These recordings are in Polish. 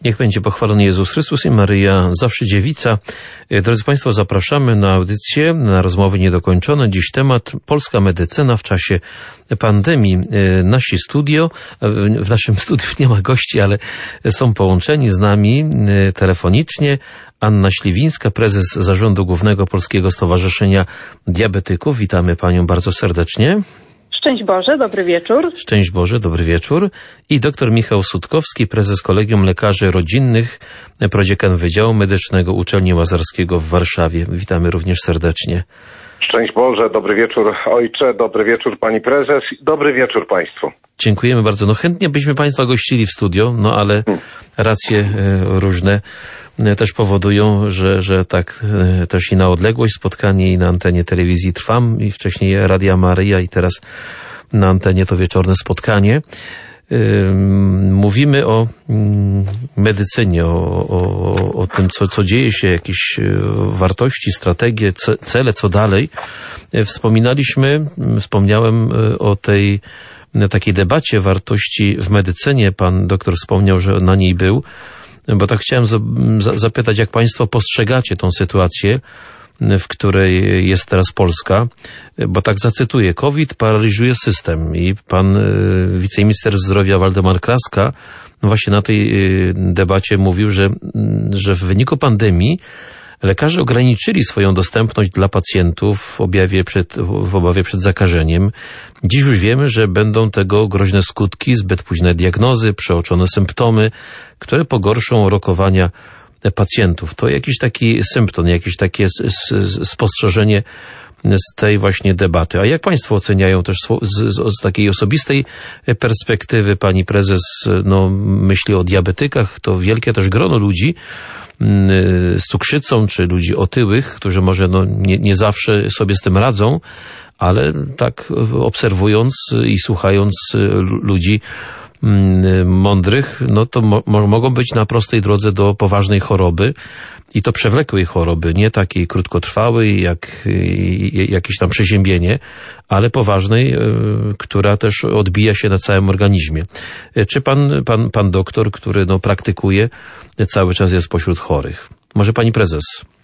Niech będzie pochwalony Jezus Chrystus i Maryja, zawsze dziewica. Drodzy Państwo, zapraszamy na audycję, na rozmowy niedokończone. Dziś temat polska medycyna w czasie pandemii. W naszym studiu nie ma gości, ale są połączeni z nami telefonicznie. Anna Śliwińska, prezes Zarządu Głównego Polskiego Stowarzyszenia Diabetyków. Witamy Panią bardzo serdecznie. Szczęść Boże, dobry wieczór. Szczęść Boże, dobry wieczór. I dr Michał Sutkowski, prezes Kolegium Lekarzy Rodzinnych, prodziekan Wydziału Medycznego Uczelni Łazarskiego w Warszawie. Witamy również serdecznie. Szczęść Boże, dobry wieczór ojcze, dobry wieczór pani prezes, dobry wieczór państwu. Dziękujemy bardzo. Chętnie byśmy Państwa gościli w studio, ale racje różne też powodują, że tak też i na odległość spotkanie i na antenie telewizji Trwam i wcześniej Radia Maryja i teraz na antenie to wieczorne spotkanie. Mówimy o medycynie, o tym, co dzieje się, jakieś wartości, strategie, cele, co dalej. Wspomniałem o tej takiej debacie wartości w medycynie. Pan doktor wspomniał, że na niej był, bo tak chciałem zapytać, jak Państwo postrzegacie tą sytuację, w której jest teraz Polska, bo tak zacytuję: COVID paraliżuje system i pan wiceminister zdrowia Waldemar Kraska właśnie na tej debacie mówił, że w wyniku pandemii lekarze ograniczyli swoją dostępność dla pacjentów w obawie przed zakażeniem. Dziś już wiemy, że będą tego groźne skutki, zbyt późne diagnozy, przeoczone symptomy, które pogorszą rokowania pacjentów. To jakiś taki symptom, jakieś takie spostrzeżenie z tej właśnie debaty. A jak Państwo oceniają też z takiej osobistej perspektywy, pani prezes myśli o diabetykach, to wielkie też grono ludzi z cukrzycą, czy ludzi otyłych, którzy może nie zawsze sobie z tym radzą, ale tak obserwując i słuchając ludzi mądrych, to mogą być na prostej drodze do poważnej choroby i to przewlekłej choroby, nie takiej krótkotrwałej jak jakieś tam przeziębienie, ale poważnej, która też odbija się na całym organizmie. Czy pan doktor, który praktykuje, cały czas jest pośród chorych? Może pani prezes?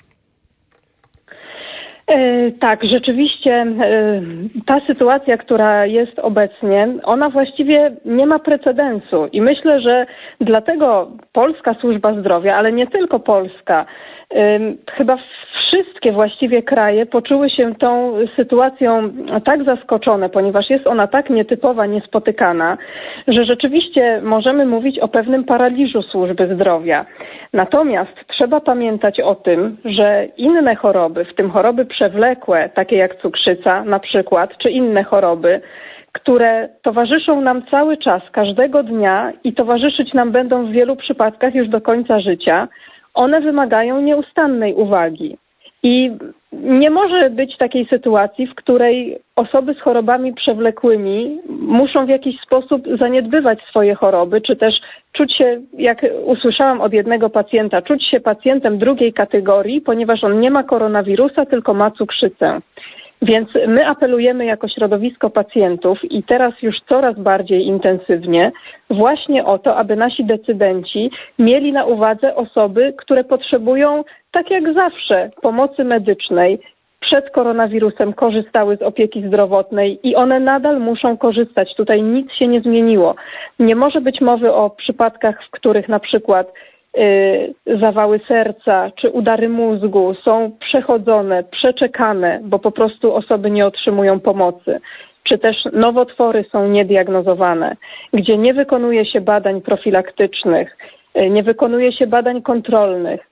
Tak, rzeczywiście ta sytuacja, która jest obecnie, ona właściwie nie ma precedensu i myślę, że dlatego polska służba zdrowia, ale nie tylko polska, chyba wszystkie właściwie kraje poczuły się tą sytuacją tak zaskoczone, ponieważ jest ona tak nietypowa, niespotykana, że rzeczywiście możemy mówić o pewnym paraliżu służby zdrowia. Natomiast trzeba pamiętać o tym, że inne choroby, w tym choroby przewlekłe, takie jak cukrzyca na przykład, czy inne choroby, które towarzyszą nam cały czas, każdego dnia i towarzyszyć nam będą w wielu przypadkach już do końca życia, one wymagają nieustannej uwagi. I nie może być takiej sytuacji, w której osoby z chorobami przewlekłymi muszą w jakiś sposób zaniedbywać swoje choroby, czy też czuć się, jak usłyszałam od jednego pacjenta, czuć się pacjentem drugiej kategorii, ponieważ on nie ma koronawirusa, tylko ma cukrzycę. Więc my apelujemy jako środowisko pacjentów i teraz już coraz bardziej intensywnie właśnie o to, aby nasi decydenci mieli na uwadze osoby, które potrzebują, tak jak zawsze, pomocy medycznej. Przed koronawirusem korzystały z opieki zdrowotnej i one nadal muszą korzystać. Tutaj nic się nie zmieniło. Nie może być mowy o przypadkach, w których na przykład zawały serca czy udary mózgu są przechodzone, przeczekane, bo po prostu osoby nie otrzymują pomocy, czy też nowotwory są niediagnozowane, gdzie nie wykonuje się badań profilaktycznych, nie wykonuje się badań kontrolnych.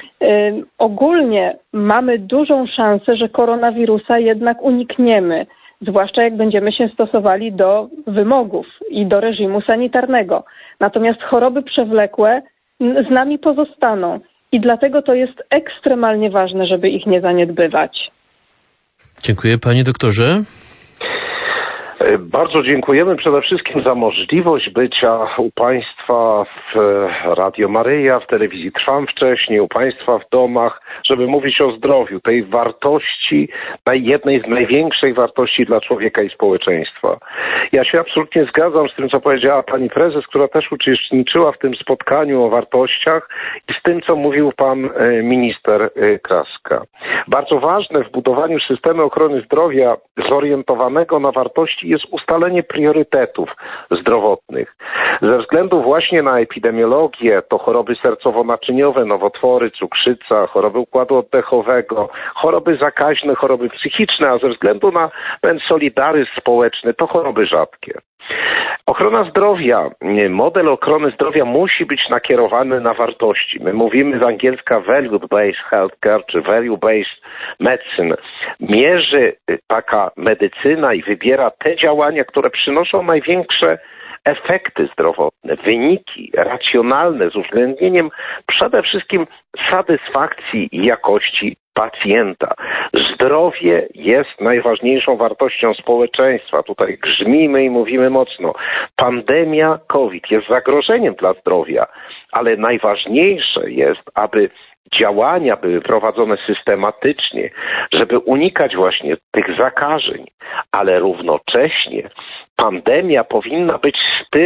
Ogólnie mamy dużą szansę, że koronawirusa jednak unikniemy, zwłaszcza jak będziemy się stosowali do wymogów i do reżimu sanitarnego. Natomiast choroby przewlekłe z nami pozostaną i dlatego to jest ekstremalnie ważne, żeby ich nie zaniedbywać. Dziękuję, panie doktorze. Bardzo dziękujemy przede wszystkim za możliwość bycia u Państwa w Radio Maryja, w telewizji Trwam wcześniej, u Państwa w domach, żeby mówić o zdrowiu, tej wartości, jednej z największych wartości dla człowieka i społeczeństwa. Ja się absolutnie zgadzam z tym, co powiedziała pani prezes, która też uczestniczyła w tym spotkaniu o wartościach i z tym, co mówił pan minister Kraska. Bardzo ważne w budowaniu systemu ochrony zdrowia zorientowanego na wartości jest ustalenie priorytetów zdrowotnych. Ze względu właśnie na epidemiologię, to choroby sercowo-naczyniowe, nowotwory, cukrzyca, choroby układu oddechowego, choroby zakaźne, choroby psychiczne, a ze względu na ten solidaryzm społeczny, to choroby rzadkie. Ochrona zdrowia, model ochrony zdrowia musi być nakierowany na wartości. My mówimy z angielska value-based healthcare czy value-based medicine. Mierzy taka medycyna i wybiera te działania, które przynoszą największe efekty zdrowotne, wyniki racjonalne z uwzględnieniem przede wszystkim satysfakcji i jakości pacjenta. Zdrowie jest najważniejszą wartością społeczeństwa. Tutaj grzmimy i mówimy mocno. Pandemia COVID jest zagrożeniem dla zdrowia, ale najważniejsze jest, aby działania były prowadzone systematycznie, żeby unikać właśnie tych zakażeń, ale równocześnie pandemia powinna być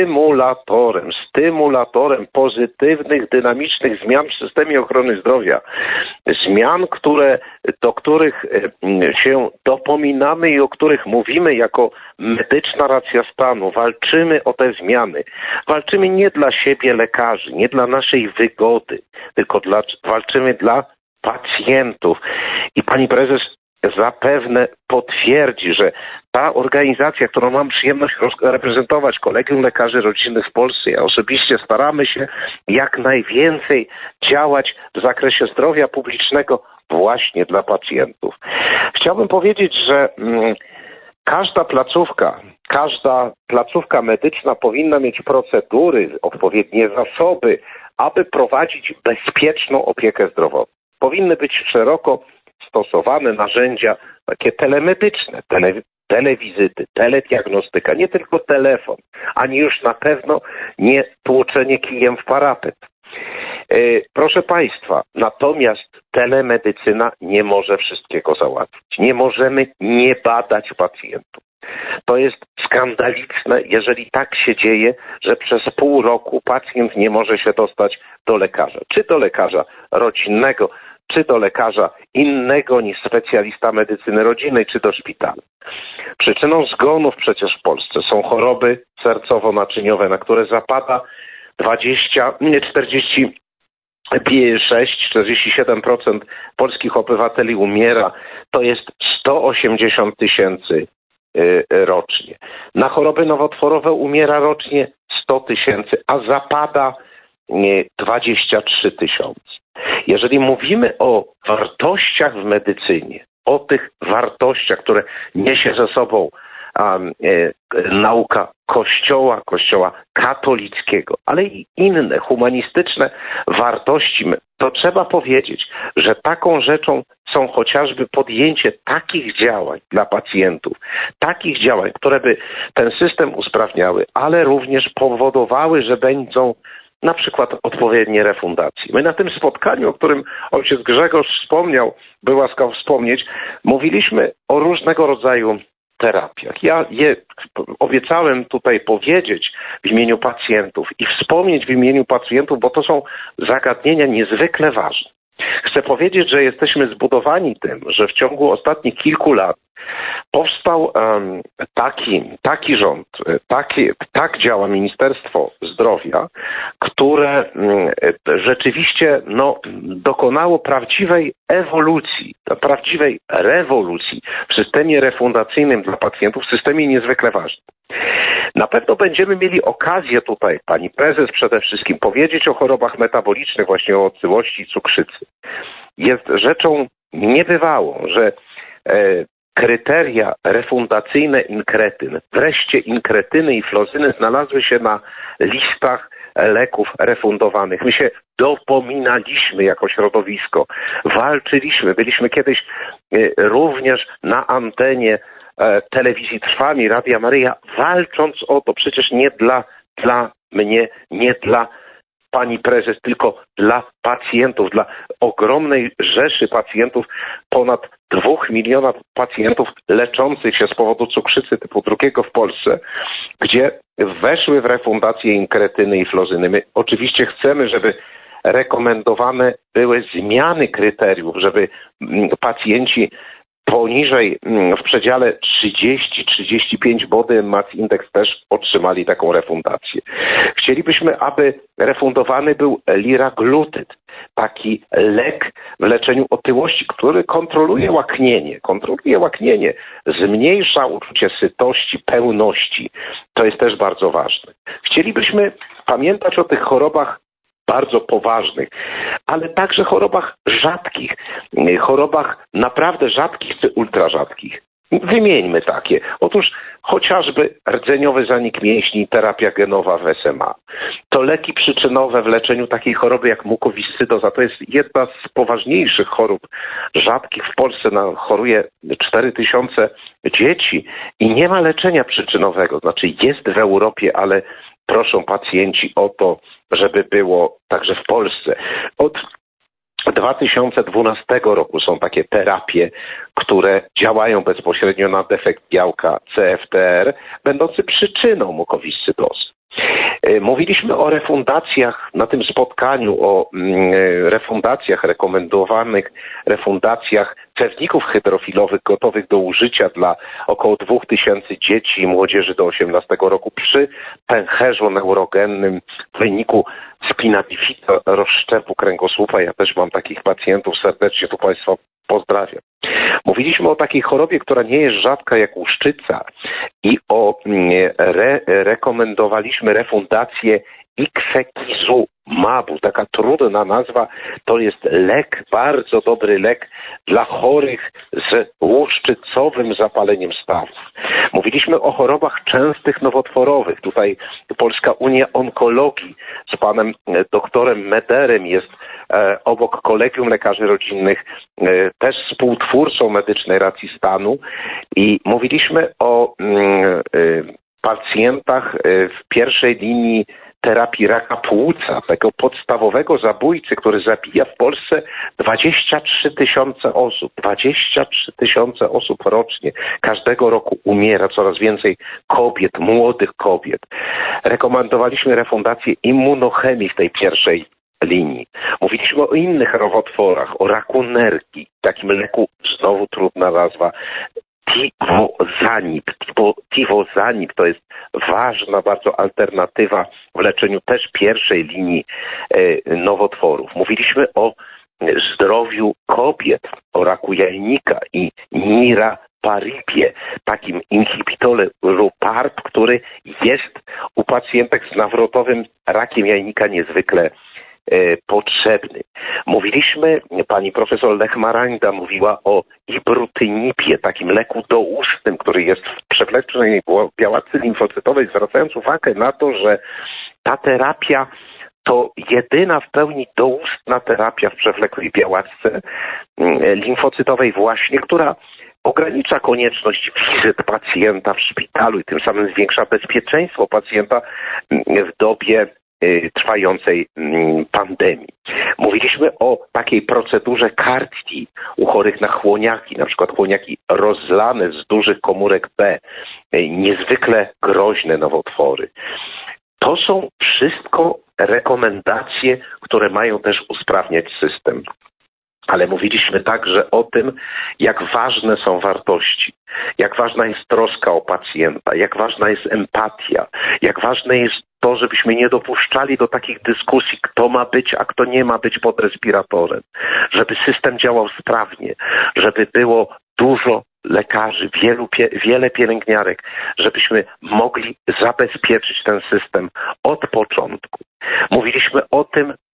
stymulatorem pozytywnych, dynamicznych zmian w systemie ochrony zdrowia. Zmian, do których się dopominamy i o których mówimy jako medyczna racja stanu. Walczymy o te zmiany. Walczymy nie dla siebie lekarzy, nie dla naszej wygody, tylko walczymy dla pacjentów. I pani prezes zapewne potwierdzi, że ta organizacja, którą mam przyjemność reprezentować, Kolegium Lekarzy Rodzinnych w Polsce, ja osobiście staramy się jak najwięcej działać w zakresie zdrowia publicznego właśnie dla pacjentów. Chciałbym powiedzieć, że każda placówka medyczna powinna mieć procedury, odpowiednie zasoby, aby prowadzić bezpieczną opiekę zdrowotną. Powinny być szeroko stosowane narzędzia takie telemedyczne, telewizyty, telediagnostyka, nie tylko telefon, ani już na pewno nie tłoczenie kijem w parapet. Proszę Państwa, natomiast telemedycyna nie może wszystkiego załatwić. Nie możemy nie badać pacjentów. To jest skandaliczne, jeżeli tak się dzieje, że przez pół roku pacjent nie może się dostać do lekarza. Czy do lekarza rodzinnego, czy do lekarza innego niż specjalista medycyny rodzinnej, czy do szpitala. Przyczyną zgonów przecież w Polsce są choroby sercowo-naczyniowe, na które zapada 47% polskich obywateli umiera. To jest 180 000 rocznie. Na choroby nowotworowe umiera rocznie 100 000, a zapada 23 000. Jeżeli mówimy o wartościach w medycynie, o tych wartościach, które niesie ze sobą nauka Kościoła katolickiego, ale i inne humanistyczne wartości, to trzeba powiedzieć, że taką rzeczą są chociażby podjęcie takich działań dla pacjentów, takich działań, które by ten system usprawniały, ale również powodowały, że będą na przykład odpowiednie refundacje. My na tym spotkaniu, o którym ojciec Grzegorz wspomniał, był łaskaw wspomnieć, mówiliśmy o różnego rodzaju terapiach. Ja obiecałem tutaj powiedzieć w imieniu pacjentów i wspomnieć w imieniu pacjentów, bo to są zagadnienia niezwykle ważne. Chcę powiedzieć, że jesteśmy zbudowani tym, że w ciągu ostatnich kilku lat powstał taki rząd, tak działa Ministerstwo Zdrowia, które rzeczywiście dokonało prawdziwej rewolucji w systemie refundacyjnym dla pacjentów, w systemie niezwykle ważnym. Na pewno będziemy mieli okazję tutaj, pani prezes przede wszystkim, powiedzieć o chorobach metabolicznych, właśnie o otyłości i cukrzycy. Jest rzeczą niebywałą, że kryteria refundacyjne inkretyn, wreszcie inkretyny i flozyny znalazły się na listach leków refundowanych. My się dopominaliśmy jako środowisko, walczyliśmy, byliśmy kiedyś również na antenie Telewizji Trwam i Radia Maryja, walcząc o to, przecież nie dla mnie, nie dla pani prezes, tylko dla pacjentów, dla ogromnej rzeszy pacjentów, ponad 2 milionów pacjentów leczących się z powodu cukrzycy typu 2 w Polsce, gdzie weszły w refundację inkretyny i flozyny. My oczywiście chcemy, żeby rekomendowane były zmiany kryteriów, żeby pacjenci poniżej, w przedziale 30-35 body mass index też otrzymali taką refundację. Chcielibyśmy, aby refundowany był liraglutyd, taki lek w leczeniu otyłości, który kontroluje łaknienie, zmniejsza uczucie sytości, pełności. To jest też bardzo ważne. Chcielibyśmy pamiętać o tych chorobach bardzo poważnych, ale także chorobach rzadkich, chorobach naprawdę rzadkich czy ultrarzadkich. Wymieńmy takie. Otóż chociażby rdzeniowy zanik mięśni, terapia genowa w SMA. To leki przyczynowe w leczeniu takiej choroby jak mukowiscydoza. To jest jedna z poważniejszych chorób rzadkich. W Polsce choruje 4000 dzieci i nie ma leczenia przyczynowego. Znaczy jest w Europie, ale proszą pacjenci o to, żeby było także w Polsce. Od 2012 roku są takie terapie, które działają bezpośrednio na defekt białka CFTR, będący przyczyną mukowiscydozy. Mówiliśmy o refundacjach na tym spotkaniu, o refundacjach, rekomendowanych refundacjach cewników hydrofilowych gotowych do użycia dla około 2000 dzieci i młodzieży do 18 roku przy pęcherzu neurogennym w wyniku spina bifida, rozszczepu kręgosłupa. Ja też mam takich pacjentów, serdecznie tu Państwa pozdrawiam. Mówiliśmy o takiej chorobie, która nie jest rzadka jak łuszczyca i rekomendowaliśmy refundację Iksekizumabu. Taka trudna nazwa, to jest lek, bardzo dobry lek dla chorych z łuszczycowym zapaleniem stawów. Mówiliśmy o chorobach częstych nowotworowych. Tutaj Polska Unia Onkologii z panem doktorem Mederem jest obok Kolegium Lekarzy Rodzinnych też współtwórcą Medycznej Racji Stanu i mówiliśmy o pacjentach w pierwszej linii terapii raka płuca, tego podstawowego zabójcy, który zabija w Polsce 23 000 osób. 23 000 osób rocznie. Każdego roku umiera coraz więcej kobiet, młodych kobiet. Rekomendowaliśmy refundację immunochemii w tej pierwszej linii. Mówiliśmy o innych nowotworach, o raku nerki, takim leku, znowu trudna nazwa, Tivozanib to jest ważna bardzo alternatywa w leczeniu też pierwszej linii nowotworów. Mówiliśmy o zdrowiu kobiet, o raku jajnika i niraparipie, takim inhibitorze PARP, który jest u pacjentek z nawrotowym rakiem jajnika niezwykle potrzebny. Mówiliśmy, pani profesor Lechmaranda mówiła o ibrutynipie, takim leku doustnym, który jest w przewlekłej białacy limfocytowej, zwracając uwagę na to, że ta terapia to jedyna w pełni doustna terapia w przewlekłej białatce limfocytowej właśnie, która ogranicza konieczność wizyt pacjenta w szpitalu i tym samym zwiększa bezpieczeństwo pacjenta w dobie trwającej pandemii. Mówiliśmy o takiej procedurze CAR-T u chorych na chłoniaki, na przykład chłoniaki rozlane z dużych komórek B, niezwykle groźne nowotwory. To są wszystko rekomendacje, które mają też usprawniać system. Ale mówiliśmy także o tym, jak ważne są wartości, jak ważna jest troska o pacjenta, jak ważna jest empatia, jak ważne jest to, żebyśmy nie dopuszczali do takich dyskusji, kto ma być, a kto nie ma być pod respiratorem, żeby system działał sprawnie, żeby było dużo lekarzy, wiele pielęgniarek, żebyśmy mogli zabezpieczyć ten system od początku. Mówiliśmy o tym,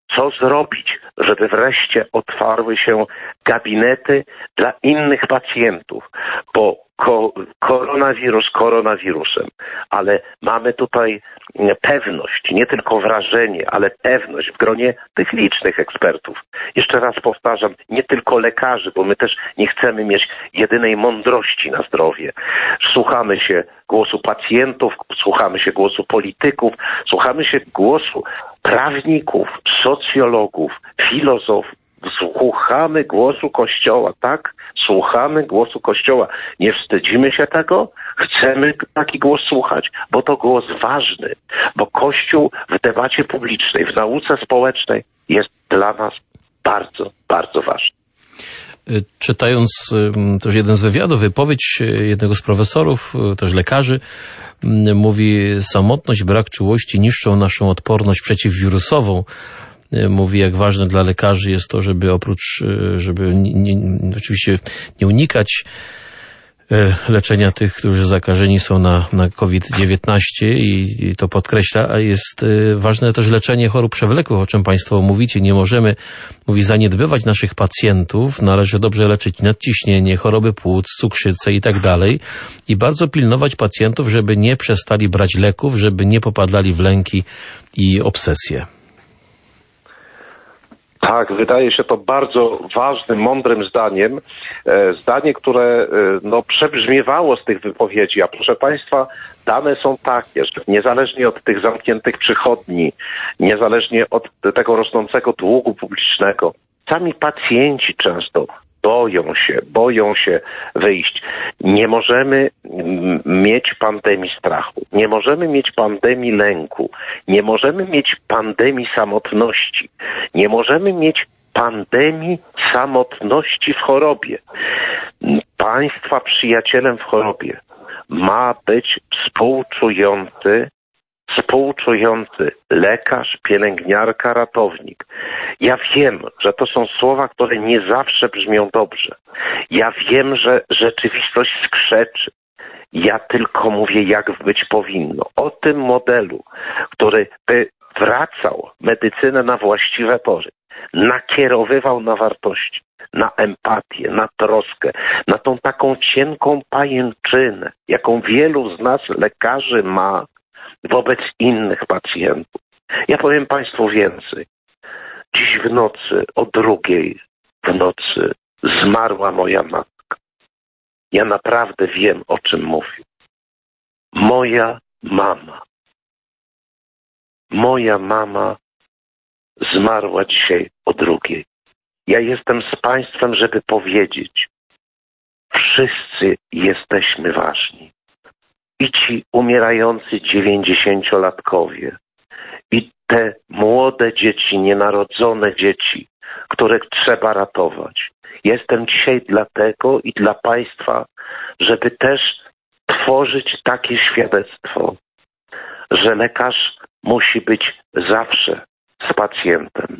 Co zrobić, żeby wreszcie otwarły się gabinety dla innych pacjentów? Bo koronawirus koronawirusem, ale mamy tutaj pewność, nie tylko wrażenie, ale pewność w gronie tych licznych ekspertów. Jeszcze raz powtarzam, nie tylko lekarzy, bo my też nie chcemy mieć jedynej mądrości na zdrowie. Słuchamy się głosu pacjentów, słuchamy się głosu polityków, słuchamy się głosu prawników, socjologów, filozofów. Słuchamy głosu Kościoła, tak? Słuchamy głosu Kościoła. Nie wstydzimy się tego? Chcemy taki głos słuchać, bo to głos ważny, bo Kościół w debacie publicznej, w nauce społecznej jest dla nas bardzo, bardzo ważny. Czytając też jeden z wywiadów, wypowiedź jednego z profesorów, też lekarzy, mówi: samotność, brak czułości niszczą naszą odporność przeciwwirusową. Mówi, jak ważne dla lekarzy jest to, żeby oczywiście nie unikać leczenia tych, którzy zakażeni są na COVID-19 i to podkreśla, a jest ważne też leczenie chorób przewlekłych, o czym Państwo mówicie. Nie możemy, zaniedbywać naszych pacjentów, należy dobrze leczyć nadciśnienie, choroby płuc, cukrzycę i tak dalej i bardzo pilnować pacjentów, żeby nie przestali brać leków, żeby nie popadali w lęki i obsesje. Tak, wydaje się to bardzo ważnym, mądrym zdaniem. Zdanie, które przebrzmiewało z tych wypowiedzi. A proszę Państwa, dane są takie, że niezależnie od tych zamkniętych przychodni, niezależnie od tego rosnącego długu publicznego, sami pacjenci często boją się wyjść. Nie możemy mieć pandemii strachu, nie możemy mieć pandemii lęku, nie możemy mieć pandemii samotności, nie możemy mieć pandemii samotności w chorobie. Państwa przyjacielem w chorobie ma być współczujący lekarz, pielęgniarka, ratownik. Ja wiem, że to są słowa, które nie zawsze brzmią dobrze. Ja wiem, że rzeczywistość skrzeczy. Ja tylko mówię, jak być powinno. O tym modelu, który by wracał medycynę na właściwe tory, nakierowywał na wartości, na empatię, na troskę, na tą taką cienką pajęczynę, jaką wielu z nas lekarzy ma wobec innych pacjentów. Ja powiem Państwu więcej. Dziś w nocy, o 2:00 w nocy zmarła moja matka. Ja naprawdę wiem, o czym mówię. Moja mama zmarła dzisiaj o 2:00. Ja jestem z Państwem, żeby powiedzieć, wszyscy jesteśmy ważni. I ci umierający 90-latkowie, i te młode dzieci, nienarodzone dzieci, których trzeba ratować. Jestem dzisiaj dlatego i dla Państwa, żeby też tworzyć takie świadectwo, że lekarz musi być zawsze z pacjentem.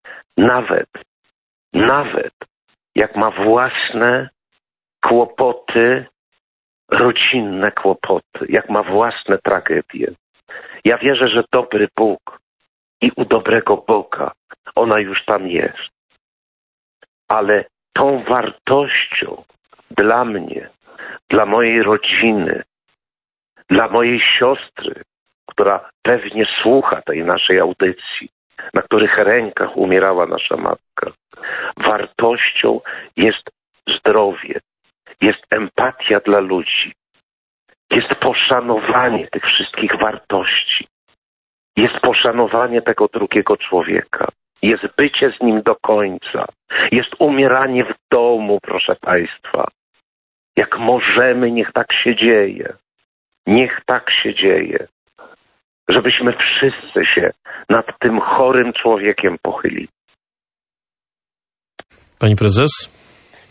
Nawet jak ma własne kłopoty, rodzinne kłopoty, jak ma własne tragedie. Ja wierzę, że dobry Bóg i u dobrego Boga ona już tam jest. Ale tą wartością dla mnie, dla mojej rodziny, dla mojej siostry, która pewnie słucha tej naszej audycji, na których rękach umierała nasza matka, wartością jest zdrowie, jest empatia dla ludzi, jest poszanowanie tych wszystkich wartości, jest poszanowanie tego drugiego człowieka, jest bycie z nim do końca, jest umieranie w domu, proszę Państwa. Jak możemy, niech tak się dzieje. Niech tak się dzieje. Żebyśmy wszyscy się nad tym chorym człowiekiem pochylili. Pani prezes?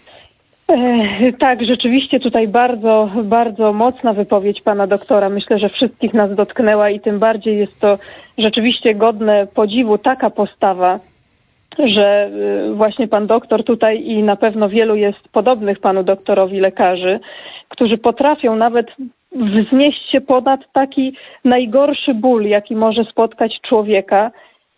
Tak, rzeczywiście tutaj bardzo, bardzo mocna wypowiedź pana doktora. Myślę, że wszystkich nas dotknęła i tym bardziej jest to rzeczywiście godne podziwu taka postawa, że właśnie pan doktor tutaj i na pewno wielu jest podobnych panu doktorowi lekarzy, którzy potrafią nawet wznieść się ponad taki najgorszy ból, jaki może spotkać człowieka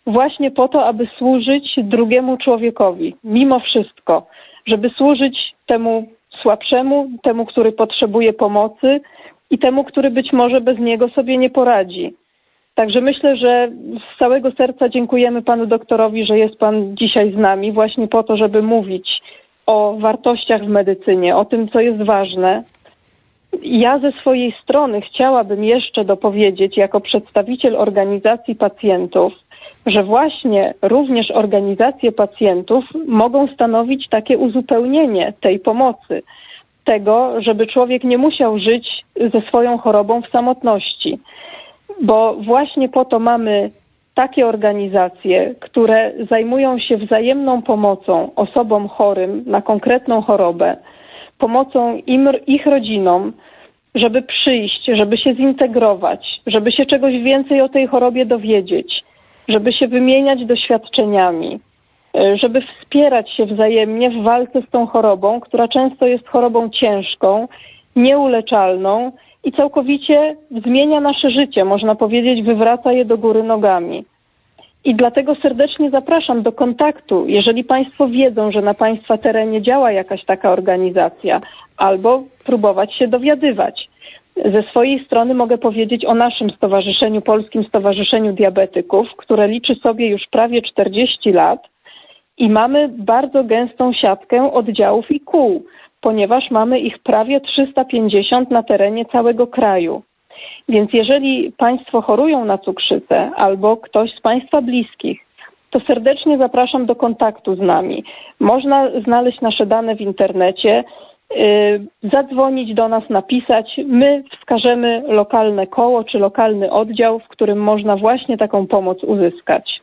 właśnie po to, aby służyć drugiemu człowiekowi, mimo wszystko, żeby służyć temu słabszemu, temu, który potrzebuje pomocy i temu, który być może bez niego sobie nie poradzi. Także myślę, że z całego serca dziękujemy panu doktorowi, że jest pan dzisiaj z nami właśnie po to, żeby mówić o wartościach w medycynie, o tym, co jest ważne. Ja ze swojej strony chciałabym jeszcze dopowiedzieć jako przedstawiciel organizacji pacjentów, że właśnie również organizacje pacjentów mogą stanowić takie uzupełnienie tej pomocy, tego, żeby człowiek nie musiał żyć ze swoją chorobą w samotności. Bo właśnie po to mamy takie organizacje, które zajmują się wzajemną pomocą osobom chorym na konkretną chorobę, pomocą ich rodzinom, żeby przyjść, żeby się zintegrować, żeby się czegoś więcej o tej chorobie dowiedzieć, żeby się wymieniać doświadczeniami, żeby wspierać się wzajemnie w walce z tą chorobą, która często jest chorobą ciężką, nieuleczalną i całkowicie zmienia nasze życie, można powiedzieć, wywraca je do góry nogami. I dlatego serdecznie zapraszam do kontaktu, jeżeli państwo wiedzą, że na państwa terenie działa jakaś taka organizacja, albo próbować się dowiadywać. Ze swojej strony mogę powiedzieć o naszym stowarzyszeniu, Polskim Stowarzyszeniu Diabetyków, które liczy sobie już prawie 40 lat i mamy bardzo gęstą siatkę oddziałów i kół, ponieważ mamy ich prawie 350 na terenie całego kraju. Więc jeżeli państwo chorują na cukrzycę albo ktoś z państwa bliskich, to serdecznie zapraszam do kontaktu z nami. Można znaleźć nasze dane w internecie, zadzwonić do nas, napisać. My wskażemy lokalne koło czy lokalny oddział, w którym można właśnie taką pomoc uzyskać.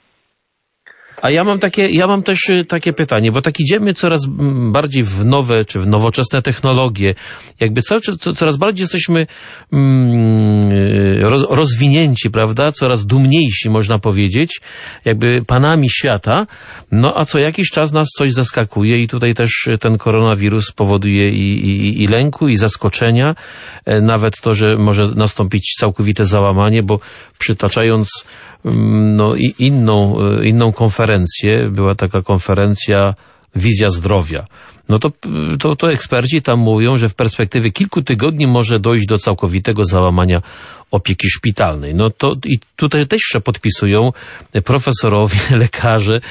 A ja mam też takie pytanie, bo tak idziemy coraz bardziej w nowe czy w nowoczesne technologie. Jakby coraz bardziej jesteśmy rozwinięci, prawda? Coraz dumniejsi, można powiedzieć, jakby panami świata. No a co jakiś czas nas coś zaskakuje i tutaj też ten koronawirus powoduje i lęku, i zaskoczenia. Nawet to, że może nastąpić całkowite załamanie, bo przytaczając i inną konferencję, była taka konferencja Wizja Zdrowia. No to eksperci tam mówią, że w perspektywie kilku tygodni może dojść do całkowitego załamania opieki szpitalnej. No to i tutaj też się podpisują profesorowie, lekarze,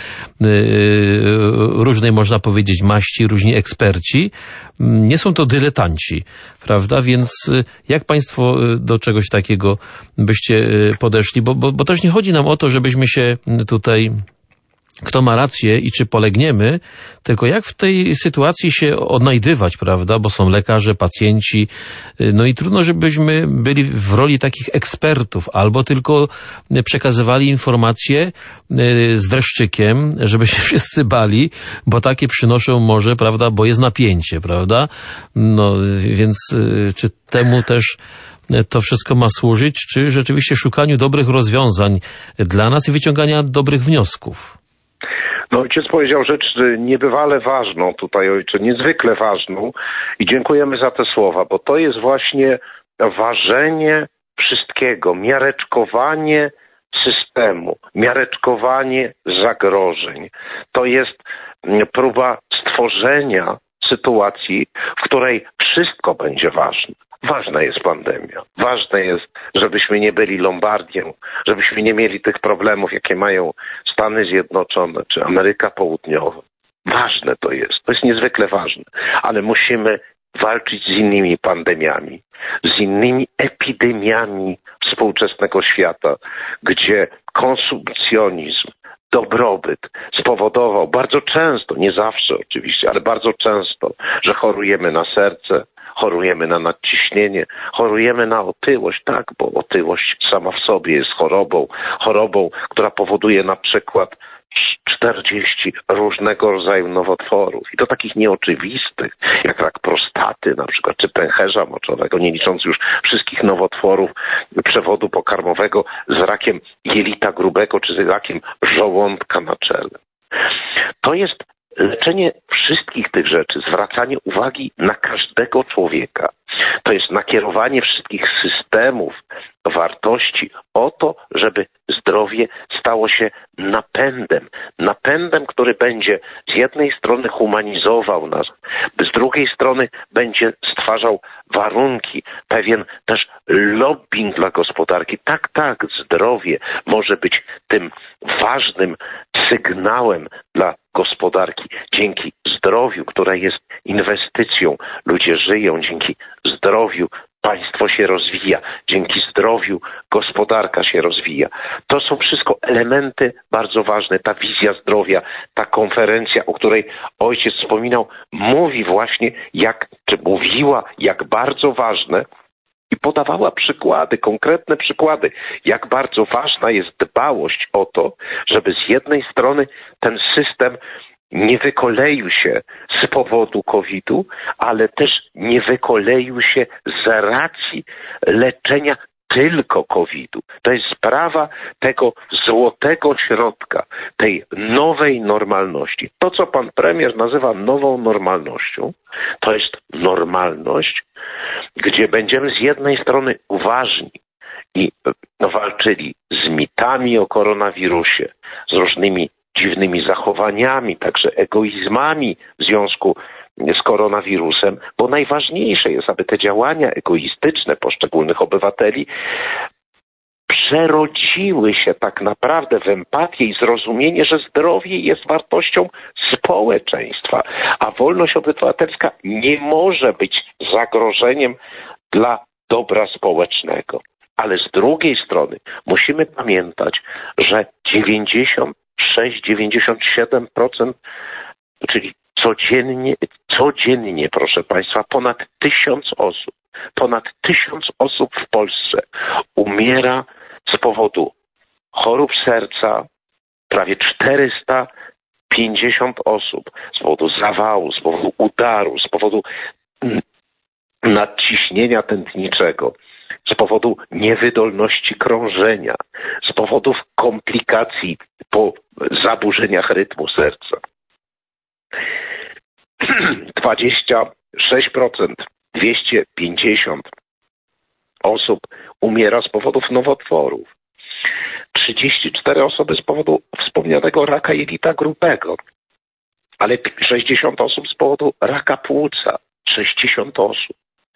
różnej można powiedzieć maści, różni eksperci. Nie są to dyletanci, prawda? Więc jak państwo do czegoś takiego byście podeszli? Bo też nie chodzi nam o to, żebyśmy się tutaj kto ma rację i czy polegniemy, tylko jak w tej sytuacji się odnajdywać, prawda? Bo są lekarze, pacjenci, no i trudno, żebyśmy byli w roli takich ekspertów, albo tylko przekazywali informacje z dreszczykiem, żeby się wszyscy bali, bo takie przynoszą może, prawda, bo jest napięcie, prawda? No więc czy temu też to wszystko ma służyć, czy rzeczywiście szukaniu dobrych rozwiązań dla nas i wyciągania dobrych wniosków? No ojciec powiedział rzecz niebywale ważną tutaj, ojcze, niezwykle ważną i dziękujemy za te słowa, bo to jest właśnie ważenie wszystkiego, miareczkowanie systemu, miareczkowanie zagrożeń. To jest próba stworzenia sytuacji, w której wszystko będzie ważne. Ważna jest pandemia. Ważne jest, żebyśmy nie byli Lombardią, żebyśmy nie mieli tych problemów, jakie mają Stany Zjednoczone czy Ameryka Południowa. Ważne to jest niezwykle ważne, ale musimy walczyć z innymi pandemiami, z innymi epidemiami współczesnego świata, gdzie konsumpcjonizm, dobrobyt spowodował bardzo często, nie zawsze oczywiście, ale bardzo często, że chorujemy na serce, chorujemy na nadciśnienie, chorujemy na otyłość, tak, bo otyłość sama w sobie jest chorobą, która powoduje na przykład 40 różnego rodzaju nowotworów i to takich nieoczywistych, jak rak prostaty na przykład, czy pęcherza moczowego, nie licząc już wszystkich nowotworów przewodu pokarmowego z rakiem jelita grubego, czy z rakiem żołądka na czele. To jest leczenie wszystkich tych rzeczy, zwracanie uwagi na każdego człowieka. To jest nakierowanie wszystkich systemów wartości o to, żeby zdrowie stało się napędem, który będzie z jednej strony humanizował nas, z drugiej strony będzie stwarzał warunki, pewien też lobbying dla gospodarki. Tak, zdrowie może być tym ważnym sygnałem dla gospodarki. Dzięki zdrowiu, które jest inwestycją, ludzie żyją, dzięki zdrowiu państwo się rozwija, dzięki zdrowiu gospodarka się rozwija. To są wszystko elementy bardzo ważne. Ta wizja zdrowia, ta konferencja, o której ojciec wspominał, mówi właśnie, mówiła, jak bardzo ważne i podawała przykłady, konkretne przykłady, jak bardzo ważna jest dbałość o to, żeby z jednej strony ten system nie wykoleił się z powodu COVID-u, ale też nie wykoleił się z racji leczenia tylko COVID-u. To jest sprawa tego złotego środka, tej nowej normalności. To, co pan premier nazywa nową normalnością, to jest normalność, gdzie będziemy z jednej strony uważni i walczyli z mitami o koronawirusie, z różnymi dziwnymi zachowaniami, także egoizmami w związku z koronawirusem, bo najważniejsze jest, aby te działania egoistyczne poszczególnych obywateli przerodziły się tak naprawdę w empatię i zrozumienie, że zdrowie jest wartością społeczeństwa, a wolność obywatelska nie może być zagrożeniem dla dobra społecznego. Ale z drugiej strony musimy pamiętać, że 96-97%, czyli codziennie, proszę państwa, ponad 1000 osób w Polsce umiera z powodu chorób serca, prawie 450 osób z powodu zawału, z powodu udaru, z powodu nadciśnienia tętniczego, z powodu niewydolności krążenia, z powodów komplikacji po zaburzeniach rytmu serca. 26%, 250 osób umiera z powodów nowotworów. 34 osoby z powodu wspomnianego raka jelita grubego, ale 60 osób z powodu raka płuca. 60 osób.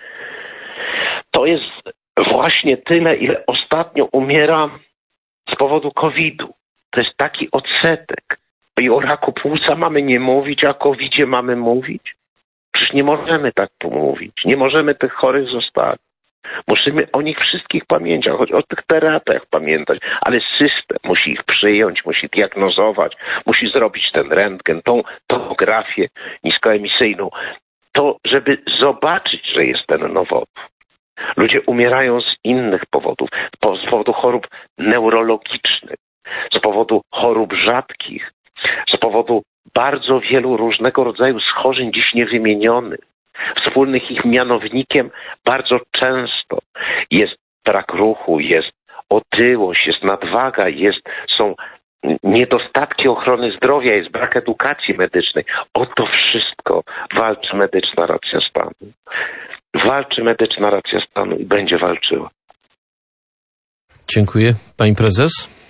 To jest właśnie tyle, ile ostatnio umiera z powodu COVID-u. To jest taki odsetek. I o raku płuca mamy nie mówić, a o COVID-zie mamy mówić? Przecież nie możemy tak pomówić. Nie możemy tych chorych zostawić. Musimy o nich wszystkich pamiętać, choć o tych terapiach pamiętać, ale system musi ich przyjąć, musi diagnozować, musi zrobić ten rentgen, tą tomografię niskoemisyjną, to żeby zobaczyć, że jest ten nowotwór. Ludzie umierają z innych powodów, z powodu chorób neurologicznych, z powodu chorób rzadkich, z powodu bardzo wielu różnego rodzaju schorzeń dziś niewymienionych. Wspólnych ich mianownikiem bardzo często jest brak ruchu, jest otyłość, jest nadwaga, są niedostatki ochrony zdrowia, jest brak edukacji medycznej. O to wszystko walczy medyczna racja stanu. Walczy medyczna racja stanu i będzie walczyła. Dziękuję. Pani prezes?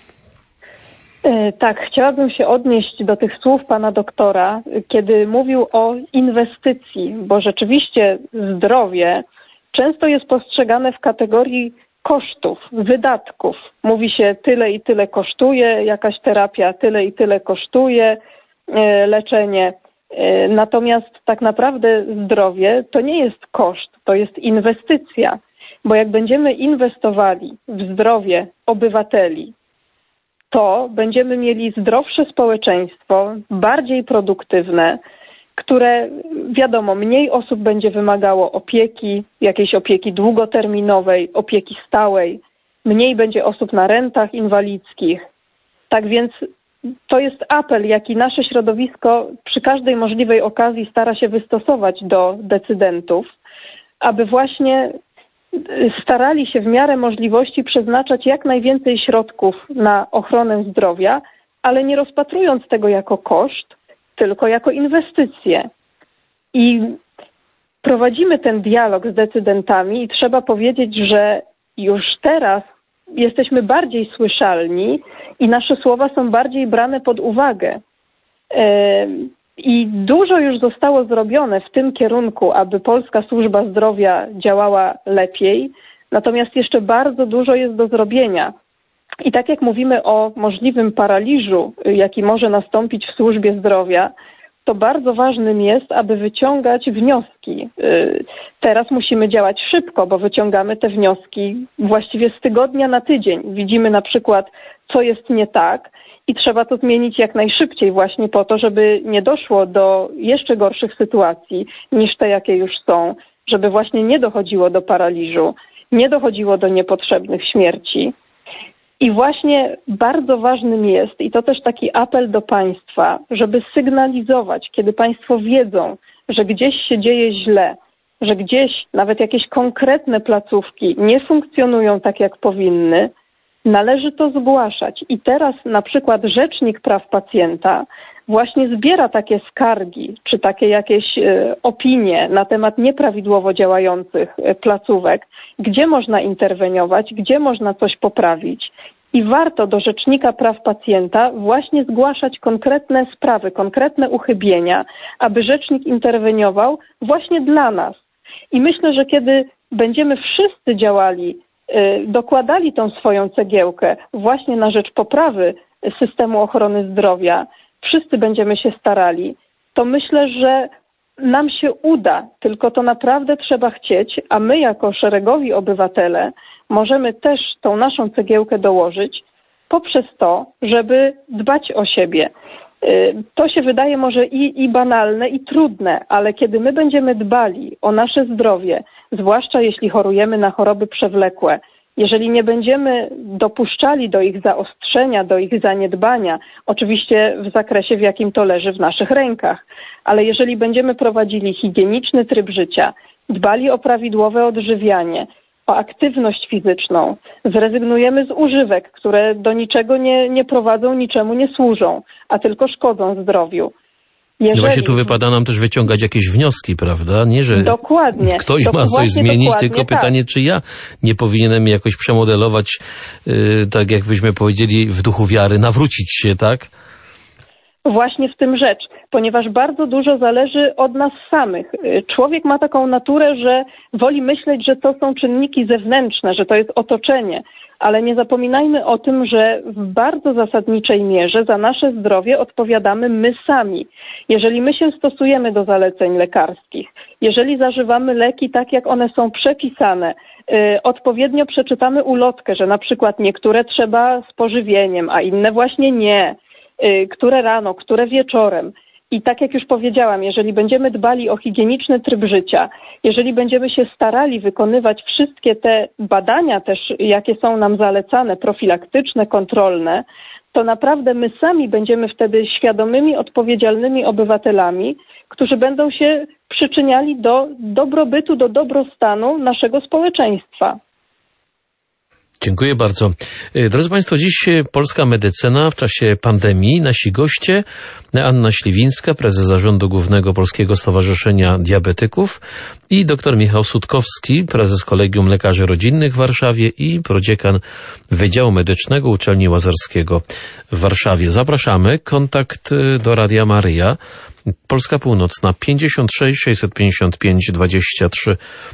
Tak, chciałabym się odnieść do tych słów pana doktora, kiedy mówił o inwestycji, bo rzeczywiście zdrowie często jest postrzegane w kategorii kosztów, wydatków. Mówi się tyle i tyle kosztuje jakaś terapia, tyle i tyle kosztuje leczenie. Natomiast tak naprawdę zdrowie to nie jest koszt, to jest inwestycja, bo jak będziemy inwestowali w zdrowie obywateli, to będziemy mieli zdrowsze społeczeństwo, bardziej produktywne, które wiadomo, mniej osób będzie wymagało opieki, jakiejś opieki długoterminowej, opieki stałej, mniej będzie osób na rentach inwalidzkich. Tak więc to jest apel, jaki nasze środowisko przy każdej możliwej okazji stara się wystosować do decydentów, aby właśnie starali się w miarę możliwości przeznaczać jak najwięcej środków na ochronę zdrowia, ale nie rozpatrując tego jako koszt, tylko jako inwestycje. I prowadzimy ten dialog z decydentami i trzeba powiedzieć, że już teraz jesteśmy bardziej słyszalni i nasze słowa są bardziej brane pod uwagę. I dużo już zostało zrobione w tym kierunku, aby polska służba zdrowia działała lepiej, natomiast jeszcze bardzo dużo jest do zrobienia. I tak jak mówimy o możliwym paraliżu, jaki może nastąpić w służbie zdrowia, to bardzo ważnym jest, aby wyciągać wnioski. Teraz musimy działać szybko, bo wyciągamy te wnioski właściwie z tygodnia na tydzień. Widzimy na przykład, co jest nie tak i trzeba to zmienić jak najszybciej właśnie po to, żeby nie doszło do jeszcze gorszych sytuacji niż te, jakie już są, żeby właśnie nie dochodziło do paraliżu, nie dochodziło do niepotrzebnych śmierci. I właśnie bardzo ważnym jest, i to też taki apel do państwa, żeby sygnalizować, kiedy państwo wiedzą, że gdzieś się dzieje źle, że gdzieś nawet jakieś konkretne placówki nie funkcjonują tak, jak powinny, należy to zgłaszać. I teraz na przykład Rzecznik Praw Pacjenta właśnie zbiera takie skargi, czy takie jakieś opinie na temat nieprawidłowo działających placówek, gdzie można interweniować, gdzie można coś poprawić. I warto do Rzecznika Praw Pacjenta właśnie zgłaszać konkretne sprawy, konkretne uchybienia, aby Rzecznik interweniował właśnie dla nas. I myślę, że kiedy będziemy wszyscy działali, dokładali tą swoją cegiełkę właśnie na rzecz poprawy systemu ochrony zdrowia, wszyscy będziemy się starali, to myślę, że nam się uda, tylko to naprawdę trzeba chcieć, a my jako szeregowi obywatele możemy też tą naszą cegiełkę dołożyć poprzez to, żeby dbać o siebie. To się wydaje może i banalne, i trudne, ale kiedy my będziemy dbali o nasze zdrowie, zwłaszcza jeśli chorujemy na choroby przewlekłe, jeżeli nie będziemy dopuszczali do ich zaostrzenia, do ich zaniedbania, oczywiście w zakresie, w jakim to leży w naszych rękach, ale jeżeli będziemy prowadzili higieniczny tryb życia, dbali o prawidłowe odżywianie, o aktywność fizyczną, zrezygnujemy z używek, które do niczego nie prowadzą, niczemu nie służą, a tylko szkodzą zdrowiu. Jeżeli... Właśnie tu wypada nam też wyciągać jakieś wnioski, prawda? Nie, że dokładnie. Ktoś ma coś zmienić, tylko pytanie, czy ja nie powinienem jakoś przemodelować, tak jakbyśmy powiedzieli, w duchu wiary, nawrócić się, tak? Właśnie w tym rzecz, ponieważ bardzo dużo zależy od nas samych. Człowiek ma taką naturę, że woli myśleć, że to są czynniki zewnętrzne, że to jest otoczenie, ale nie zapominajmy o tym, że w bardzo zasadniczej mierze za nasze zdrowie odpowiadamy my sami. Jeżeli my się stosujemy do zaleceń lekarskich, jeżeli zażywamy leki tak, jak one są przepisane, odpowiednio przeczytamy ulotkę, że na przykład niektóre trzeba z pożywieniem, a inne właśnie nie, które rano, które wieczorem. I tak jak już powiedziałam, jeżeli będziemy dbali o higieniczny tryb życia, jeżeli będziemy się starali wykonywać wszystkie te badania też, jakie są nam zalecane, profilaktyczne, kontrolne, to naprawdę my sami będziemy wtedy świadomymi, odpowiedzialnymi obywatelami, którzy będą się przyczyniali do dobrobytu, do dobrostanu naszego społeczeństwa. Dziękuję bardzo. Drodzy Państwo, dziś polska medycyna w czasie pandemii. Nasi goście: Anna Śliwińska, prezes Zarządu Głównego Polskiego Stowarzyszenia Diabetyków, i dr Michał Sutkowski, prezes Kolegium Lekarzy Rodzinnych w Warszawie i prodziekan Wydziału Medycznego Uczelni Łazarskiego w Warszawie. Zapraszamy. Kontakt do Radia Maryja. Polska Północna 56 655 23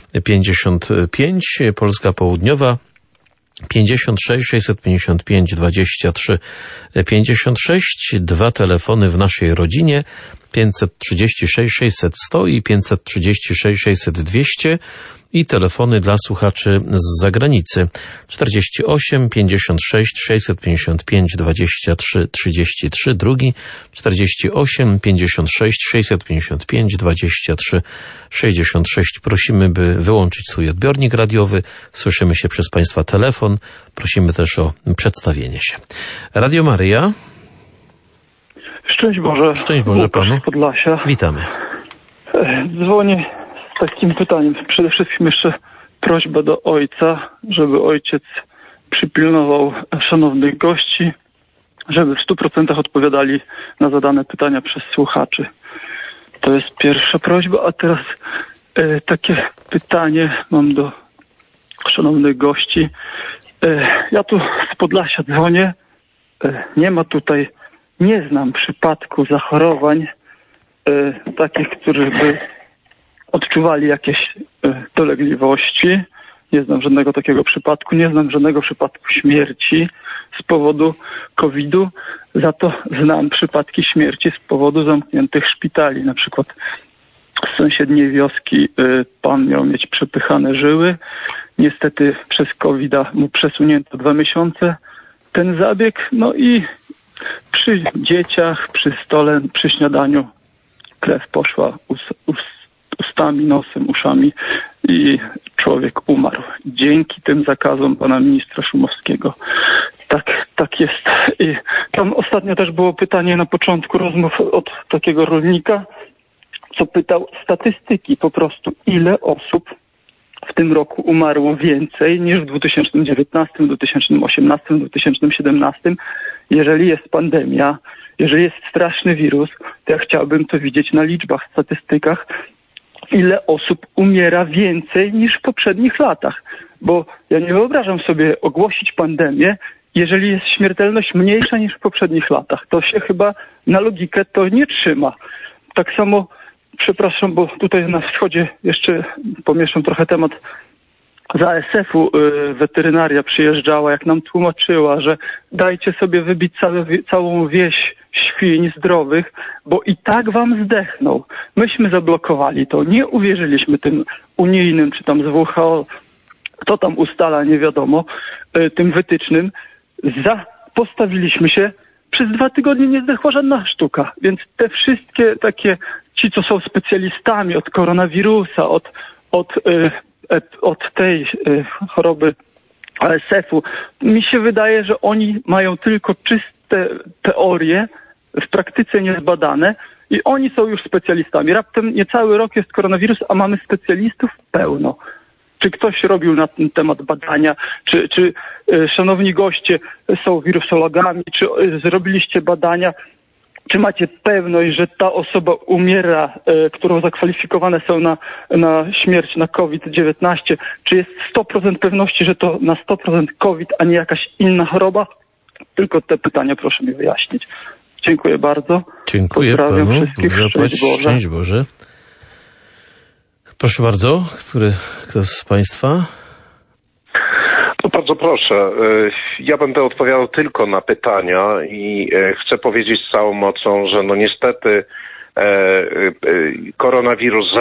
55, Polska Południowa 56 655 23 56, dwa telefony w naszej rodzinie 536 600 100 i 536 600 200 i telefony dla słuchaczy z zagranicy 48 56 655 23 33, drugi 48 56 655 23 66. Prosimy, by wyłączyć swój odbiornik radiowy. Słyszymy się przez Państwa telefon. Prosimy też o przedstawienie się. Radio Maryja. Szczęść Boże. Szczęść Boże Panu. Podlasia. Witamy. Dzwonię z takim pytaniem. Przede wszystkim jeszcze prośba do ojca, żeby ojciec przypilnował szanownych gości, żeby w 100% odpowiadali na zadane pytania przez słuchaczy. To jest pierwsza prośba, a teraz takie pytanie mam do szanownych gości. Ja tu z Podlasia dzwonię. Nie znam przypadku zachorowań takich, którzy by odczuwali jakieś dolegliwości. Nie znam żadnego takiego przypadku. Nie znam żadnego przypadku śmierci z powodu COVID-u. Za to znam przypadki śmierci z powodu zamkniętych szpitali. Na przykład z sąsiedniej wioski pan miał mieć przepychane żyły. Niestety przez COVID-a mu przesunięto 2 miesiące ten zabieg. No i przy dzieciach, przy stole, przy śniadaniu krew poszła ustami, nosem, uszami i człowiek umarł. Dzięki tym zakazom pana ministra Szumowskiego. Tak jest. I tam ostatnio też było pytanie na początku rozmów od takiego rolnika, co pytał statystyki po prostu, ile osób w tym roku umarło więcej niż w 2019, 2018, 2017. Jeżeli jest pandemia, jeżeli jest straszny wirus, to ja chciałbym to widzieć na liczbach, statystykach, ile osób umiera więcej niż w poprzednich latach. Bo ja nie wyobrażam sobie ogłosić pandemię, jeżeli jest śmiertelność mniejsza niż w poprzednich latach. To się chyba na logikę to nie trzyma. Tak samo, przepraszam, bo tutaj na wschodzie jeszcze pomieszam trochę temat. Z ASF-u weterynaria przyjeżdżała, jak nam tłumaczyła, że dajcie sobie wybić całą wieś świń zdrowych, bo i tak wam zdechną. Myśmy zablokowali to, nie uwierzyliśmy tym unijnym, czy tam z WHO, kto tam ustala, nie wiadomo, tym wytycznym. Postawiliśmy się, przez 2 tygodnie nie zdechła żadna sztuka, więc te wszystkie takie, ci co są specjalistami od koronawirusa, od tej choroby ASF-u. Mi się wydaje, że oni mają tylko czyste teorie, w praktyce niezbadane i oni są już specjalistami. Raptem niecały rok jest koronawirus, a mamy specjalistów pełno. Czy ktoś robił na ten temat badania? Czy szanowni goście są wirusologami? Czy zrobiliście badania? Czy macie pewność, że ta osoba umiera, którą zakwalifikowane są na śmierć na COVID-19? Czy jest 100% pewności, że to na 100% COVID, a nie jakaś inna choroba? Tylko te pytania proszę mi wyjaśnić. Dziękuję bardzo. Dziękuję Pozdrawiam panu. wszystkich. Szczęść Boże. Proszę bardzo, kto z państwa? No bardzo proszę. Ja będę odpowiadał tylko na pytania i chcę powiedzieć z całą mocą, że no niestety koronawirus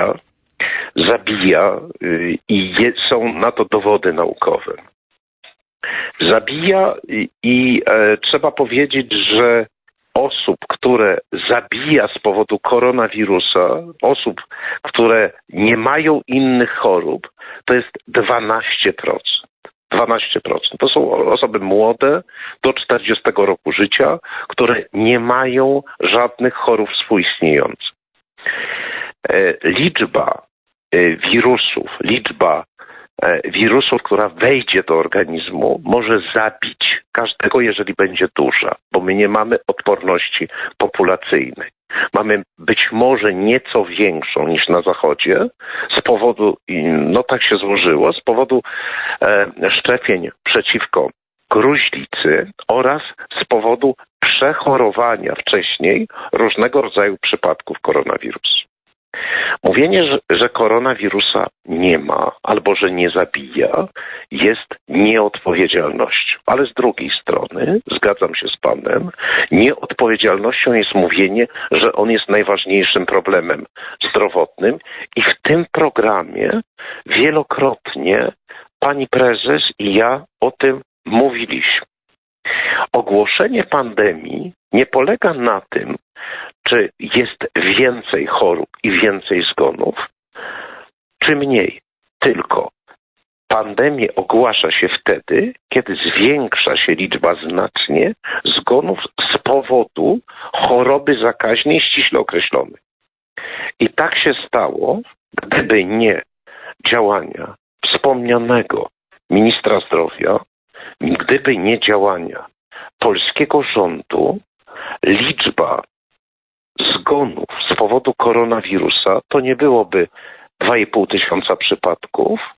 zabija i są na to dowody naukowe. Zabija i trzeba powiedzieć, że osób, które zabija z powodu koronawirusa, osób, które nie mają innych chorób, to jest 12%. 12%. To są osoby młode, do 40 roku życia, które nie mają żadnych chorób współistniejących. Liczba wirusów, która wejdzie do organizmu, może zabić każdego, jeżeli będzie duża, bo my nie mamy odporności populacyjnej. Mamy być może nieco większą niż na Zachodzie z powodu, no tak się złożyło, z powodu szczepień przeciwko gruźlicy oraz z powodu przechorowania wcześniej różnego rodzaju przypadków koronawirusa. Mówienie, że koronawirusa nie ma albo że nie zabija, jest nieodpowiedzialnością. Ale z drugiej strony, zgadzam się z panem, nieodpowiedzialnością jest mówienie, że on jest najważniejszym problemem zdrowotnym i w tym programie wielokrotnie pani prezes i ja o tym mówiliśmy. Ogłoszenie pandemii nie polega na tym, czy jest więcej chorób i więcej zgonów, czy mniej. Tylko pandemię ogłasza się wtedy, kiedy zwiększa się liczba znacznie zgonów z powodu choroby zakaźnej ściśle określonej. I tak się stało, gdyby nie działania wspomnianego ministra zdrowia, gdyby nie działania polskiego rządu, liczba zgonów z powodu koronawirusa to nie byłoby 2,5 tysiąca przypadków,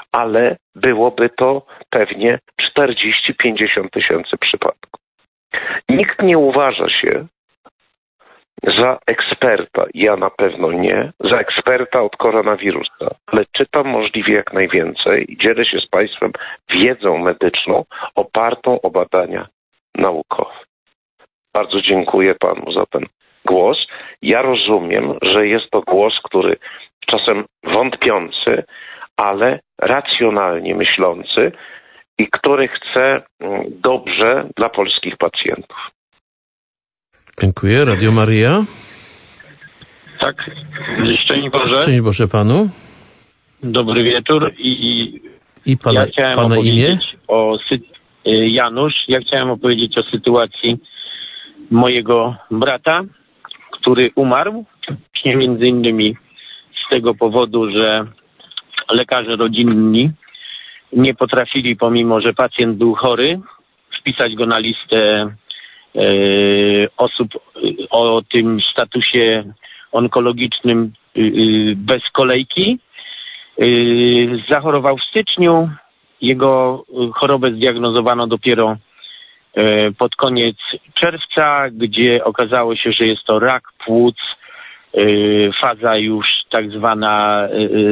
ale byłoby to pewnie 40-50 tysięcy przypadków. Nikt nie uważa się za eksperta, ja na pewno nie, za eksperta od koronawirusa, ale czytam możliwie jak najwięcej i dzielę się z Państwem wiedzą medyczną opartą o badania naukowe. Bardzo dziękuję Panu za ten głos. Ja rozumiem, że jest to głos, który czasem wątpiący, ale racjonalnie myślący i który chce dobrze dla polskich pacjentów. Dziękuję. Radio Maryja. Tak, szczęść Boże. Szczęść Boże Panu. Dobry wieczór i pana, ja chciałem pana opowiedzieć Janusz, ja chciałem opowiedzieć o sytuacji mojego brata, który umarł, właśnie między innymi z tego powodu, że lekarze rodzinni nie potrafili, pomimo że pacjent był chory, wpisać go na listę osób o tym statusie onkologicznym bez kolejki. Zachorował w styczniu. Jego chorobę zdiagnozowano dopiero pod koniec czerwca, gdzie okazało się, że jest to rak płuc, faza już tak zwana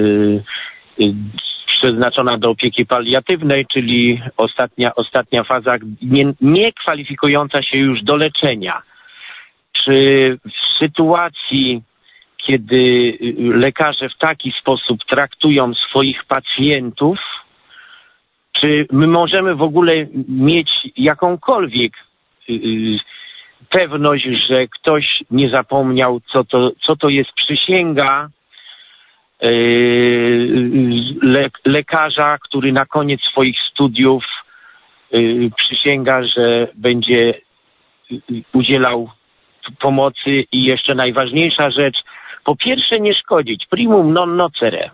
przeznaczona do opieki paliatywnej, czyli ostatnia faza nie kwalifikująca się już do leczenia. Czy w sytuacji, kiedy lekarze w taki sposób traktują swoich pacjentów, czy my możemy w ogóle mieć jakąkolwiek pewność, że ktoś nie zapomniał, co to jest przysięga lekarza, który na koniec swoich studiów przysięga, że będzie udzielał pomocy i jeszcze najważniejsza rzecz, po pierwsze nie szkodzić, primum non nocere.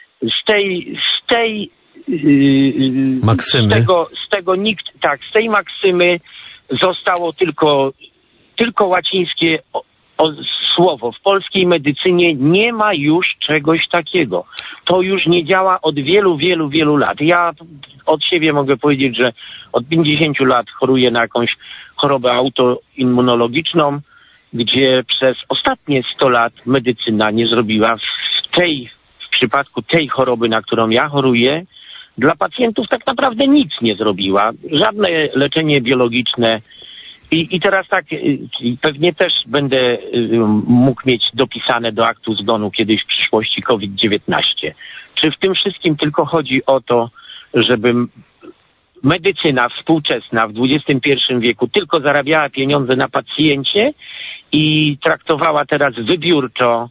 Maksymy. Z tej maksymy zostało tylko łacińskie słowo. W polskiej medycynie nie ma już czegoś takiego. To już nie działa od wielu lat. Ja od siebie mogę powiedzieć, że od 50 lat choruję na jakąś chorobę autoimmunologiczną, gdzie przez ostatnie 100 lat medycyna nie zrobiła w przypadku tej choroby, na którą ja choruję, dla pacjentów tak naprawdę nic nie zrobiła. Żadne leczenie biologiczne. I teraz tak, pewnie też będę mógł mieć dopisane do aktu zgonu kiedyś w przyszłości COVID-19. Czy w tym wszystkim tylko chodzi o to, żeby medycyna współczesna w XXI wieku tylko zarabiała pieniądze na pacjencie i traktowała teraz wybiórczo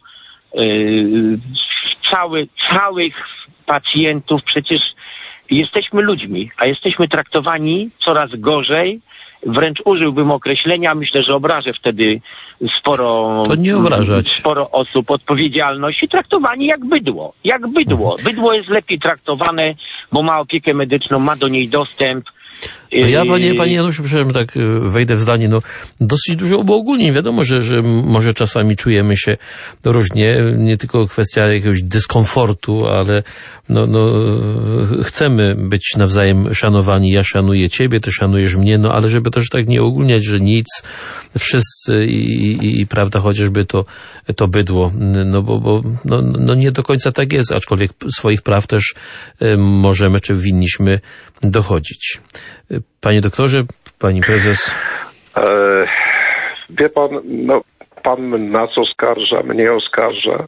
całych pacjentów? Przecież jesteśmy ludźmi, a jesteśmy traktowani coraz gorzej. Wręcz użyłbym określenia, myślę, że obrażę wtedy sporo osób, odpowiedzialność i traktowani jak bydło. Jak bydło. Bydło jest lepiej traktowane, bo ma opiekę medyczną, ma do niej dostęp. Ja, panie Januszu, przepraszam, tak wejdę w zdanie, dosyć dużo uogólnień. Wiadomo, że może czasami czujemy się różnie, nie tylko kwestia jakiegoś dyskomfortu, ale chcemy być nawzajem szanowani. Ja szanuję ciebie, ty szanujesz mnie, ale żeby też tak nie ogólniać, że nic, wszyscy i prawda, chociażby to bydło, bo nie do końca tak jest, aczkolwiek swoich praw też możemy, czy winniśmy dochodzić. Panie doktorze, pani prezes. Wie pan, pan nas oskarża, mnie oskarża.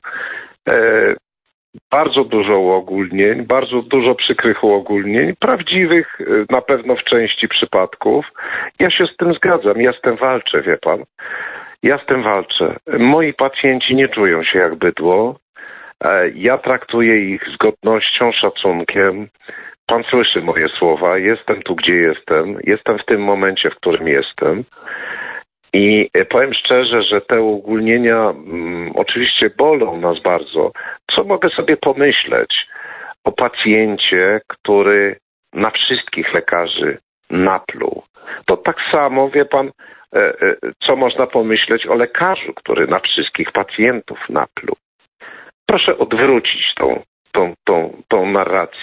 Bardzo dużo uogólnień, bardzo dużo przykrych uogólnień, prawdziwych na pewno w części przypadków. Ja się z tym zgadzam, ja z tym walczę, wie pan. Ja z tym walczę. Moi pacjenci nie czują się jak bydło. Ja traktuję ich z godnością, szacunkiem. Pan słyszy moje słowa. Jestem tu, gdzie jestem. Jestem w tym momencie, w którym jestem. I powiem szczerze, że te uogólnienia oczywiście bolą nas bardzo. Co mogę sobie pomyśleć o pacjencie, który na wszystkich lekarzy napluł? To tak samo, wie pan, co można pomyśleć o lekarzu, który na wszystkich pacjentów napluł. Proszę odwrócić tą narrację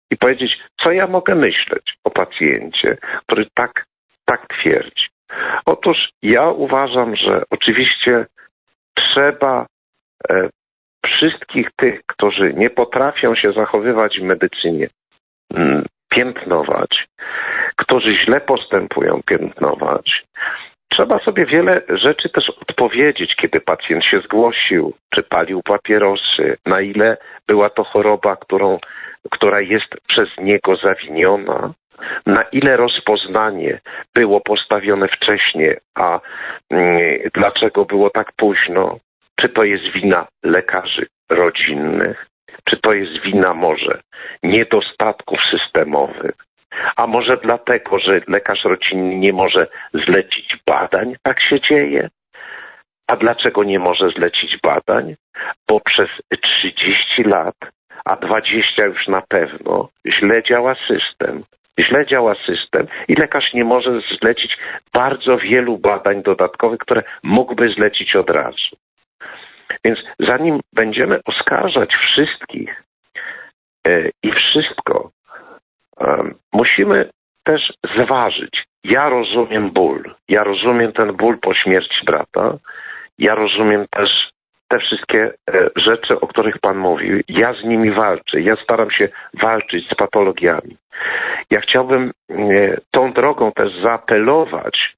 i powiedzieć, co ja mogę myśleć o pacjencie, który tak twierdzi. Otóż ja uważam, że oczywiście trzeba wszystkich tych, którzy nie potrafią się zachowywać w medycynie, piętnować, którzy źle postępują, piętnować. Trzeba sobie wiele rzeczy też odpowiedzieć, kiedy pacjent się zgłosił, czy palił papierosy, na ile była to choroba, która jest przez niego zawiniona, na ile rozpoznanie było postawione wcześniej, a dlaczego było tak późno, czy to jest wina lekarzy rodzinnych, czy to jest wina może niedostatków systemowych, a może dlatego, że lekarz rodzinny nie może zlecić badań, tak się dzieje. A dlaczego nie może zlecić badań? Bo przez 30 lat, a 20 już na pewno, źle działa system i lekarz nie może zlecić bardzo wielu badań dodatkowych, które mógłby zlecić od razu. Więc zanim będziemy oskarżać wszystkich i wszystko, musimy też zważyć. Ja rozumiem ból. Ja rozumiem ten ból po śmierci brata. Ja rozumiem też te wszystkie rzeczy, o których Pan mówił. Ja z nimi walczę. Ja staram się walczyć z patologiami. Ja chciałbym tą drogą też zaapelować,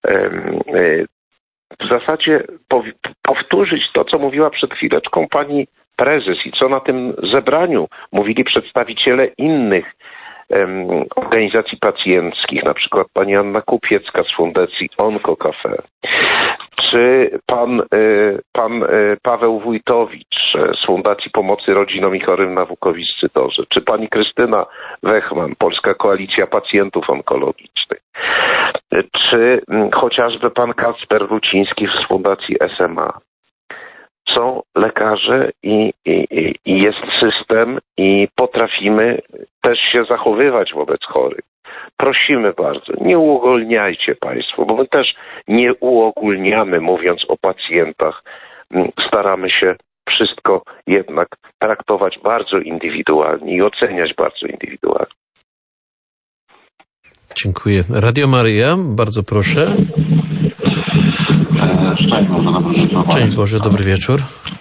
w zasadzie powtórzyć to, co mówiła przed chwileczką pani prezes i co na tym zebraniu mówili przedstawiciele innych organizacji pacjenckich, na przykład pani Anna Kupiecka z Fundacji Onco Cafe, czy pan Paweł Wójtowicz z Fundacji Pomocy Rodzinom i Chorym na Wukowiscydorze, czy pani Krystyna Wechman, Polska Koalicja Pacjentów Onkologicznych, czy chociażby pan Kacper Ruciński z Fundacji SMA. Są lekarze i jest system i potrafimy też się zachowywać wobec chorych. Prosimy bardzo, nie uogólniajcie Państwo, bo my też nie uogólniamy, mówiąc o pacjentach. Staramy się wszystko jednak traktować bardzo indywidualnie i oceniać bardzo indywidualnie. Dziękuję. Radio Maryja, bardzo proszę. Szczęść Boże, dobry wieczór. Szczęść Boże, dobry wieczór.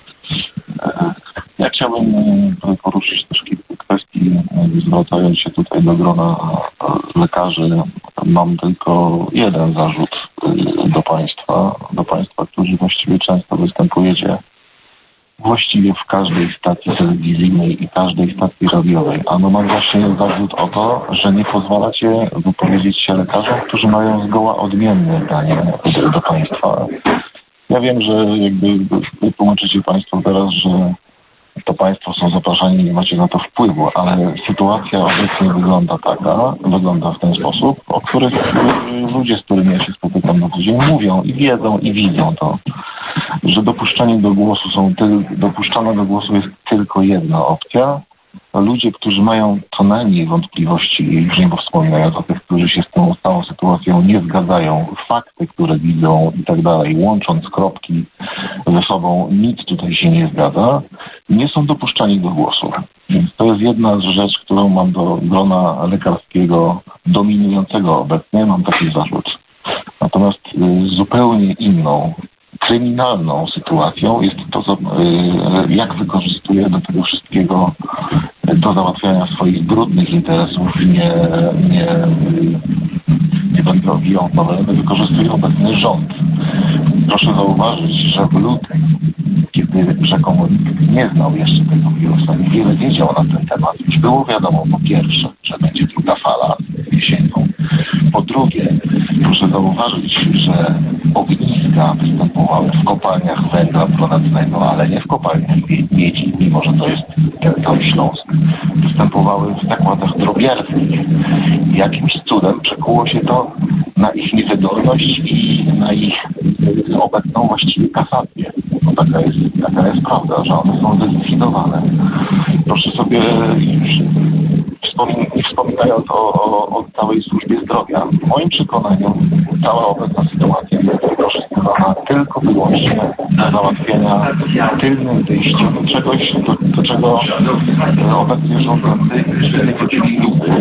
Ja chciałbym poruszyć też kilka kwestii, zwracając się tutaj do grona lekarzy. Mam tylko jeden zarzut do Państwa, którzy właściwie często występujecie właściwie w każdej stacji telewizyjnej i każdej stacji radiowej. Ano mam właśnie zarzut o to, że nie pozwalacie wypowiedzieć się lekarzom, którzy mają zgoła odmienne zdanie do Państwa. Ja wiem, że jakby tłumaczycie Państwo teraz, że to Państwo są zapraszani i nie macie na to wpływu, ale sytuacja obecnie wygląda w ten sposób, o których ludzie, z którymi ja się spotykam na co dzień, mówią i wiedzą i widzą to, że dopuszczana do głosu jest tylko jedna opcja. Ludzie, którzy mają co najmniej wątpliwości, już nie wspominając o tych, którzy się z tą całą sytuacją nie zgadzają, fakty, które widzą i tak dalej, łącząc kropki ze sobą, nic tutaj się nie zgadza, nie są dopuszczani do głosu. Więc to jest jedna z rzeczy, którą mam do grona lekarskiego dominującego obecnie, mam taki zarzut. Natomiast zupełnie inną, kryminalną sytuacją jest to, jak wykorzystuje do tego wszystkiego, do załatwiania swoich brudnych interesów, nie będę owijał bawełny, wykorzystuje obecny rząd. Proszę zauważyć, że w lutym, kiedy rzekomo nikt nie znał jeszcze tego wirusa, niewiele wiedział na ten temat, już było wiadomo po pierwsze, że będzie druga fala jesienią. Po drugie, proszę zauważyć, że ogniska występowały w kopalniach węgla brunatnego, ale nie w kopalniach miedzi, mimo że to jest tam Śląsk. Występowały w zakładach drobiarskich. Jakimś cudem przekuło się to na ich niewydolność i na ich obecną właściwie kasację. No taka jest prawda, że one są zlikwidowane. Proszę sobie, nie wspominając o całej służbie zdrowia, w moim przekonaniu cała obecna sytuacja jest wykorzystywana tylko wyłącznie do załatwienia tylnym wyjściem do czegoś, do czego obecnie rządzący nie podzieli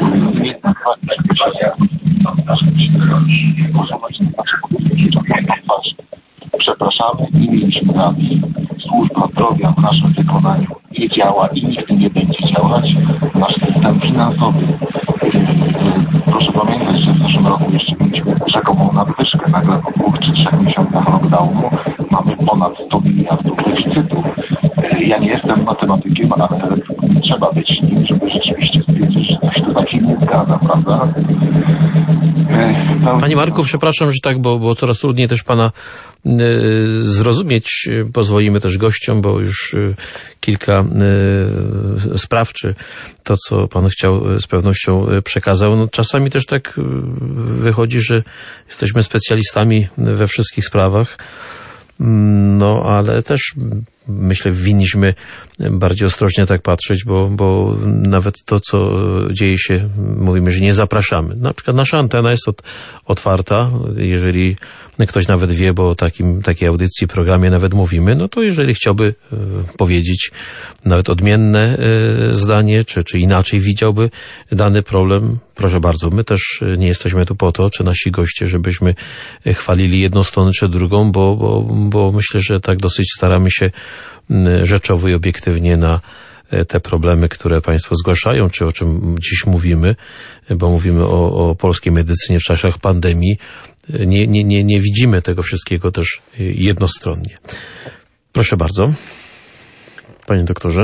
przepraszamy, nie mieliśmy racji. Służba zdrowia w naszym wykonaniu nie działa i nigdy nie będzie działać. Nasz system finansowy, proszę pamiętać, że w zeszłym roku jeszcze mieliśmy rzekomą nadwyżkę. Nagle po 2 czy 3 miesiącach lockdownu mamy ponad 100 miliardów deficytu. Ja nie jestem matematykiem, ale trzeba być nim, żeby rzeczywiście stwierdzić, że coś tu takiego nie zgadza, prawda? Panie Marku, przepraszam, że tak, bo coraz trudniej też pana zrozumieć. Pozwolimy też gościom, bo już kilka spraw, czy to, co pan chciał, z pewnością przekazał. No, czasami też tak wychodzi, że jesteśmy specjalistami we wszystkich sprawach. No, ale też myślę, winniśmy bardziej ostrożnie tak patrzeć, bo nawet to, co dzieje się, mówimy, że nie zapraszamy. Na przykład nasza antena jest otwarta, jeżeli ktoś nawet wie, bo o takiej audycji, programie nawet mówimy, no to jeżeli chciałby powiedzieć nawet odmienne zdanie, czy inaczej widziałby dany problem, proszę bardzo, my też nie jesteśmy tu po to, czy nasi goście, żebyśmy chwalili jedną stronę, czy drugą, bo myślę, że tak dosyć staramy się rzeczowo i obiektywnie na te problemy, które państwo zgłaszają, czy o czym dziś mówimy, bo mówimy o polskiej medycynie w czasach pandemii. Nie widzimy tego wszystkiego też jednostronnie. Proszę bardzo, panie doktorze.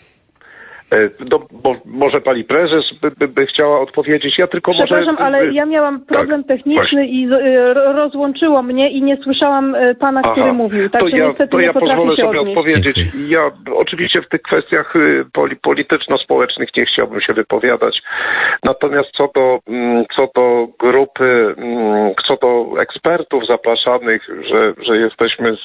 Bo może pani prezes by chciała odpowiedzieć. Ja tylko Przepraszam, ale ja miałam problem techniczny i rozłączyło mnie i nie słyszałam pana, który mówił. Także niestety nie potrafię się odnieść. Odpowiedzieć. Ja oczywiście w tych kwestiach polityczno-społecznych nie chciałbym się wypowiadać. Natomiast co do grupy, co do ekspertów zapraszanych, że jesteśmy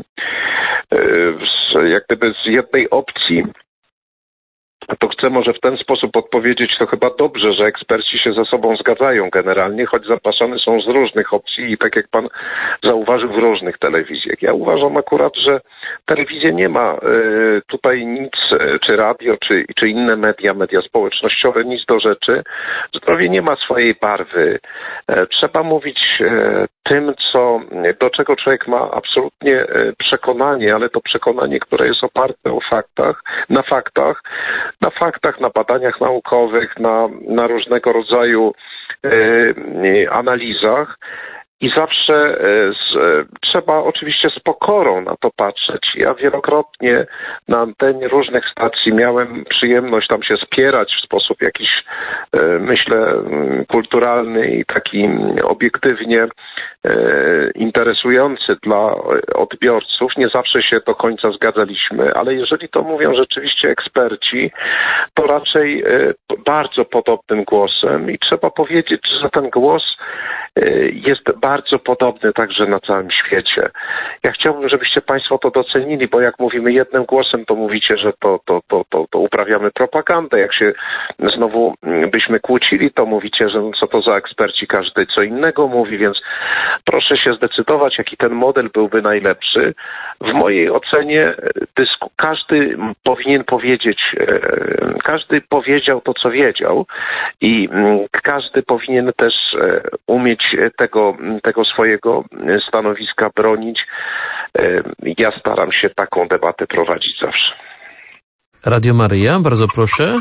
jak gdyby z jednej opcji, to chcę może w ten sposób odpowiedzieć, to chyba dobrze, że eksperci się ze sobą zgadzają generalnie, choć zapraszane są z różnych opcji i tak jak pan zauważył, w różnych telewizjach. Ja uważam akurat, że telewizja nie ma tutaj nic, czy radio, czy inne media społecznościowe, nic do rzeczy. Zdrowie nie ma swojej barwy. Trzeba mówić tym, do czego człowiek ma absolutnie przekonanie, ale to przekonanie, które jest oparte na faktach, na badaniach naukowych, na różnego rodzaju analizach. I zawsze trzeba oczywiście z pokorą na to patrzeć. Ja wielokrotnie na antenie różnych stacji miałem przyjemność tam się spierać w sposób jakiś, myślę, kulturalny i taki obiektywnie interesujący dla odbiorców. Nie zawsze się do końca zgadzaliśmy, ale jeżeli to mówią rzeczywiście eksperci, to raczej bardzo podobnym głosem i trzeba powiedzieć, że ten głos jest bardzo podobny także na całym świecie. Ja chciałbym, żebyście państwo to docenili, bo jak mówimy jednym głosem, to mówicie, że to uprawiamy propagandę. Jak się znowu byśmy kłócili, to mówicie, że co to za eksperci, każdy co innego mówi, więc proszę się zdecydować, jaki ten model byłby najlepszy. W mojej ocenie każdy powinien powiedzieć, każdy powiedział to, co wiedział i każdy powinien też umieć tego swojego stanowiska bronić. Ja staram się taką debatę prowadzić zawsze. Radio Maryja, bardzo proszę.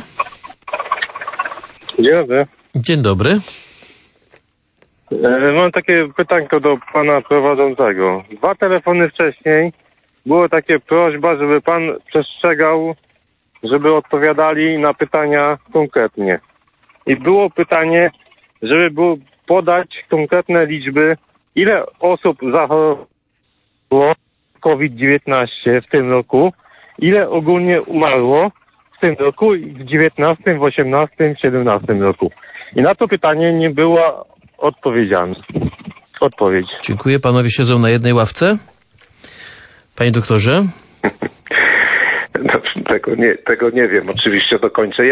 Dzień dobry. Dzień dobry. Mam takie pytanko do pana prowadzącego. 2 telefony wcześniej było takie prośba, żeby pan przestrzegał, żeby odpowiadali na pytania konkretnie. I było pytanie, żeby podać konkretne liczby, ile osób zachorowało COVID-19 w tym roku, ile ogólnie umarło w tym roku, w 19, w 18, w 17 roku. I na to pytanie nie była odpowiedź. Dziękuję. Panowie siedzą na jednej ławce? Panie doktorze? Tego nie wiem oczywiście do końca.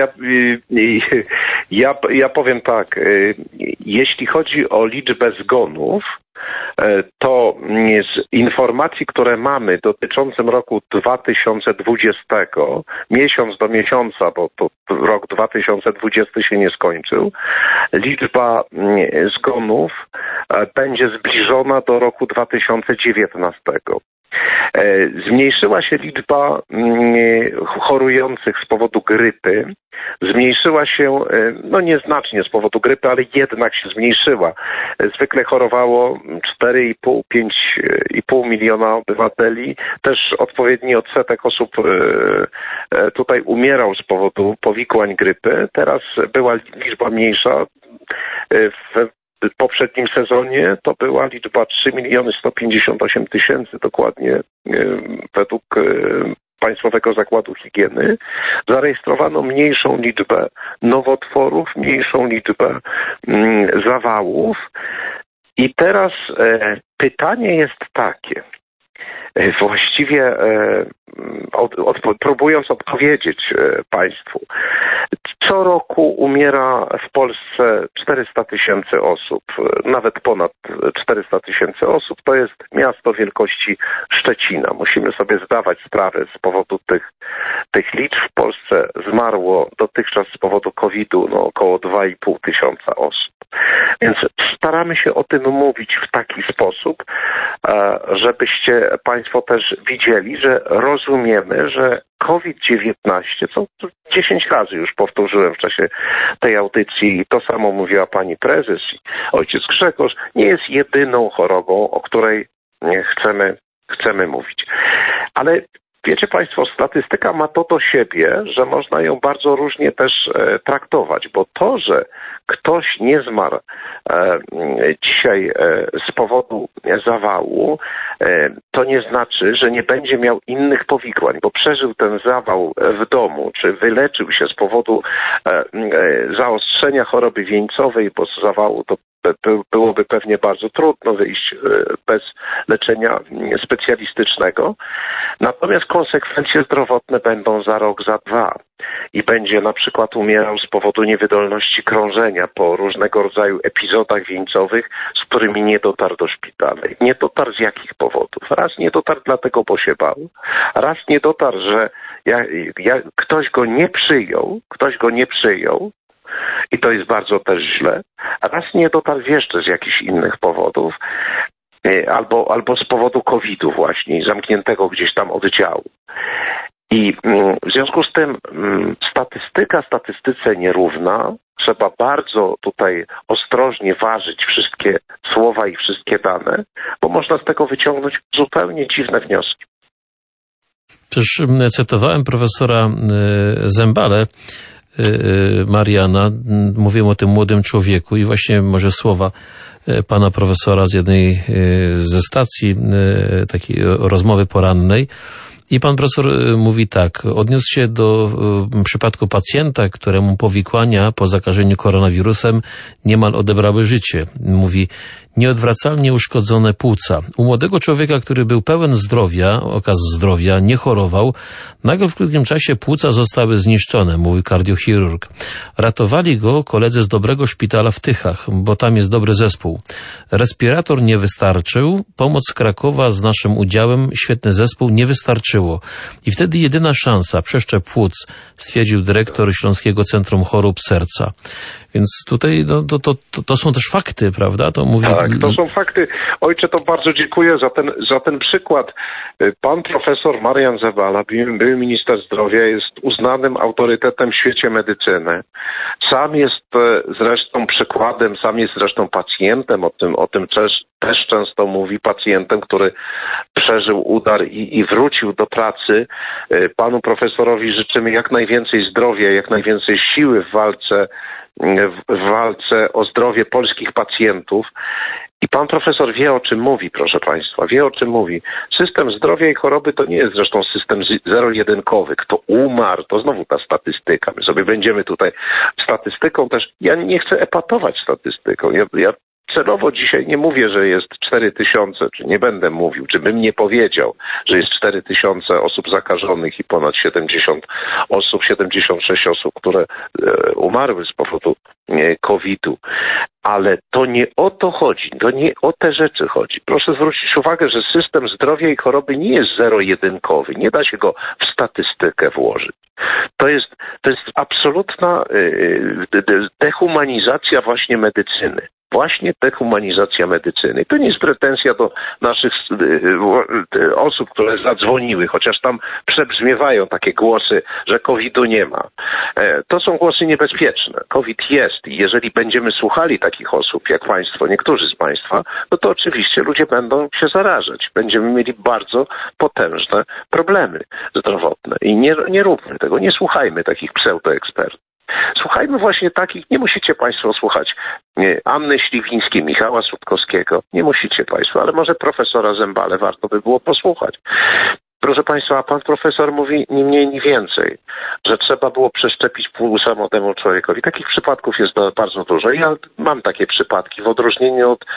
Ja powiem tak, jeśli chodzi o liczbę zgonów, to z informacji, które mamy dotyczącym roku 2020, miesiąc do miesiąca, bo to rok 2020 się nie skończył, liczba zgonów będzie zbliżona do roku 2019. Zmniejszyła się liczba chorujących z powodu grypy. Zmniejszyła się, nieznacznie z powodu grypy, ale jednak się zmniejszyła. Zwykle chorowało 4,5-5,5 miliona obywateli. Też odpowiedni odsetek osób tutaj umierał z powodu powikłań grypy. Teraz była liczba mniejsza. W poprzednim sezonie to była liczba 3 158 000 dokładnie według Państwowego Zakładu Higieny. Zarejestrowano mniejszą liczbę nowotworów, mniejszą liczbę zawałów. I teraz pytanie jest takie. Właściwie próbując odpowiedzieć Państwu, co roku umiera w Polsce 400 000 osób, nawet ponad 400 000 osób. To jest miasto wielkości Szczecina. Musimy sobie zdawać sprawę z powodu tych liczb. W Polsce zmarło dotychczas z powodu COVID-u około 2,5 tysiąca osób. Więc staramy się o tym mówić w taki sposób, żebyście Państwo też widzieli, że rozumiemy, że COVID-19, co 10 razy już powtórzyłem w czasie tej audycji i to samo mówiła pani prezes i ojciec Grzegorz, nie jest jedyną chorobą, o której chcemy mówić. Ale wiecie Państwo, statystyka ma to do siebie, że można ją bardzo różnie też traktować, bo to, że ktoś nie zmarł dzisiaj z powodu zawału, to nie znaczy, że nie będzie miał innych powikłań, bo przeżył ten zawał w domu, czy wyleczył się z powodu zaostrzenia choroby wieńcowej, bo z zawału to byłoby pewnie bardzo trudno wyjść bez leczenia specjalistycznego. Natomiast konsekwencje zdrowotne będą za rok, za dwa. I będzie na przykład umierał z powodu niewydolności krążenia po różnego rodzaju epizodach wieńcowych, z którymi nie dotarł do szpitala. Nie dotarł z jakich powodów? Raz nie dotarł dlatego, bo się bał. Raz nie dotarł, że ktoś go nie przyjął, i to jest bardzo też źle. Raz nie dotarł jeszcze z jakichś innych powodów, albo z powodu COVID-u właśnie, zamkniętego gdzieś tam oddziału. I w związku z tym statystyka statystyce nierówna. Trzeba bardzo tutaj ostrożnie ważyć wszystkie słowa i wszystkie dane, bo można z tego wyciągnąć zupełnie dziwne wnioski. Przecież cytowałem profesora Zembalę, Mariana, mówiłem o tym młodym człowieku i właśnie może słowa pana profesora z jednej ze stacji takiej rozmowy porannej. I pan profesor mówi tak, odniósł się do przypadku pacjenta, któremu powikłania po zakażeniu koronawirusem niemal odebrały życie. Mówi, nieodwracalnie uszkodzone płuca. U młodego człowieka, który był pełen zdrowia, okaz zdrowia, nie chorował, nagle w krótkim czasie płuca zostały zniszczone, mówi kardiochirurg. Ratowali go koledzy z dobrego szpitala w Tychach, bo tam jest dobry zespół. Respirator nie wystarczył, pomoc z Krakowa z naszym udziałem, świetny zespół, nie wystarczyło. I wtedy jedyna szansa, przeszczep płuc, stwierdził dyrektor Śląskiego Centrum Chorób Serca. Więc tutaj to są też fakty, prawda? To mówi... Tak, to są fakty. Ojcze, to bardzo dziękuję za ten przykład. Pan profesor Marian Zembala, były minister zdrowia, jest uznanym autorytetem w świecie medycyny. Sam jest zresztą przykładem, sam jest zresztą pacjentem, o tym też często mówi, pacjentem, który przeżył udar i wrócił do pracy. Panu profesorowi życzymy jak najwięcej zdrowia, jak najwięcej siły w walce o zdrowie polskich pacjentów. I pan profesor wie, o czym mówi, proszę państwa, wie, o czym mówi. System zdrowia i choroby to nie jest zresztą system zero-jedynkowy. Kto umarł, to znowu ta statystyka. My sobie będziemy tutaj statystyką też. Ja nie chcę epatować statystyką. Ja celowo dzisiaj nie mówię, że jest 4000, czy nie będę mówił, czy bym nie powiedział, że jest 4000 osób zakażonych i ponad 76 osób, które umarły z powodu COVID-u. Ale to nie o to chodzi, to nie o te rzeczy chodzi. Proszę zwrócić uwagę, że system zdrowia i choroby nie jest zero-jedynkowy, nie da się go w statystykę włożyć. To jest absolutna dehumanizacja właśnie medycyny. Właśnie dehumanizacja medycyny. To nie jest pretensja do naszych osób, które zadzwoniły, chociaż tam przebrzmiewają takie głosy, że COVID-u nie ma. To są głosy niebezpieczne. COVID jest i jeżeli będziemy słuchali takich osób, jak państwo, niektórzy z państwa, no to oczywiście ludzie będą się zarażać. Będziemy mieli bardzo potężne problemy zdrowotne. I nie róbmy tego, nie słuchajmy takich pseudoekspertów. Słuchajmy właśnie takich, nie musicie państwo słuchać Anny Śliwińskiej, Michała Sutkowskiego, nie musicie państwo, ale może profesora Zembale warto by było posłuchać. Proszę państwa, a pan profesor mówi ni mniej, ni więcej, że trzeba było przeszczepić płuca młodemu człowiekowi. Takich przypadków jest bardzo dużo. Ja mam takie przypadki, w odróżnieniu od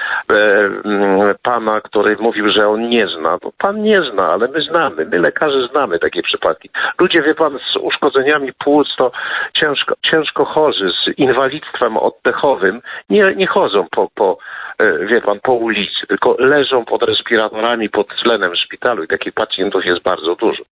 pana, który mówił, że on nie zna. No, pan nie zna, ale my znamy. My lekarze znamy takie przypadki. Ludzie, wie pan, z uszkodzeniami płuc to ciężko chorzy, z inwalidztwem oddechowym nie chodzą po ulicy, tylko leżą pod respiratorami, pod tlenem w szpitalu i takich pacjentów jest bardzo dużo.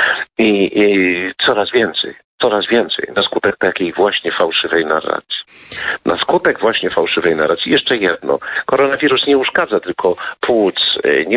I coraz więcej na skutek takiej właśnie fałszywej narracji. Na skutek właśnie fałszywej narracji jeszcze jedno. Koronawirus nie uszkadza tylko płuc,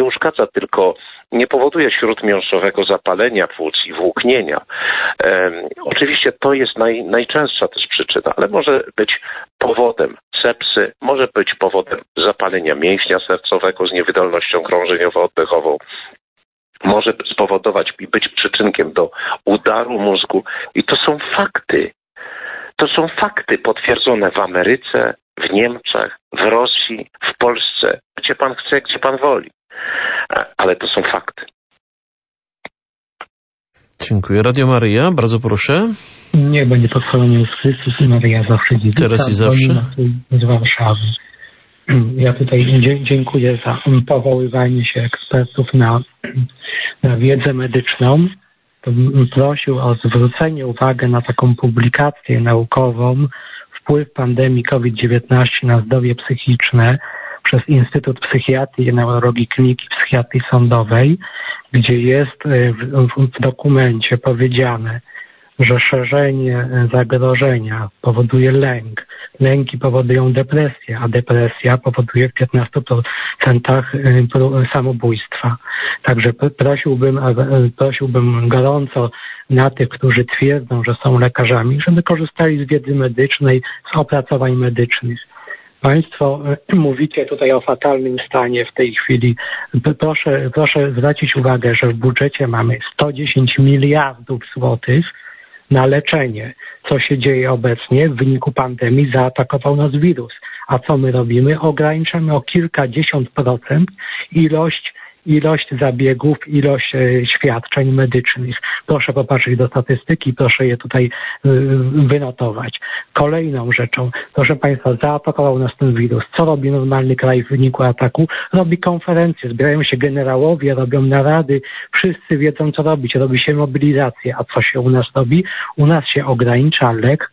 nie powoduje śródmiąższowego zapalenia płuc i włóknienia. Oczywiście to jest najczęstsza też przyczyna, ale może być powodem sepsy, może być powodem zapalenia mięśnia sercowego z niewydolnością krążeniowo-oddechową. Może spowodować i być przyczynkiem do udaru mózgu. I to są fakty. To są fakty potwierdzone w Ameryce, w Niemczech, w Rosji, w Polsce, gdzie pan chce, gdzie pan woli. Ale to są fakty. Dziękuję. Radio Maryja, bardzo proszę. Niech będzie pochwalony Jezus Chrystus i Maryja zawsze dziewica. Teraz i zawsze. Z Warszawy. Ja tutaj dziękuję za powoływanie się ekspertów na wiedzę medyczną. Prosił o zwrócenie uwagi na taką publikację naukową Wpływ pandemii COVID-19 na zdrowie psychiczne przez Instytut Psychiatrii i Neurologii Kliniki Psychiatrii Sądowej, gdzie jest w dokumencie powiedziane, że szerzenie zagrożenia powoduje lęk. Lęki powodują depresję, a depresja powoduje w 15% samobójstwa. Także prosiłbym gorąco na tych, którzy twierdzą, że są lekarzami, żeby korzystali z wiedzy medycznej, z opracowań medycznych. Państwo mówicie tutaj o fatalnym stanie w tej chwili. Proszę zwrócić uwagę, że w budżecie mamy 110 miliardów złotych na leczenie. Co się dzieje obecnie? W wyniku pandemii zaatakował nas wirus. A co my robimy? Ograniczamy o kilkadziesiąt procent ilość zabiegów, ilość świadczeń medycznych. Proszę popatrzeć do statystyki, proszę je tutaj wynotować. Kolejną rzeczą, proszę Państwa, zaatakował nas ten wirus. Co robi normalny kraj w wyniku ataku? Robi konferencje, zbierają się generałowie, robią narady, wszyscy wiedzą, co robić. Robi się mobilizację. A co się u nas robi? U nas się ogranicza lek,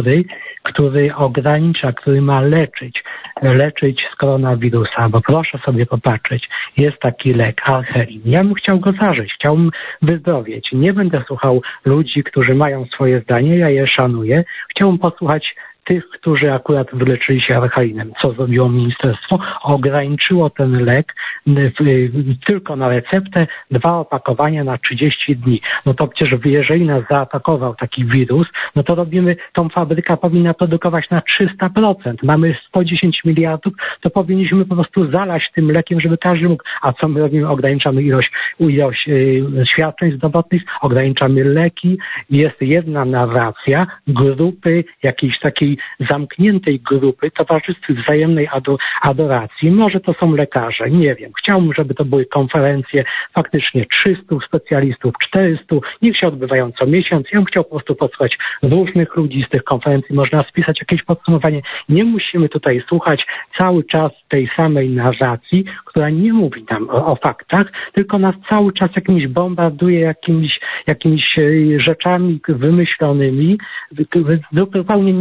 który ma leczyć z koronawirusa, bo proszę sobie popatrzeć, jest taki lek, Arhelin. Ja bym chciał go zażyć, chciałbym wyzdrowieć. Nie będę słuchał ludzi, którzy mają swoje zdanie, ja je szanuję. Chciałbym posłuchać tych, którzy akurat wyleczyli się Arhelinem. Co zrobiło ministerstwo? Ograniczyło ten lek tylko na receptę, 2 opakowania na 30 dni. No to przecież jeżeli nas zaatakował taki wirus, no to tą fabryka powinna produkować na 300%. Mamy 110 miliardów, to powinniśmy po prostu zalać tym lekiem, żeby każdy mógł. A co my robimy? Ograniczamy ilość świadczeń zdrowotnych, ograniczamy leki. Jest jedna narracja grupy, jakiejś takiej zamkniętej grupy, towarzystw wzajemnej adoracji. Może to są lekarze, nie wiem. Chciałbym, żeby to były konferencje faktycznie 300 specjalistów, 400, niech się odbywają co miesiąc. Ja bym chciał po prostu posłuchać różnych ludzi z tych konferencji. Można spisać jakieś podsumowanie. Nie musimy tutaj słuchać cały czas tej samej narracji, która nie mówi nam o faktach, tylko nas cały czas jakimś bombarduje jakimiś rzeczami wymyślonymi. Zupełnie nie chcę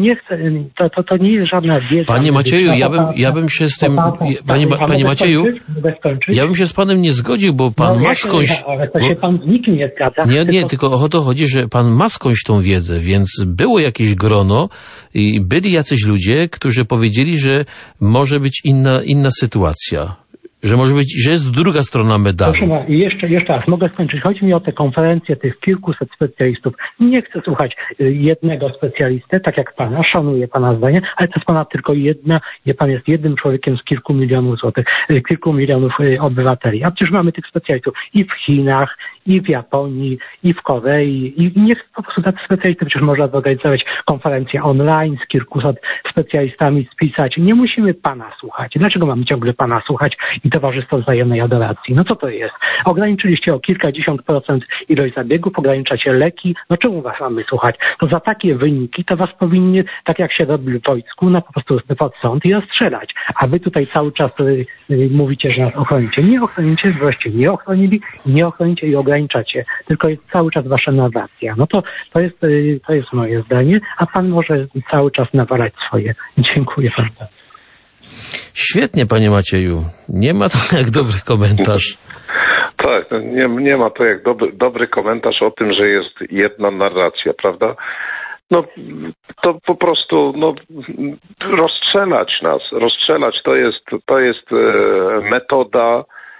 to nie jest żadna wiedza. Panie Macieju, ja bym się z tym... Panie Macieju, ja bym się z panem nie zgodził, bo pan ma skądś... Ale to się pan z nikim nie zgadza. Nie, tylko o to chodzi, że pan ma skądś tą wiedzę, więc było jakieś grono i byli jacyś ludzie, którzy powiedzieli, że może być inna sytuacja. Że może być, że jest druga strona medalu. Proszę, jeszcze raz, mogę skończyć. Chodzi mi o te konferencje tych kilkuset specjalistów. Nie chcę słuchać jednego specjalisty, tak jak pana, szanuję pana zdanie, ale to jest pana tylko jedna, pan jest jednym człowiekiem z kilku milionów złotych, kilku milionów obywateli. A przecież mamy tych specjalistów i w Chinach, i w Japonii, i w Korei. I niech po prostu tacy specjalisty, przecież można zorganizować konferencję online z kilkuset specjalistami, spisać. Nie musimy pana słuchać. Dlaczego mamy ciągle pana słuchać i Towarzystwo Wzajemnej Adoracji? No co to jest? Ograniczyliście o kilkadziesiąt procent ilość zabiegów, ograniczacie leki. No czemu was mamy słuchać? To za takie wyniki to was powinni, tak jak się robi w wojsku, no po prostu pod sąd i rozstrzelać. A wy tutaj cały czas mówicie, że nas ochronicie. Nie ochronicie, wreszcie nie ochronili, nie ochronicie i ograniczacie. Tylko jest cały czas wasza narracja. No to jest moje zdanie, a pan może cały czas nawalać swoje. Dziękuję bardzo. Świetnie, panie Macieju. Nie ma to jak dobry komentarz. Tak, nie ma to jak dobry komentarz o tym, że jest jedna narracja, prawda? No to po prostu rozstrzelać nas. Rozstrzelać to jest metoda,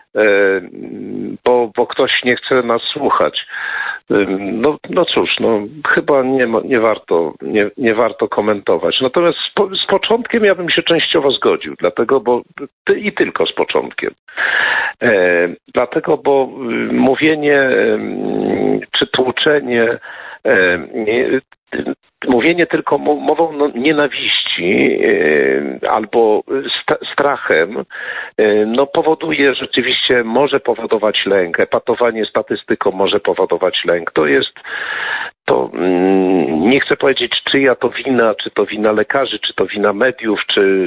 bo ktoś nie chce nas słuchać. No cóż, chyba nie warto komentować. Natomiast z początkiem ja bym się częściowo zgodził, dlatego, bo i tylko z początkiem. Dlatego, bo mówienie czy tłuczenie, mówienie tylko mową nienawiści albo strachem powoduje rzeczywiście, może powodować lęk. Epatowanie statystyką może powodować lęk. To nie chcę powiedzieć, czyja to wina, czy to wina lekarzy, czy to wina mediów,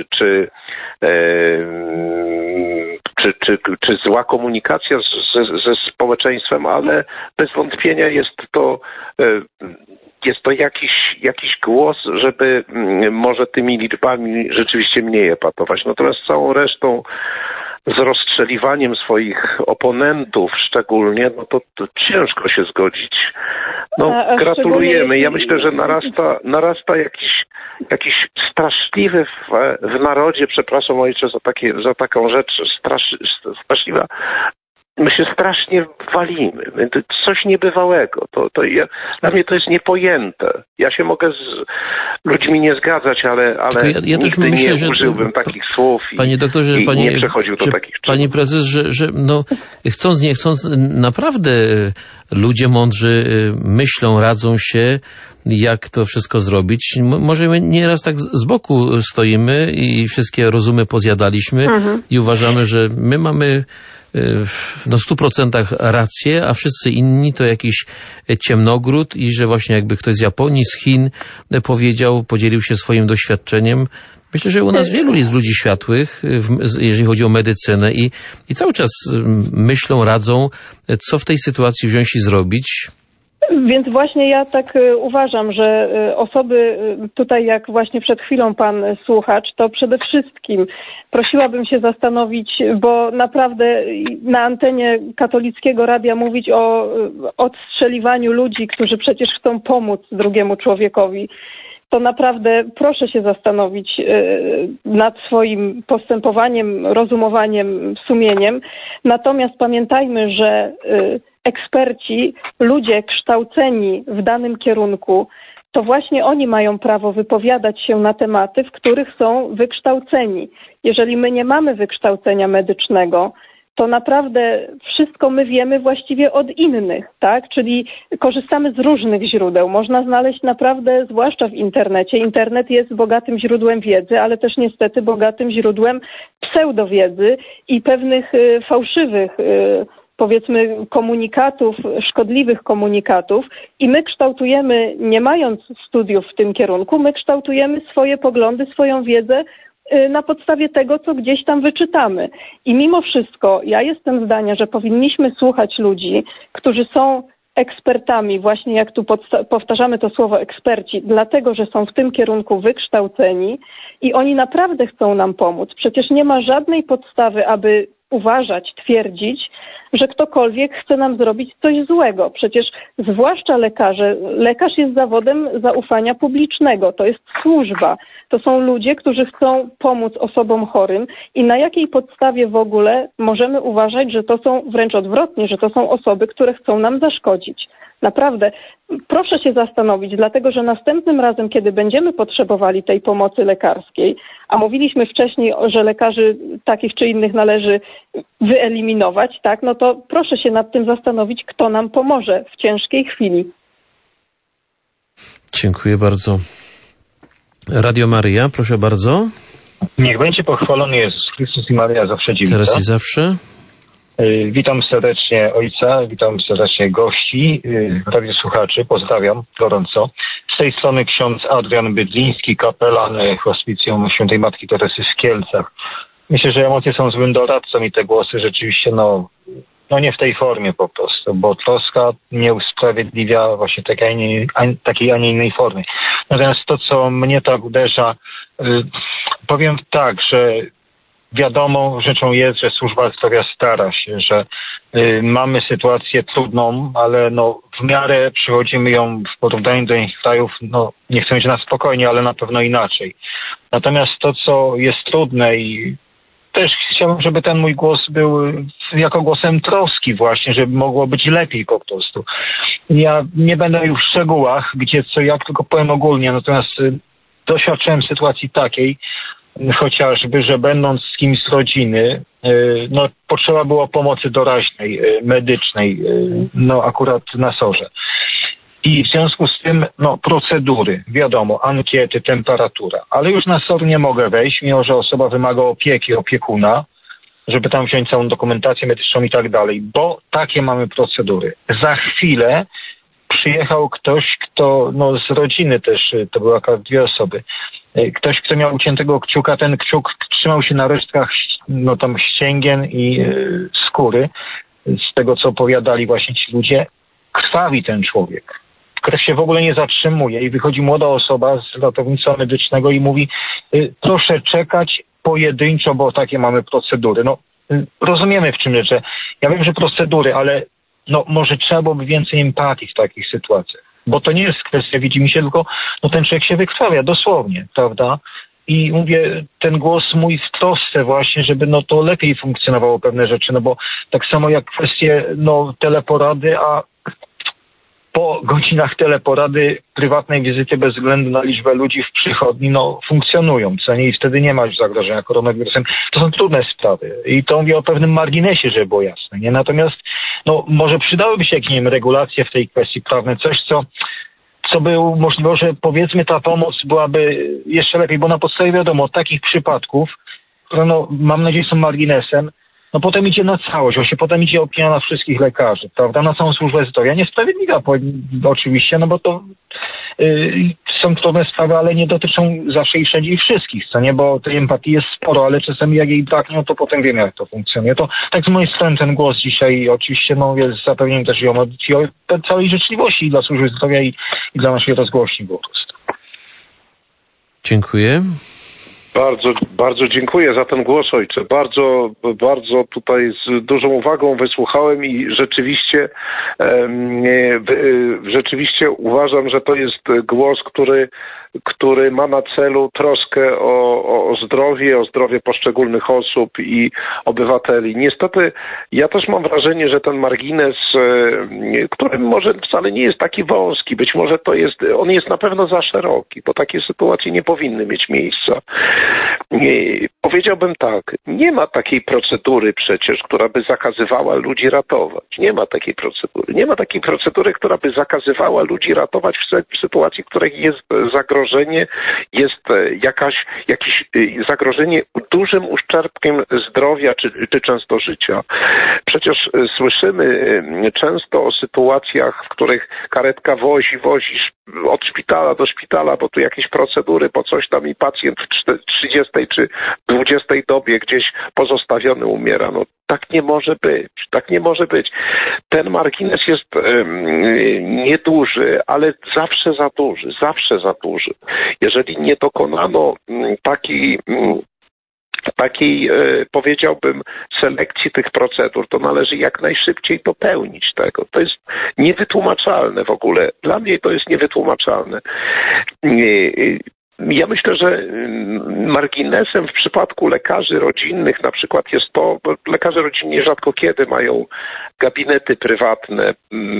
czy zła komunikacja ze społeczeństwem, ale bez wątpienia jest to jakiś głos, żeby może tymi liczbami rzeczywiście mniej epatować. Natomiast całą resztą, z rozstrzeliwaniem swoich oponentów szczególnie, to ciężko się zgodzić. Gratulujemy. Ja myślę, że narasta jakiś straszliwy w narodzie, przepraszam ojcze za taką rzecz, straszliwa. My się strasznie walimy. To coś niebywałego. Dla mnie to jest niepojęte. Ja się mogę z ludźmi nie zgadzać, ale ja też myślę, nie użyłbym takich słów panie doktorze, nie przechodził do takich czynów. Panie prezes, że chcąc, nie chcąc, naprawdę ludzie mądrzy myślą, radzą się, jak to wszystko zrobić. Może my nieraz tak z boku stoimy i wszystkie rozumy pozjadaliśmy i uważamy, że my mamy w 100% rację, a wszyscy inni to jakiś ciemnogród i że właśnie jakby ktoś z Japonii, z Chin podzielił się swoim doświadczeniem. Myślę, że u nas wielu jest ludzi światłych, jeżeli chodzi o medycynę i cały czas myślą, radzą, co w tej sytuacji wziąć i zrobić. Więc właśnie ja tak uważam, że osoby tutaj, jak właśnie przed chwilą pan słuchacz, to przede wszystkim prosiłabym się zastanowić, bo naprawdę na antenie katolickiego radia mówić o odstrzeliwaniu ludzi, którzy przecież chcą pomóc drugiemu człowiekowi, to naprawdę proszę się zastanowić nad swoim postępowaniem, rozumowaniem, sumieniem. Natomiast pamiętajmy, że eksperci, ludzie kształceni w danym kierunku, to właśnie oni mają prawo wypowiadać się na tematy, w których są wykształceni. Jeżeli my nie mamy wykształcenia medycznego, to naprawdę wszystko my wiemy właściwie od innych, tak? Czyli korzystamy z różnych źródeł. Można znaleźć naprawdę, zwłaszcza w internecie. Internet jest bogatym źródłem wiedzy, ale też niestety bogatym źródłem pseudowiedzy i pewnych fałszywych powiedzmy komunikatów, szkodliwych komunikatów i my kształtujemy, nie mając studiów w tym kierunku, my kształtujemy swoje poglądy, swoją wiedzę na podstawie tego, co gdzieś tam wyczytamy. I mimo wszystko ja jestem zdania, że powinniśmy słuchać ludzi, którzy są ekspertami, właśnie jak tu powtarzamy to słowo eksperci, dlatego, że są w tym kierunku wykształceni i oni naprawdę chcą nam pomóc. Przecież nie ma żadnej podstawy, aby uważać, twierdzić, że ktokolwiek chce nam zrobić coś złego. Przecież zwłaszcza lekarze, lekarz jest zawodem zaufania publicznego, to jest służba. To są ludzie, którzy chcą pomóc osobom chorym i na jakiej podstawie w ogóle możemy uważać, że to są wręcz odwrotnie, że to są osoby, które chcą nam zaszkodzić. Naprawdę, proszę się zastanowić, dlatego że następnym razem, kiedy będziemy potrzebowali tej pomocy lekarskiej, a mówiliśmy wcześniej, że lekarzy takich czy innych należy wyeliminować, tak, no to proszę się nad tym zastanowić, kto nam pomoże w ciężkiej chwili. Dziękuję bardzo. Radio Maryja, proszę bardzo. Niech będzie pochwalony Jezus Chrystus i Maryja zawsze dziewica. Teraz i zawsze. Witam serdecznie ojca, witam serdecznie gości, radiosłuchaczy, pozdrawiam gorąco. Z tej strony ksiądz Adrian Bydliński, kapelan Hospicjum Świętej Matki Teresy w Kielcach. Myślę, że emocje są złym doradcą i te głosy rzeczywiście no nie w tej formie po prostu, bo troska nie usprawiedliwia właśnie takiej, a nie innej formy. Natomiast to, co mnie tak uderza, powiem tak, że wiadomo rzeczą jest, że służba zdrowia stara się, że mamy sytuację trudną, ale w miarę przechodzimy ją w porównaniu do innych krajów, nie chcę mieć na spokojnie, ale na pewno inaczej. Natomiast to, co jest trudne i też chciałbym, żeby ten mój głos był jako głosem troski właśnie, żeby mogło być lepiej po prostu. Ja nie będę już w szczegółach, gdzie co jak, tylko powiem ogólnie, natomiast doświadczyłem sytuacji takiej, chociażby, że będąc z kimś z rodziny, potrzeba było pomocy doraźnej, medycznej, akurat na SOR-ze. I w związku z tym, procedury, wiadomo, ankiety, temperatura, ale już na SOR nie mogę wejść, mimo że osoba wymaga opieki, opiekuna, żeby tam wziąć całą dokumentację medyczną i tak dalej, bo takie mamy procedury. Za chwilę przyjechał ktoś, kto, z rodziny też, to były akurat 2 osoby, ktoś, kto miał uciętego kciuka, ten kciuk trzymał się na resztkach, tam ścięgien i skóry, z tego, co opowiadali właśnie ci ludzie, krwawi ten człowiek. Krew się w ogóle nie zatrzymuje i wychodzi młoda osoba z ratownictwa medycznego i mówi, proszę czekać pojedynczo, bo takie mamy procedury. Rozumiemy w czym rzecz. Ja wiem, że procedury, ale może trzeba byłoby więcej empatii w takich sytuacjach. Bo to nie jest kwestia widzimisię, tylko ten człowiek się wykrwawia, dosłownie, prawda? I mówię, ten głos mój w trosce właśnie, żeby to lepiej funkcjonowało pewne rzeczy, bo tak samo jak kwestie teleporady, a po godzinach teleporady prywatnej wizyty bez względu na liczbę ludzi w przychodni funkcjonują, co nie? I wtedy nie ma już zagrożenia koronawirusem. To są trudne sprawy i to mówię o pewnym marginesie, żeby było jasne, nie? Natomiast może przydałyby się jakieś, regulacje w tej kwestii prawnej, coś, co by umożliwiło, że powiedzmy ta pomoc byłaby jeszcze lepiej, bo na podstawie wiadomo takich przypadków, które mam nadzieję są marginesem, potem idzie na całość, właśnie potem idzie opinia na wszystkich lekarzy, prawda, na całą służbę zdrowia. Niesprawiedliwa oczywiście, bo to są trudne sprawy, ale nie dotyczą zawsze i wszędzie i wszystkich, co nie, bo tej empatii jest sporo, ale czasami jak jej braknie, to potem wiemy, jak to funkcjonuje. To tak z mojej strony ten głos dzisiaj oczywiście jest zapewnieniem też i o całej życzliwości i dla służby zdrowia i dla naszej rozgłośni po prostu. Dziękuję. Bardzo, bardzo dziękuję za ten głos, ojcze. Bardzo, bardzo tutaj z dużą uwagą wysłuchałem i rzeczywiście uważam, że to jest głos, który ma na celu troskę o zdrowie poszczególnych osób i obywateli. Niestety ja też mam wrażenie, że ten margines, który może wcale nie jest taki wąski, być może on jest na pewno za szeroki, bo takie sytuacje nie powinny mieć miejsca. Powiedziałbym tak, nie ma takiej procedury przecież, która by zakazywała ludzi ratować. Nie ma takiej procedury. Nie ma takiej procedury, która by zakazywała ludzi ratować w sytuacji, w której jest zagrożenie, jest jakieś zagrożenie dużym uszczerbkiem zdrowia czy często życia. Przecież słyszymy często o sytuacjach, w których karetka wozi od szpitala do szpitala, bo tu jakieś procedury, po coś tam i pacjent w 30 czy 20 dobie gdzieś pozostawiony umiera. Tak nie może być. Tak nie może być. Ten margines jest nieduży, ale zawsze za duży. Zawsze za duży. Jeżeli nie dokonano takiej, powiedziałbym, selekcji tych procedur, to należy jak najszybciej dopełnić tego. To jest niewytłumaczalne w ogóle. Dla mnie to jest niewytłumaczalne. Ja myślę, że marginesem w przypadku lekarzy rodzinnych na przykład jest to, bo lekarze rodzinni rzadko kiedy mają gabinety prywatne.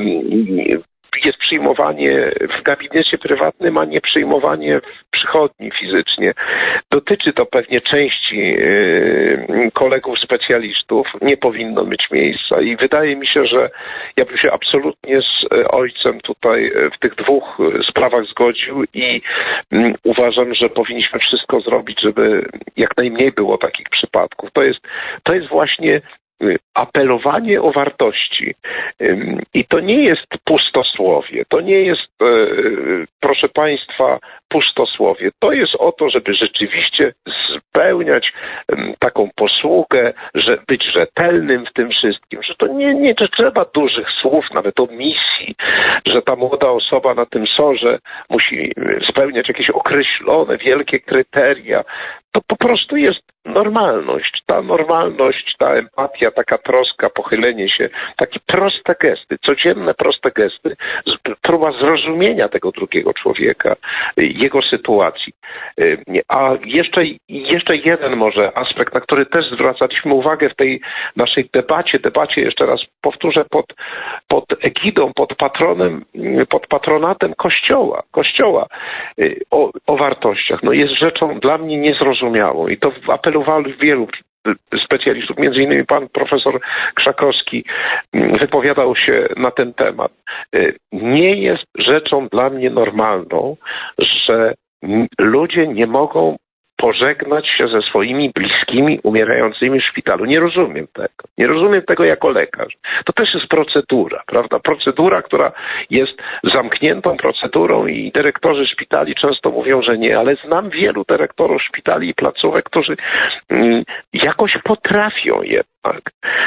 Jest przyjmowanie w gabinecie prywatnym, a nie przyjmowanie w przychodni fizycznie. Dotyczy to pewnie części kolegów specjalistów. Nie powinno mieć miejsca i wydaje mi się, że ja bym się absolutnie z ojcem tutaj w tych dwóch sprawach zgodził i uważam, że powinniśmy wszystko zrobić, żeby jak najmniej było takich przypadków. To jest właśnie apelowanie o wartości. I to nie jest pustosłowie, to nie jest, proszę Państwa, pustosłowie. To jest o to, żeby rzeczywiście spełniać taką posługę, że być rzetelnym w tym wszystkim, że to nie trzeba dużych słów, nawet o misji, że ta młoda osoba na tym sorze musi spełniać jakieś określone, wielkie kryteria. To po prostu jest normalność. Ta normalność, ta empatia, taka troska, pochylenie się, takie proste gesty, codzienne proste gesty, próba zrozumienia tego drugiego człowieka, jego sytuacji. A jeszcze jeden może aspekt, na który też zwracaliśmy uwagę w tej naszej debacie jeszcze raz powtórzę, pod egidą, pod patronatem Kościoła o wartościach. No jest rzeczą dla mnie niezrozumiałą i to apelowali wielu specjalistów, między innymi pan profesor Krzakowski wypowiadał się na ten temat. Nie jest rzeczą dla mnie normalną, że ludzie nie mogą pożegnać się ze swoimi bliskimi umierającymi w szpitalu. Nie rozumiem tego. Nie rozumiem tego jako lekarz. To też jest procedura, prawda? Procedura, która jest zamkniętą procedurą i dyrektorzy szpitali często mówią, że nie, ale znam wielu dyrektorów szpitali i placówek, którzy jakoś potrafią jednak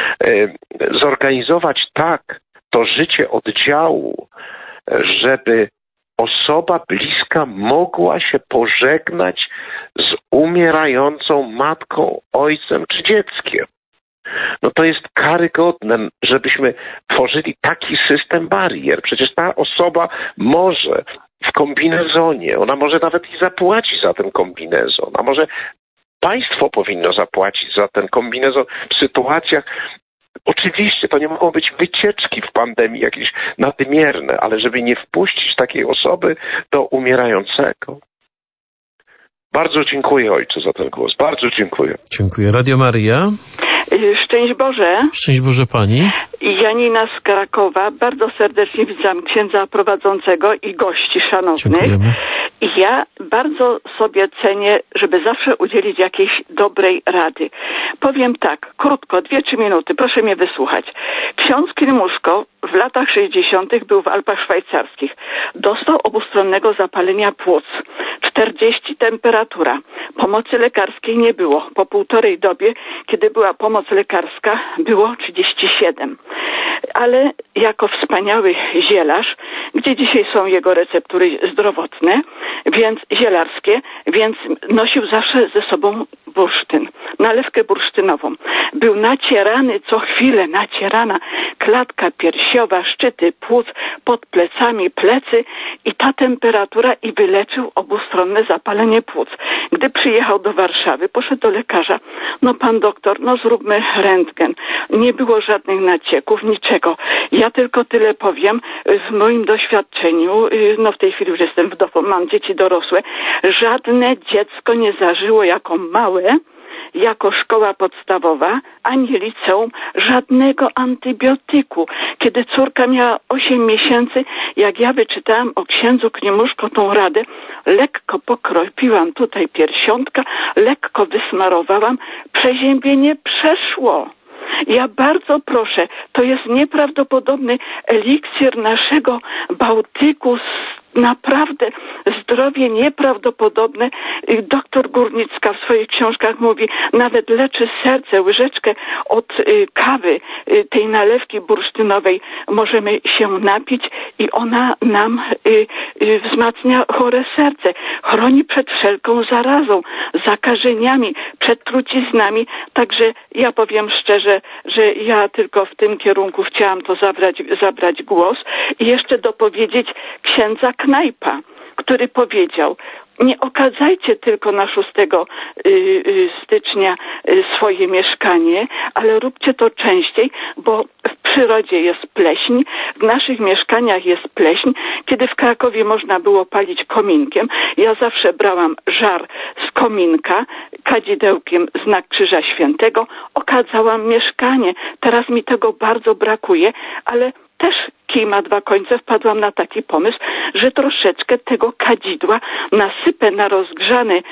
zorganizować tak to życie oddziału, żeby osoba bliska mogła się pożegnać z umierającą matką, ojcem czy dzieckiem. No to jest karygodne, żebyśmy tworzyli taki system barier. Przecież ta osoba może w kombinezonie, ona może nawet i zapłacić za ten kombinezon, a może państwo powinno zapłacić za ten kombinezon w sytuacjach. Oczywiście to nie mogą być wycieczki w pandemii jakieś nadmierne, ale żeby nie wpuścić takiej osoby do umierającego. Bardzo dziękuję ojcu za ten głos. Bardzo dziękuję. Dziękuję. Radio Maryja. Szczęść Boże. Szczęść Boże Pani. Janina z Krakowa. Bardzo serdecznie witam księdza prowadzącego i gości szanownych. Dziękujemy. Ja bardzo sobie cenię, żeby zawsze udzielić jakiejś dobrej rady. Powiem tak, krótko, 2-3 minuty, proszę mnie wysłuchać. Ksiądz Klimuszko w latach 60. był w Alpach Szwajcarskich. Dostał obustronnego zapalenia płuc. 40 temperatura. Pomocy lekarskiej nie było. Po 1,5 dobie, kiedy była pomoc lekarska, było 37. Ale jako wspaniały zielarz, gdzie dzisiaj są jego receptury zdrowotne, więc zielarskie, więc nosił zawsze ze sobą bursztyn, nalewkę bursztynową. Był nacierany co chwilę, nacierana klatka piersiowa, szczyty płuc, pod plecami plecy i ta temperatura i wyleczył obustronne zapalenie płuc. Gdy przyjechał do Warszawy, poszedł do lekarza. No pan doktor, no zróbmy rentgen. Nie było żadnych nacieków, niczego. Ja tylko tyle powiem w moim doświadczeniu, no w tej chwili już jestem wdową, mam dzieci dorosłe. Żadne dziecko nie zażyło jako małe, jako szkoła podstawowa, ani liceum, żadnego antybiotyku. Kiedy córka miała 8 miesięcy, jak ja wyczytałam o księdzu Klimuszko tą radę, lekko pokropiłam tutaj piersiątka, lekko wysmarowałam, przeziębienie przeszło. Ja bardzo proszę, to jest nieprawdopodobny eliksir naszego Bałtyku, naprawdę zdrowie nieprawdopodobne. Doktor Górnicka w swoich książkach mówi, nawet leczy serce, łyżeczkę od kawy, tej nalewki bursztynowej możemy się napić i ona nam wzmacnia chore serce, chroni przed wszelką zarazą, zakażeniami, przed truciznami. Także ja powiem szczerze, że ja tylko w tym kierunku chciałam to zabrać głos i jeszcze dopowiedzieć księdza Knajpa, który powiedział, nie okadzajcie tylko na 6 stycznia swoje mieszkanie, ale róbcie to częściej, bo w przyrodzie jest pleśń, w naszych mieszkaniach jest pleśń. Kiedy w Krakowie można było palić kominkiem, ja zawsze brałam żar z kominka, kadzidełkiem znak Krzyża Świętego, okadzałam mieszkanie. Teraz mi tego bardzo brakuje, ale też kij ma 2 końce, wpadłam na taki pomysł, że troszeczkę tego kadzidła nasypę na rozgrzany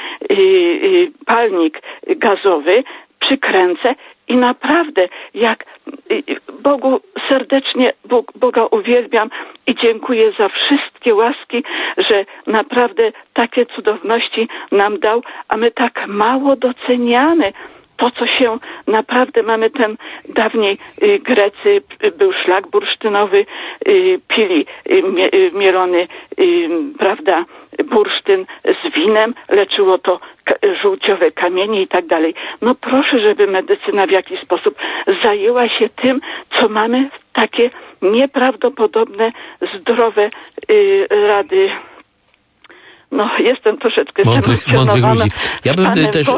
palnik gazowy, przykręcę i naprawdę jak Bogu serdecznie Boga uwielbiam i dziękuję za wszystkie łaski, że naprawdę takie cudowności nam dał, a my tak mało doceniamy to, co się naprawdę mamy ten dawniej Grecy, był szlak bursztynowy, pili mielony, prawda, bursztyn z winem, leczyło to żółciowe kamienie i tak dalej. No proszę, żeby medycyna w jakiś sposób zajęła się tym, co mamy, takie nieprawdopodobne, zdrowe rady. No, jestem troszeczkę mądrych ludzi. Ja bym też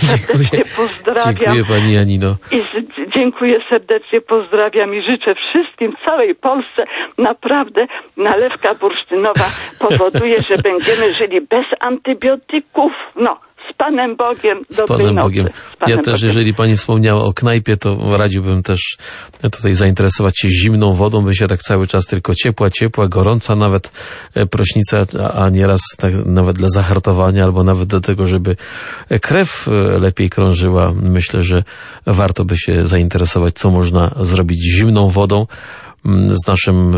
dziękuję pani Janino. I dziękuję serdecznie, pozdrawiam i życzę wszystkim, całej Polsce. Naprawdę nalewka bursztynowa powoduje, że będziemy żyli bez antybiotyków. No, z Panem Bogiem. Z Panem Bogiem. Ja też, jeżeli pani wspomniała o knajpie, to radziłbym też tutaj zainteresować się zimną wodą, by się tak cały czas tylko ciepła, gorąca nawet prysznica, a nieraz tak nawet dla zahartowania, albo nawet do tego, żeby krew lepiej krążyła. Myślę, że warto by się zainteresować, co można zrobić zimną wodą z naszym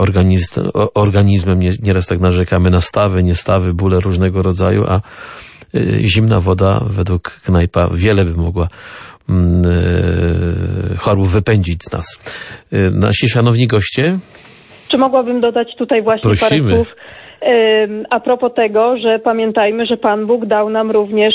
organizmem. Nieraz tak narzekamy na stawy, niestawy, bóle różnego rodzaju, a zimna woda według Knajpa wiele by mogła chorób wypędzić z nas. Nasi szanowni goście? Czy mogłabym dodać tutaj właśnie parę słów a propos tego, że pamiętajmy, że Pan Bóg dał nam również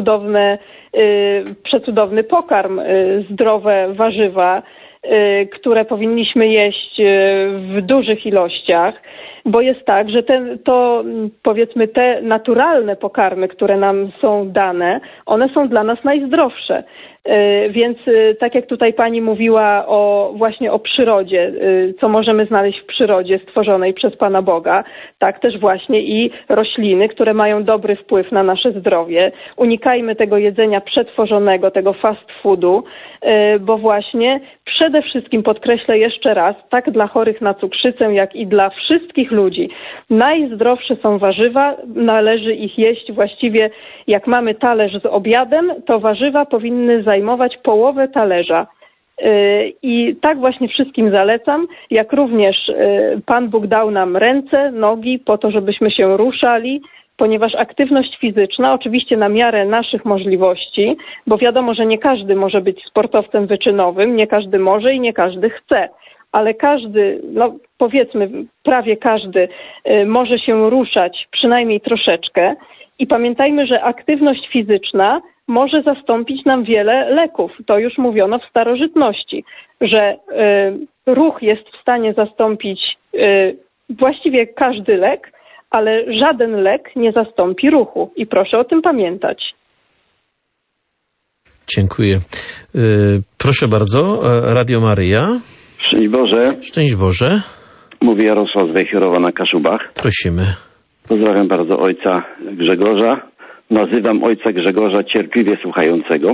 przecudowny pokarm, zdrowe warzywa, które powinniśmy jeść w dużych ilościach, bo jest tak, że powiedzmy te naturalne pokarmy, które nam są dane, one są dla nas najzdrowsze. Więc tak jak tutaj pani mówiła właśnie o przyrodzie, co możemy znaleźć w przyrodzie stworzonej przez Pana Boga, tak też właśnie i rośliny, które mają dobry wpływ na nasze zdrowie. Unikajmy tego jedzenia przetworzonego, tego fast foodu, bo właśnie przede wszystkim podkreślę jeszcze raz, tak dla chorych na cukrzycę, jak i dla wszystkich ludzi, najzdrowsze są warzywa, należy ich jeść właściwie, jak mamy talerz z obiadem, to warzywa powinny zajmować połowę talerza. I tak właśnie wszystkim zalecam, jak również Pan Bóg dał nam ręce, nogi po to, żebyśmy się ruszali, ponieważ aktywność fizyczna, oczywiście na miarę naszych możliwości, bo wiadomo, że nie każdy może być sportowcem wyczynowym, nie każdy może i nie każdy chce, ale każdy, powiedzmy prawie każdy może się ruszać przynajmniej troszeczkę i pamiętajmy, że aktywność fizyczna może zastąpić nam wiele leków. To już mówiono w starożytności, że ruch jest w stanie zastąpić właściwie każdy lek, ale żaden lek nie zastąpi ruchu. I proszę o tym pamiętać. Dziękuję. Proszę bardzo, Radio Maryja. Szczęść Boże. Szczęść Boże. Mówi Jarosław z Wejherowa na Kaszubach. Prosimy. Pozdrawiam bardzo ojca Grzegorza. Nazywam ojca Grzegorza cierpliwie słuchającego.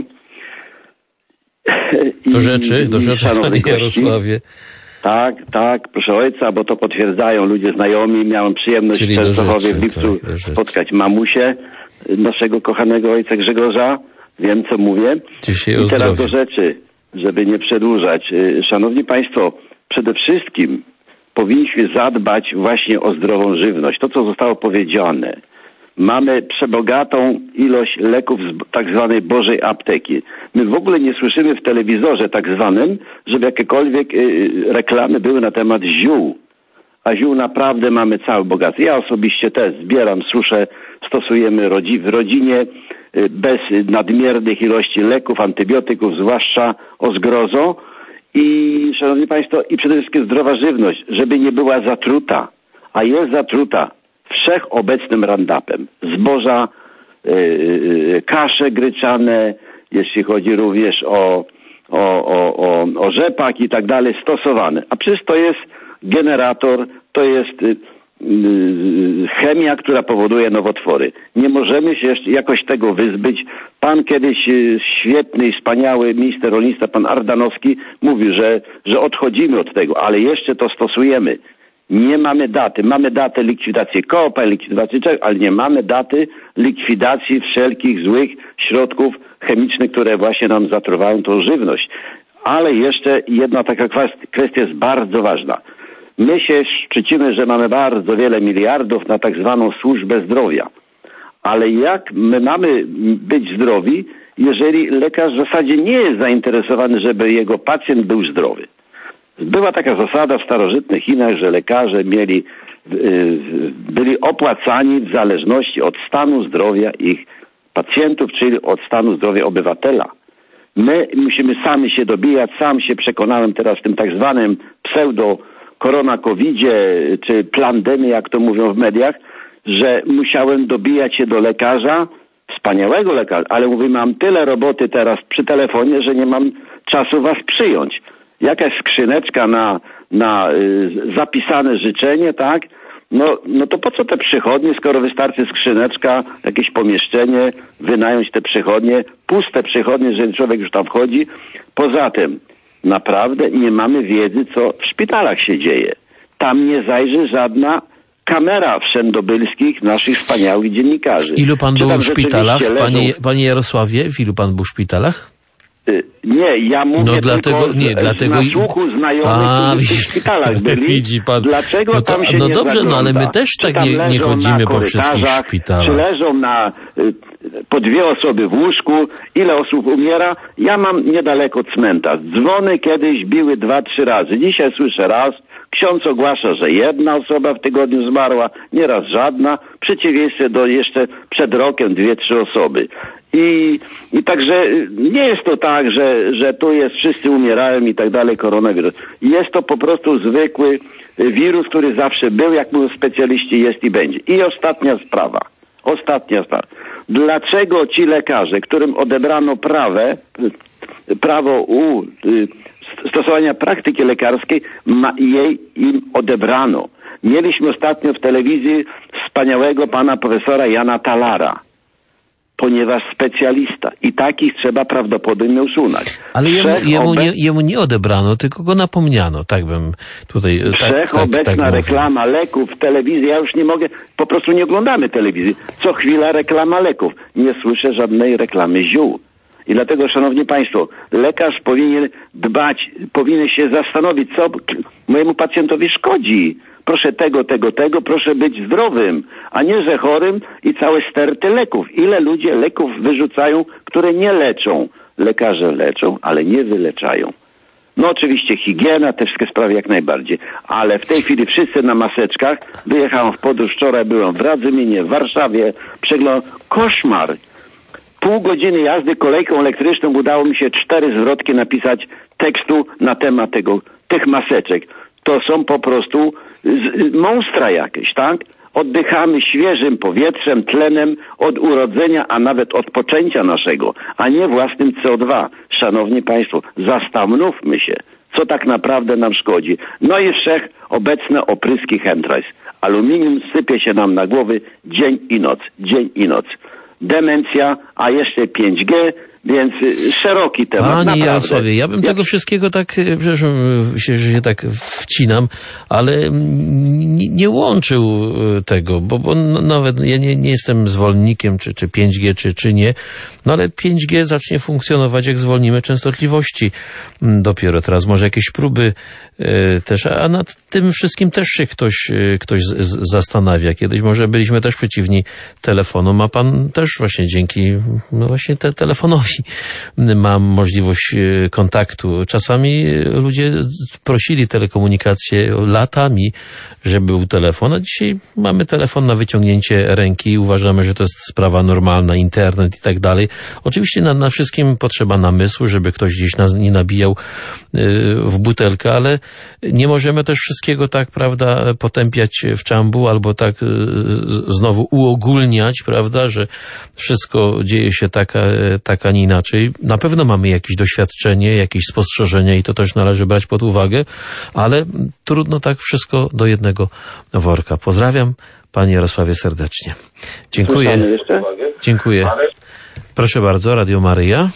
Do rzeczy, panie Jarosławie. Tak, proszę ojca, bo to potwierdzają ludzie znajomi. Miałem przyjemność w Częstochowie w lipcu spotkać mamusię naszego kochanego ojca Grzegorza. Wiem, co mówię. I teraz do rzeczy, żeby nie przedłużać. Szanowni Państwo, przede wszystkim powinniśmy zadbać właśnie o zdrową żywność. To, co zostało powiedziane. Mamy przebogatą ilość leków z tak zwanej Bożej apteki. My w ogóle nie słyszymy w telewizorze tak zwanym, żeby jakiekolwiek reklamy były na temat ziół. A ziół naprawdę mamy całe bogactwo. Ja osobiście też zbieram, suszę, stosujemy w rodzinie bez nadmiernych ilości leków, antybiotyków, zwłaszcza o zgrozo. I szanowni państwo, i przede wszystkim zdrowa żywność, żeby nie była zatruta. A jest zatruta wszechobecnym Roundupem. Zboża, kasze gryczane, jeśli chodzi również o rzepak i tak dalej, stosowane. A przecież to jest generator, to jest chemia, która powoduje nowotwory. Nie możemy się jeszcze jakoś tego wyzbyć. Pan kiedyś, świetny i wspaniały minister rolnictwa, pan Ardanowski, mówił, że odchodzimy od tego, ale jeszcze to stosujemy. Nie mamy daty. Mamy datę likwidacji kopa, likwidacji czegoś, ale nie mamy daty likwidacji wszelkich złych środków chemicznych, które właśnie nam zatruwają tą żywność. Ale jeszcze jedna taka kwestia jest bardzo ważna. My się szczycimy, że mamy bardzo wiele miliardów na tak zwaną służbę zdrowia. Ale jak my mamy być zdrowi, jeżeli lekarz w zasadzie nie jest zainteresowany, żeby jego pacjent był zdrowy? Była taka zasada w starożytnych Chinach, że lekarze byli opłacani w zależności od stanu zdrowia ich pacjentów, czyli od stanu zdrowia obywatela. My musimy sami się dobijać, sam się przekonałem teraz w tym tak zwanym pseudo-korona-covidzie, czy plandemii, jak to mówią w mediach, że musiałem dobijać się do lekarza, wspaniałego lekarza, ale mówię, mam tyle roboty teraz przy telefonie, że nie mam czasu was przyjąć. Jakaś skrzyneczka na zapisane życzenie, tak? No to po co te przychodnie, skoro wystarczy skrzyneczka, jakieś pomieszczenie, wynająć te przychodnie, puste przychodnie, że człowiek już tam wchodzi. Poza tym, naprawdę nie mamy wiedzy, co w szpitalach się dzieje. Tam nie zajrzy żadna kamera wszędobylskich naszych wspaniałych dziennikarzy. Ilu pan był w szpitalach? Panie Jarosławie, w ilu pan był w szpitalach? Nie, ja mówię dlatego na słuchu znajomych, którzy w szpitalach byli. Widzi pan. Dlaczego tam się nie dobrze, zagląda? ale my też tak nie chodzimy po wszystkich szpitalach. Czy leżą po 2 osoby w łóżku, ile osób umiera? Ja mam niedaleko cmentarz. Dzwony kiedyś biły 2-3 razy. Dzisiaj słyszę raz. Ksiądz ogłasza, że 1 osoba w tygodniu zmarła, nieraz żadna. W przeciwieństwie do jeszcze przed rokiem 2-3 osoby. I także nie jest to tak, że tu jest, wszyscy umierają i tak dalej, koronawirus. Jest to po prostu zwykły wirus, który zawsze był, jak mówią specjaliści, jest i będzie. I ostatnia sprawa. Dlaczego ci lekarze, którym odebrano prawo stosowania praktyki lekarskiej, im odebrano? Mieliśmy ostatnio w telewizji wspaniałego pana profesora Jana Talara, ponieważ specjalista i takich trzeba prawdopodobnie usunąć. Ale jemu nie odebrano, tylko go napomniano, tak bym tutaj... Wszechobecna reklama leków w telewizji, ja już nie mogę, po prostu nie oglądamy telewizji. Co chwila reklama leków. Nie słyszę żadnej reklamy ziół. I dlatego, szanowni państwo, lekarz powinien dbać, powinien się zastanowić, co mojemu pacjentowi szkodzi. Proszę tego, proszę być zdrowym, a nie, że chorym i całe sterty leków. Ile ludzie leków wyrzucają, które nie leczą? Lekarze leczą, ale nie wyleczają. No oczywiście higiena, te wszystkie sprawy jak najbardziej, ale w tej chwili wszyscy na maseczkach. Wyjechałem w podróż, wczoraj byłem w Radzyminie, w Warszawie, koszmar. Pół godziny jazdy kolejką elektryczną udało mi się 4 zwrotki napisać tekstu na temat tych maseczek. To są po prostu monstra jakieś, tak? Oddychamy świeżym powietrzem, tlenem od urodzenia, a nawet od poczęcia naszego, a nie własnym CO2. Szanowni państwo, zastanówmy się, co tak naprawdę nam szkodzi. No i wszechobecne opryski chemtrails. Aluminium sypie się nam na głowy dzień i noc. Demencja, a jeszcze 5G, Więc szeroki temat. Panie naprawdę. Jarosławie, ja bym tego wszystkiego tak, przepraszam, że tak wcinam, ale nie łączył tego, bo nawet ja nie jestem zwolennikiem, czy 5G, czy nie, no ale 5G zacznie funkcjonować, jak zwolnimy częstotliwości dopiero teraz. Może jakieś próby też, a nad tym wszystkim też się ktoś zastanawia. Kiedyś może byliśmy też przeciwni telefonom, a pan też właśnie dzięki właśnie telefonowi mam możliwość kontaktu. Czasami ludzie prosili telekomunikację latami, żeby był telefon, a dzisiaj mamy telefon na wyciągnięcie ręki i uważamy, że to jest sprawa normalna, internet i tak dalej. Oczywiście na wszystkim potrzeba namysłu, żeby ktoś gdzieś nas nie nabijał w butelkę, ale nie możemy też wszystkiego tak, prawda, potępiać w czambu albo tak znowu uogólniać, prawda, że wszystko dzieje się tak, a nie inaczej. Na pewno mamy jakieś doświadczenie, jakieś spostrzeżenia i to też należy brać pod uwagę, ale trudno tak wszystko do jednego worka. Pozdrawiam, panie Jarosławie, serdecznie. Dziękuję. Dziękuję. Proszę bardzo, Radio Maryja.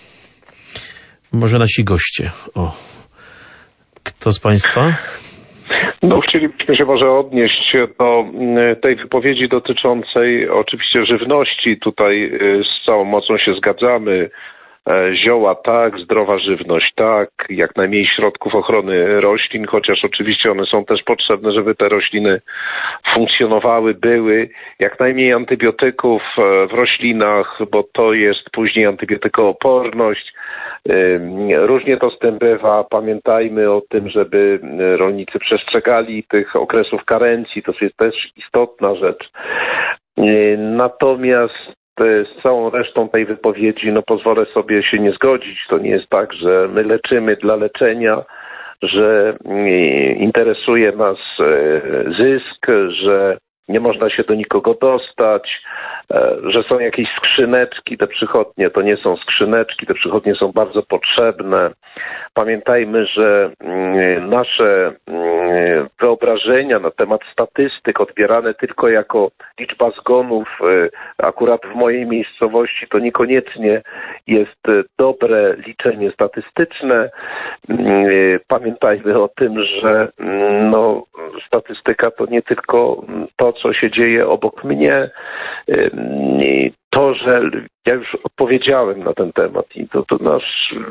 Może nasi goście. Kto z państwa? No, chcielibyśmy się może odnieść do tej wypowiedzi dotyczącej oczywiście żywności. Tutaj z całą mocą się zgadzamy. Zioła tak, zdrowa żywność tak, jak najmniej środków ochrony roślin, chociaż oczywiście one są też potrzebne, żeby te rośliny funkcjonowały, były. Jak najmniej antybiotyków w roślinach, bo to jest później antybiotykooporność. Różnie to z tym bywa. Pamiętajmy o tym, żeby rolnicy przestrzegali tych okresów karencji. To jest też istotna rzecz. Natomiast z całą resztą tej wypowiedzi, pozwolę sobie się nie zgodzić. To nie jest tak, że my leczymy dla leczenia, że interesuje nas zysk, że nie można się do nikogo dostać, że są jakieś skrzyneczki, te przychodnie to nie są skrzyneczki, te przychodnie są bardzo potrzebne. Pamiętajmy, że nasze wyobrażenia na temat statystyk odbierane tylko jako liczba zgonów, akurat w mojej miejscowości, to niekoniecznie jest dobre liczenie statystyczne. Pamiętajmy o tym, że statystyka to nie tylko to, co się dzieje obok mnie. To, że ja już odpowiedziałem na ten temat i to nas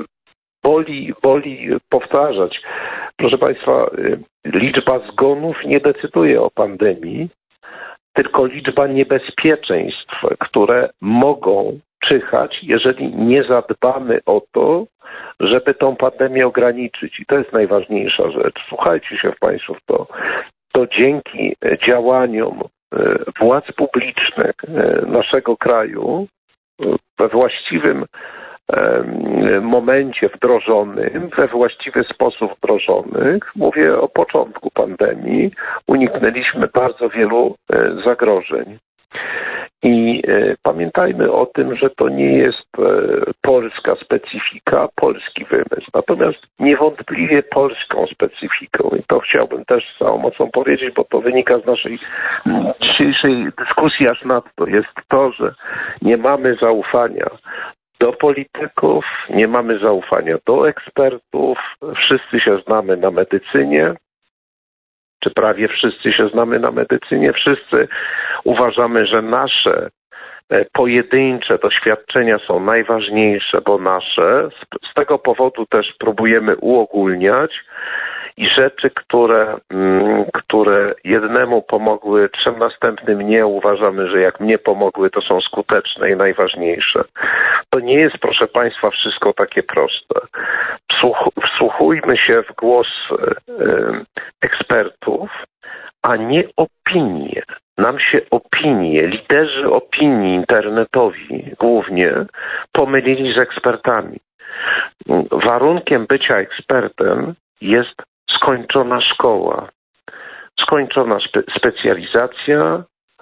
boli powtarzać. Proszę Państwa, liczba zgonów nie decyduje o pandemii, tylko liczba niebezpieczeństw, które mogą czyhać, jeżeli nie zadbamy o to, żeby tą pandemię ograniczyć. I to jest najważniejsza rzecz. Słuchajcie się Państwo w to. To dzięki działaniom władz publicznych naszego kraju we właściwym momencie wdrożonym, we właściwy sposób wdrożonych, mówię o początku pandemii, uniknęliśmy bardzo wielu zagrożeń. I pamiętajmy o tym, że to nie jest polska specyfika, polski wymysł. Natomiast niewątpliwie polską specyfiką, i to chciałbym też z całą mocą powiedzieć, bo to wynika z naszej dzisiejszej dyskusji aż nadto, jest to, że nie mamy zaufania do polityków, nie mamy zaufania do ekspertów, wszyscy się znamy na medycynie, czy prawie wszyscy się znamy na medycynie, wszyscy uważamy, że nasze pojedyncze doświadczenia są najważniejsze, bo nasze. Z tego powodu też próbujemy uogólniać i rzeczy, które jednemu pomogły, 3 następnym nie, uważamy, że jak mnie pomogły, to są skuteczne i najważniejsze. To nie jest, proszę Państwa, wszystko takie proste. Wsłuchujmy się w głos ekspertów, a nie opinie. Nam się opinie, liderzy opinii internetowi głównie pomylili z ekspertami. Warunkiem bycia ekspertem jest skończona szkoła, skończona specjalizacja.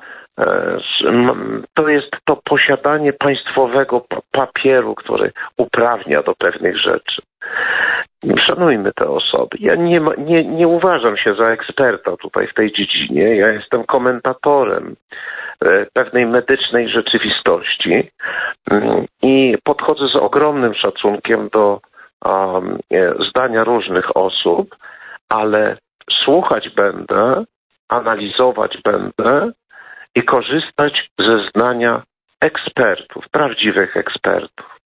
To jest to posiadanie państwowego papieru, który uprawnia do pewnych rzeczy. Szanujmy te osoby. Ja nie uważam się za eksperta tutaj w tej dziedzinie. Ja jestem komentatorem pewnej medycznej rzeczywistości i podchodzę z ogromnym szacunkiem do zdania różnych osób, ale słuchać będę, analizować będę i korzystać ze zdania ekspertów, prawdziwych ekspertów.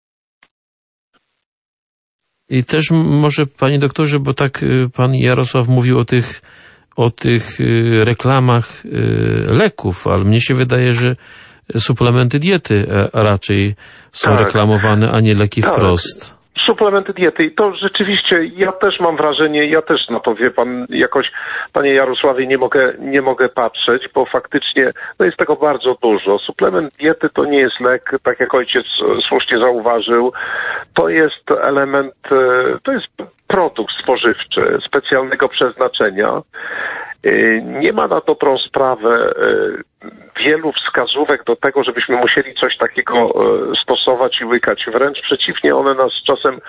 I też może, panie doktorze, bo tak pan Jarosław mówił o tych reklamach leków, ale mnie się wydaje, że suplementy diety raczej są reklamowane, a nie leki wprost. Suplementy diety i to rzeczywiście, ja też mam wrażenie, ja też na to, wie pan, jakoś, panie Jarosławie, nie mogę patrzeć, bo faktycznie jest tego bardzo dużo. Suplement diety to nie jest lek, tak jak ojciec słusznie zauważył, to jest element, to jest produkt spożywczy specjalnego przeznaczenia. Nie ma na dobrą sprawę wielu wskazówek do tego, żebyśmy musieli coś takiego stosować i łykać. Wręcz przeciwnie, one nas czasem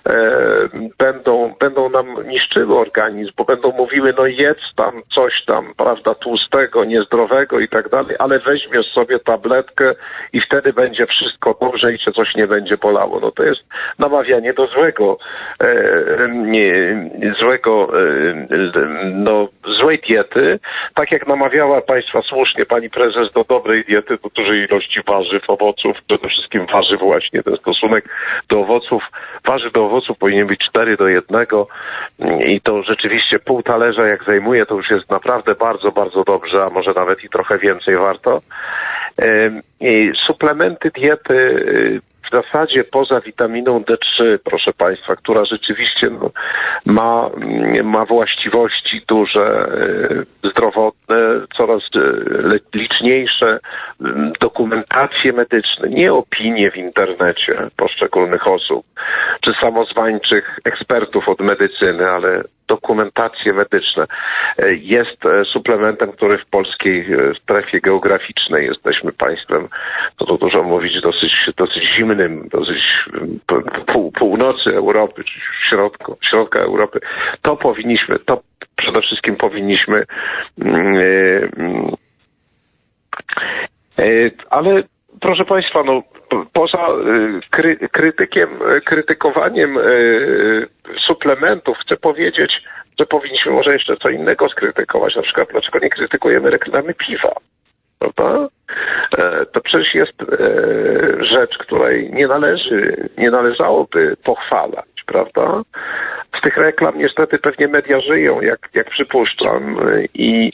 będą nam niszczyły organizm, bo będą mówiły, no jedz tam coś tam, prawda, tłustego, niezdrowego i tak dalej, ale weźmiesz sobie tabletkę i wtedy będzie wszystko dobrze i cię coś nie będzie bolało. No to jest namawianie do złej diety, tak jak namawiała państwa słusznie pani prezes do dobrej diety, do dużej ilości warzyw, owoców, przede wszystkim warzyw właśnie, ten stosunek do owoców, warzyw do owoców powinien być 4:1 i to rzeczywiście pół talerza jak zajmuje, to już jest naprawdę bardzo, bardzo dobrze, a może nawet i trochę więcej warto. Suplementy diety w zasadzie poza witaminą D3, proszę państwa, która rzeczywiście ma właściwości duże, zdrowotne, coraz liczniejsze, dokumentacje medyczne, nie opinie w internecie poszczególnych osób, czy samozwańczych ekspertów od medycyny, ale dokumentacje medyczne. Jest suplementem, który w polskiej strefie geograficznej, jesteśmy państwem, no to dużo mówić, dosyć zimnym, dosyć północy Europy, czy środka Europy. To przede wszystkim powinniśmy ale proszę państwa, poza krytykowaniem suplementów chcę powiedzieć, że powinniśmy może jeszcze co innego skrytykować. Na przykład, dlaczego nie krytykujemy reklamy piwa? Prawda? To przecież jest rzecz, której nie należałoby pochwalać, prawda? Z tych reklam niestety pewnie media żyją, jak przypuszczam, i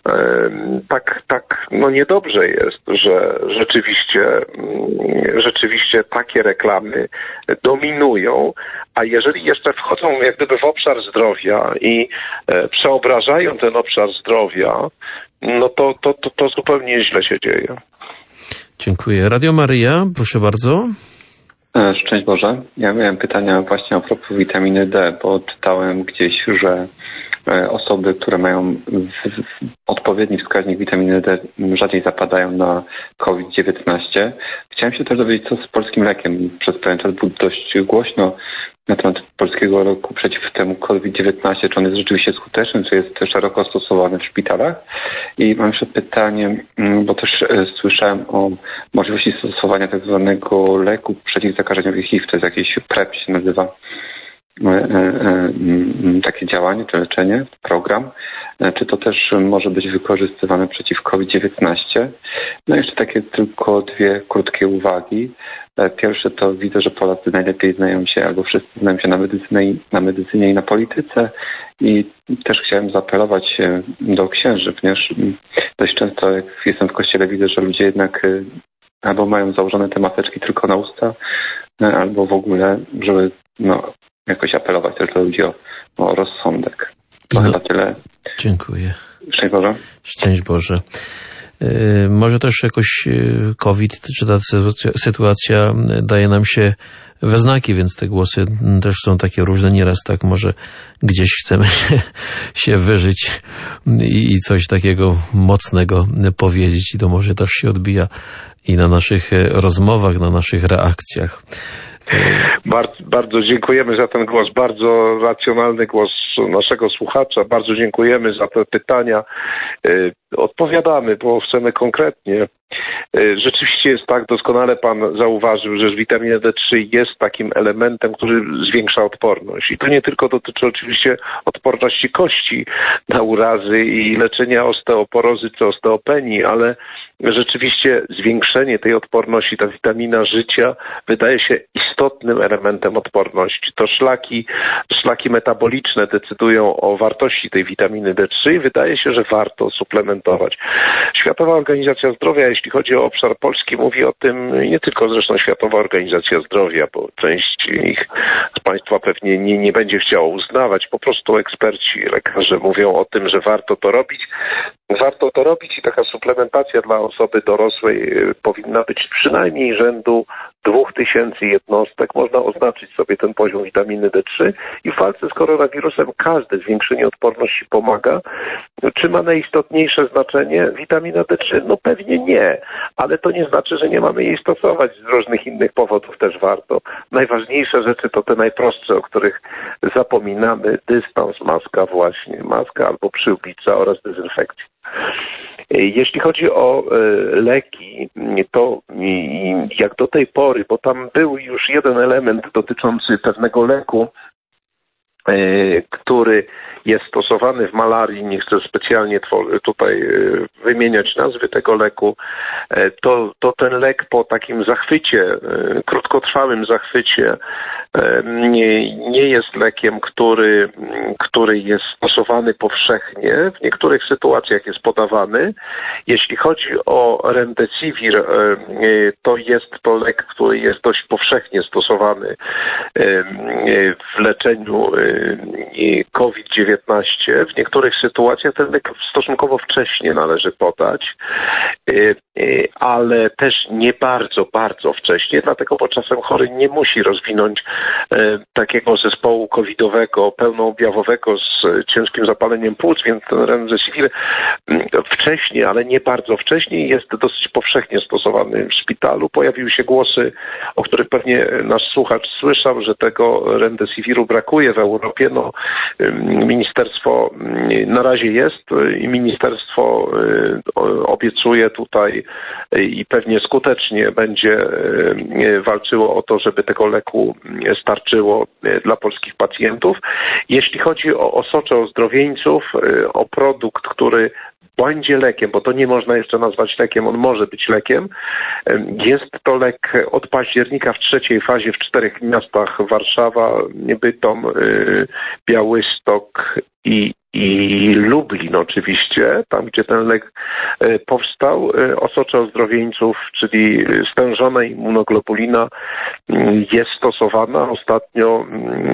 tak niedobrze jest, że rzeczywiście takie reklamy dominują, a jeżeli jeszcze wchodzą jak gdyby w obszar zdrowia i przeobrażają ten obszar zdrowia, no to zupełnie źle się dzieje. Dziękuję. Radio Maryja, proszę bardzo. Szczęść Boże. Ja miałem pytania właśnie a propos witaminy D, bo czytałem gdzieś, że osoby, które mają odpowiedni wskaźnik witaminy D, rzadziej zapadają na COVID-19. Chciałem się też dowiedzieć, co z polskim lekiem. Przez pewien czas było dość głośno na temat polskiego leku przeciw temu COVID-19, czy on jest rzeczywiście skuteczny, czy jest szeroko stosowany w szpitalach. I mam jeszcze pytanie, bo też słyszałem o możliwości stosowania tak zwanego leku przeciwzakażeniowych HIV, to jest jakiś PrEP się nazywa. Takie działanie, czy leczenie, program, czy to też może być wykorzystywane przeciw COVID-19. No i jeszcze takie tylko dwie krótkie uwagi. Pierwsze to widzę, że Polacy najlepiej znają się, albo wszyscy znają się na medycynie i na polityce i też chciałem zaapelować do księży, ponieważ dość często jak jestem w kościele widzę, że ludzie jednak albo mają założone te maseczki tylko na usta, albo w ogóle, żeby jakoś apelować też do ludzi o rozsądek. To chyba tyle. Dziękuję. Szczęść Boże. Szczęść Boże. Może też jakoś COVID, czy ta sytuacja daje nam się we znaki, więc te głosy też są takie różne. Nieraz tak może gdzieś chcemy się wyżyć i coś takiego mocnego powiedzieć i to może też się odbija i na naszych rozmowach, na naszych reakcjach. Bardzo dziękujemy za ten głos, bardzo racjonalny głos naszego słuchacza. Bardzo dziękujemy za te pytania. Odpowiadamy, bo chcemy konkretnie. Rzeczywiście jest tak, doskonale pan zauważył, że witamina D3 jest takim elementem, który zwiększa odporność. I to nie tylko dotyczy oczywiście odporności kości na urazy i leczenia osteoporozy czy osteopenii, ale rzeczywiście zwiększenie tej odporności, ta witamina życia wydaje się istotnym elementem odporności. To szlaki metaboliczne decydują o wartości tej witaminy D3 i wydaje się, że warto suplementować. Światowa Organizacja Zdrowia, jeśli chodzi o obszar polski, mówi o tym nie tylko zresztą Światowa Organizacja Zdrowia, bo część ich z państwa pewnie nie będzie chciała uznawać. Po prostu eksperci, lekarze mówią o tym, że warto to robić. Warto to robić i taka suplementacja dla osoby dorosłej powinna być przynajmniej rzędu 2000 jednostek. Można oznaczyć sobie ten poziom witaminy D3 i w walce z koronawirusem każde zwiększenie odporności pomaga. Czy ma najistotniejsze znaczenie witamina D3? No pewnie nie, ale to nie znaczy, że nie mamy jej stosować. Z różnych innych powodów też warto. Najważniejsze rzeczy to te najprostsze, o których zapominamy. Dystans, maska właśnie, maska albo przyłbica oraz dezynfekcja. Jeśli chodzi o leki, to jak do tej pory, bo tam był już jeden element dotyczący pewnego leku, który jest stosowany w malarii, nie chcę specjalnie tutaj wymieniać nazwy tego leku, to ten lek po takim zachwycie, krótkotrwałym zachwycie nie jest lekiem, który jest stosowany powszechnie. W niektórych sytuacjach jest podawany. Jeśli chodzi o Remdesivir, to jest to lek, który jest dość powszechnie stosowany w leczeniu COVID-19. W niektórych sytuacjach ten lek stosunkowo wcześnie należy podać, ale też nie bardzo wcześnie, dlatego bo czasem chory nie musi rozwinąć takiego zespołu covidowego, pełnoobjawowego z ciężkim zapaleniem płuc, więc ten Remdesivir wcześniej, ale nie bardzo wcześnie jest dosyć powszechnie stosowany w szpitalu. Pojawiły się głosy, o których pewnie nasz słuchacz słyszał, że tego Remdesiviru brakuje w Europie. No, ministerstwo na razie jest i ministerstwo obiecuje tutaj i pewnie skutecznie będzie walczyło o to, żeby tego leku starczyło dla polskich pacjentów. Jeśli chodzi o osocze ozdrowieńców, o produkt, który będzie lekiem, bo to nie można jeszcze nazwać lekiem, on może być lekiem. Jest to lek od października w trzeciej fazie w 4 miastach: Warszawa, Bytom, Białystok i Lublin oczywiście, tam gdzie ten lek powstał. Osocze ozdrowieńców, czyli stężona immunoglobulina jest stosowana. Ostatnio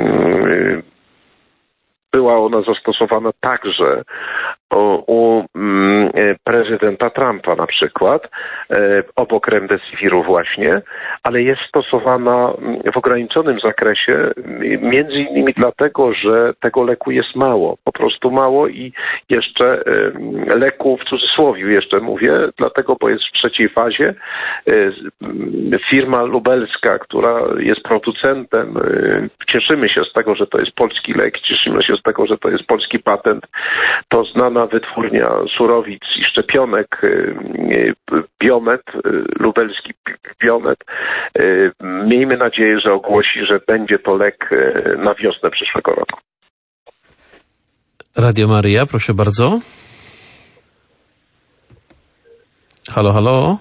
była ona zastosowana także u prezydenta Trumpa na przykład, obok Remdesiviru właśnie, ale jest stosowana w ograniczonym zakresie, między innymi dlatego, że tego leku jest mało, po prostu mało i jeszcze leku w cudzysłowie jeszcze mówię, dlatego, bo jest w trzeciej fazie. Firma lubelska, która jest producentem, cieszymy się z tego, że to jest polski lek, cieszymy się z tego, że to jest polski patent, to znana wytwórnia surowic i szczepionek Biomet, lubelski Biomet. Miejmy nadzieję, że ogłosi, że będzie to lek na wiosnę przyszłego roku. Radio Maryja, proszę bardzo. Halo, halo?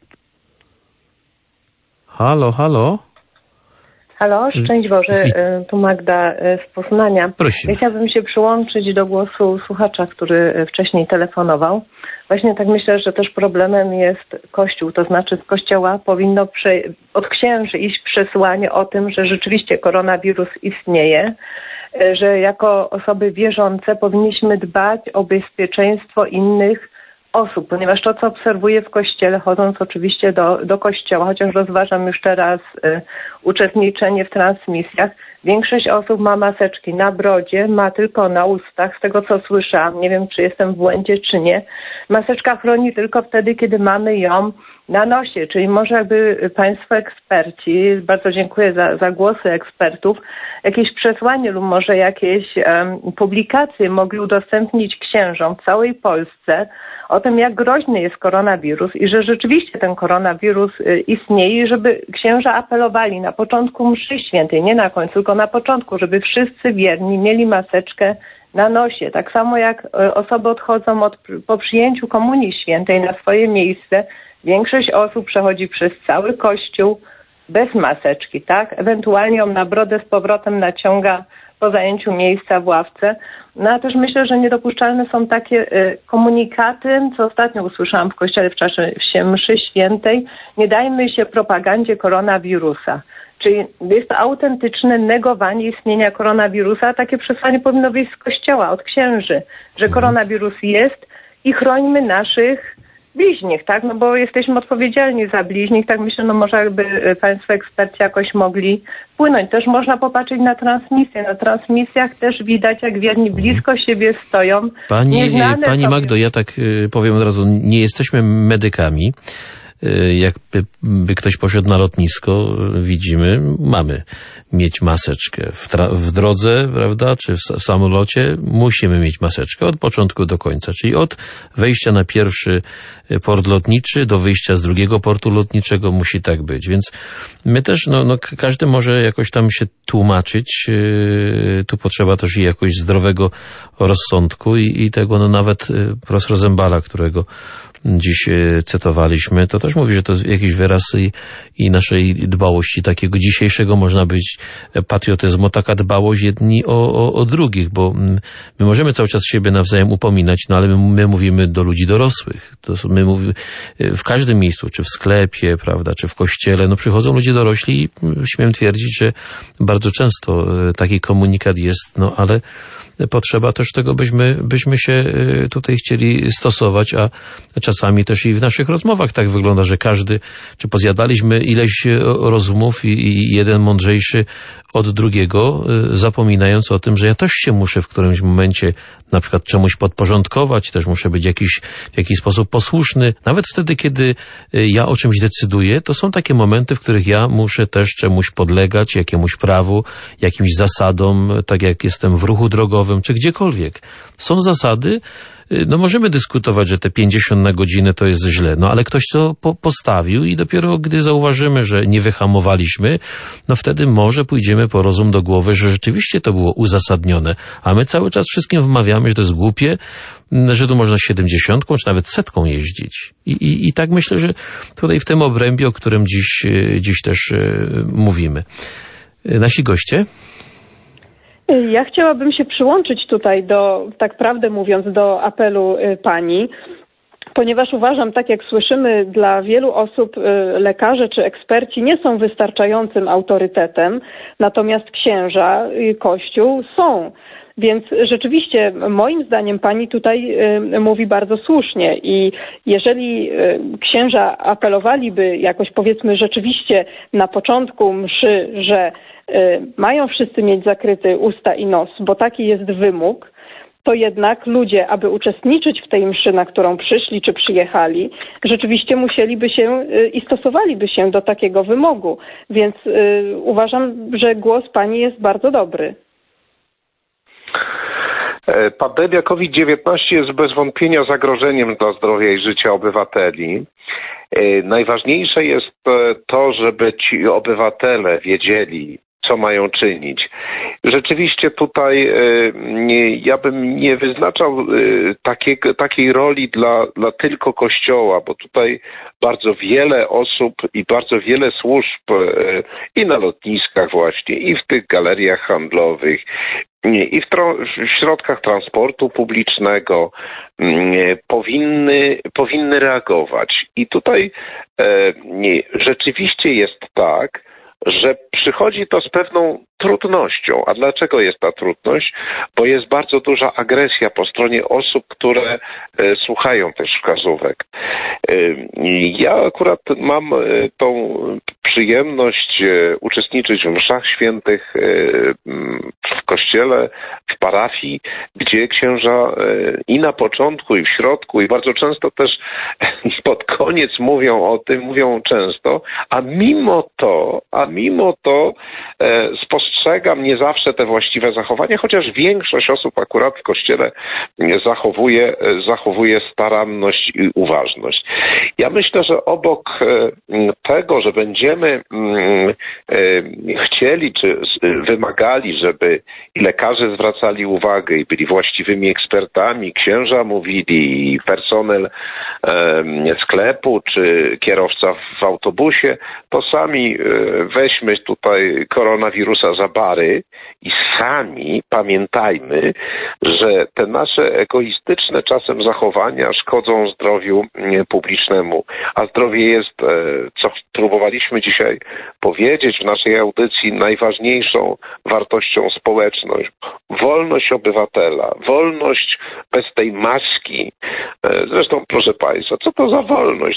Halo, halo? Halo, szczęść Boże, tu Magda z Poznania. Prosimy. Ja chciałabym się przyłączyć do głosu słuchacza, który wcześniej telefonował. Właśnie tak myślę, że też problemem jest Kościół, to znaczy z Kościoła powinno od księży iść przesłanie o tym, że rzeczywiście koronawirus istnieje, że jako osoby wierzące powinniśmy dbać o bezpieczeństwo innych osób, ponieważ to, co obserwuję w Kościele, chodząc oczywiście do Kościoła, chociaż rozważam już teraz uczestniczenie w transmisjach, większość osób ma maseczki na brodzie, ma tylko na ustach, z tego co słyszałam, nie wiem czy jestem w błędzie czy nie. Maseczka chroni tylko wtedy, kiedy mamy ją na nosie, czyli może jakby państwo eksperci, bardzo dziękuję za głosy ekspertów, jakieś przesłanie lub może jakieś publikacje mogli udostępnić księżom w całej Polsce o tym, jak groźny jest koronawirus i że rzeczywiście ten koronawirus istnieje i żeby księża apelowali na początku mszy świętej, nie na końcu, tylko na początku, żeby wszyscy wierni mieli maseczkę na nosie. Tak samo jak osoby odchodzą po przyjęciu Komunii Świętej na swoje miejsce, większość osób przechodzi przez cały kościół bez maseczki, tak? Ewentualnie ją na brodę z powrotem naciąga po zajęciu miejsca w ławce. No a też myślę, że niedopuszczalne są takie komunikaty, co ostatnio usłyszałam w kościele w czasie mszy świętej. Nie dajmy się propagandzie koronawirusa. Czyli jest to autentyczne negowanie istnienia koronawirusa. Takie przesłanie powinno wyjść z kościoła, od księży, że koronawirus jest i chrońmy naszych bliźnich, tak? No bo jesteśmy odpowiedzialni za bliźnich, tak myślę, no może jakby państwo eksperci jakoś mogli wpłynąć. Też można popatrzeć na transmisję. Na transmisjach też widać, jak wierni blisko siebie stoją. Pani Magdo, ja tak powiem od razu, nie jesteśmy medykami. Jakby ktoś poszedł na lotnisko, widzimy, mamy mieć maseczkę. W drodze, prawda, czy w samolocie musimy mieć maseczkę od początku do końca, czyli od wejścia na pierwszy port lotniczy do wyjścia z drugiego portu lotniczego musi tak być. Więc my też, każdy może jakoś tam się tłumaczyć. Tu potrzeba też i jakoś zdrowego rozsądku i tego, nawet profesor Zembala, którego dziś cytowaliśmy, to też mówi, że to jest jakiś wyraz i naszej dbałości takiego dzisiejszego, można być patriotyzmu, taka dbałość jedni o drugich, bo my możemy cały czas siebie nawzajem upominać, ale my mówimy do ludzi dorosłych. My mówimy w każdym miejscu, czy w sklepie, prawda, czy w kościele, przychodzą ludzie dorośli i śmiem twierdzić, że bardzo często taki komunikat jest, ale potrzeba też tego, byśmy się tutaj chcieli stosować, a czasami też i w naszych rozmowach tak wygląda, że każdy, czy pozjadaliśmy ileś rozmów i jeden mądrzejszy od drugiego, zapominając o tym, że ja też się muszę w którymś momencie na przykład czemuś podporządkować, też muszę być w jakiś sposób posłuszny. Nawet wtedy, kiedy ja o czymś decyduję, to są takie momenty, w których ja muszę też czemuś podlegać, jakiemuś prawu, jakimś zasadom, tak jak jestem w ruchu drogowym, czy gdziekolwiek. Są zasady. Możemy dyskutować, że te 50 na godzinę to jest źle, ale ktoś to postawił i dopiero gdy zauważymy, że nie wyhamowaliśmy, wtedy może pójdziemy po rozum do głowy, że rzeczywiście to było uzasadnione, a my cały czas wszystkim wmawiamy, że to jest głupie, że tu można 70 czy nawet 100 jeździć. I tak myślę, że tutaj w tym obrębie, o którym dziś też mówimy. Nasi goście? Ja chciałabym się przyłączyć tutaj tak prawdę mówiąc, do apelu pani, ponieważ uważam, tak jak słyszymy, dla wielu osób lekarze czy eksperci nie są wystarczającym autorytetem, natomiast księża, Kościół są. Więc rzeczywiście moim zdaniem pani tutaj mówi bardzo słusznie i jeżeli księża apelowaliby jakoś powiedzmy rzeczywiście na początku mszy, że mają wszyscy mieć zakryte usta i nos, bo taki jest wymóg, to jednak ludzie, aby uczestniczyć w tej mszy, na którą przyszli czy przyjechali, rzeczywiście musieliby się i stosowaliby się do takiego wymogu. Więc uważam, że głos pani jest bardzo dobry. Pandemia COVID-19 jest bez wątpienia zagrożeniem dla zdrowia i życia obywateli. Najważniejsze jest to, żeby ci obywatele wiedzieli, co mają czynić. Rzeczywiście tutaj ja bym nie wyznaczał takiej roli dla tylko Kościoła, bo tutaj bardzo wiele osób i bardzo wiele służb i na lotniskach właśnie, i w tych galeriach handlowych, i w środkach transportu publicznego powinny reagować. I tutaj rzeczywiście jest tak, że przychodzi to z pewną trudnością. A dlaczego jest ta trudność? Bo jest bardzo duża agresja po stronie osób, które słuchają tych wskazówek. Ja akurat mam tą przyjemność uczestniczyć w mszach świętych w kościele, w parafii, gdzie księża i na początku, i w środku, i bardzo często też pod koniec mówią o tym, mówią często, a mimo to spostrzegam nie zawsze te właściwe zachowania, chociaż większość osób akurat w kościele zachowuje staranność i uważność. Ja myślę, że obok tego, że będziemy chcieli czy wymagali, żeby i lekarze zwracali uwagę i byli właściwymi ekspertami, księża mówili, i personel sklepu czy kierowca w autobusie, to sami weźmy tutaj koronawirusa za bary i sami pamiętajmy, że te nasze egoistyczne czasem zachowania szkodzą zdrowiu publicznemu. A zdrowie jest, co próbowaliśmy dzisiaj powiedzieć w naszej audycji, najważniejszą wartością społeczną. Wolność obywatela, wolność bez tej maski. Zresztą, proszę Państwa, co to za wolność?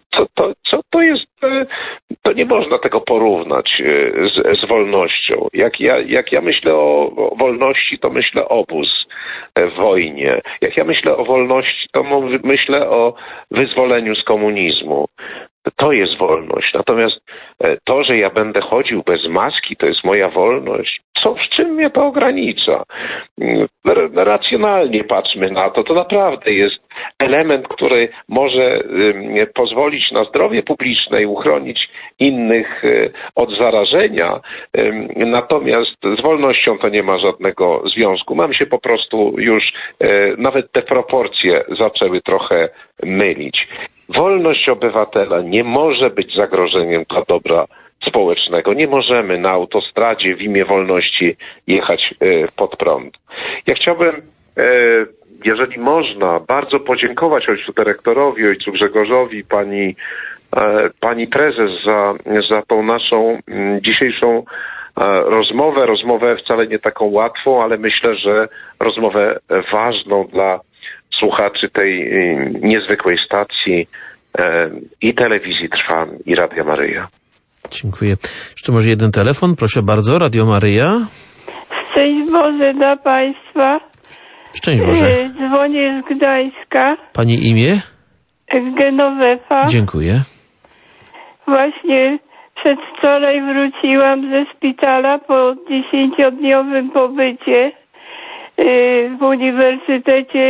To nie można tego porównać z wolnością. Jak ja myślę o wolności, to myślę obóz w wojnie. Jak ja myślę o wolności, to myślę o wyzwoleniu z komunizmu. To jest wolność. Natomiast to, że ja będę chodził bez maski, to jest moja wolność. W czym mnie to ogranicza? Racjonalnie patrzmy na to. To naprawdę jest element, który może pozwolić na zdrowie publiczne i uchronić innych od zarażenia. Natomiast z wolnością to nie ma żadnego związku. Mam się po prostu już, nawet te proporcje zaczęły trochę mylić. Wolność obywatela nie może być zagrożeniem dla dobra społecznego. Nie możemy na autostradzie w imię wolności jechać pod prąd. Ja chciałbym, jeżeli można, bardzo podziękować ojcu dyrektorowi, ojcu Grzegorzowi, pani prezes za tą naszą dzisiejszą rozmowę wcale nie taką łatwą, ale myślę, że rozmowę ważną dla słuchaczy tej niezwykłej stacji i telewizji Trwam, i Radia Maryja. Dziękuję. Jeszcze może jeden telefon? Proszę bardzo, Radio Maryja. Szczęść Boże dla Państwa. Szczęść Boże. Dzwonię z Gdańska. Pani imię? Genowefa. Dziękuję. Właśnie przedwczoraj wróciłam ze szpitala po 10-dniowym pobycie w Uniwersytecie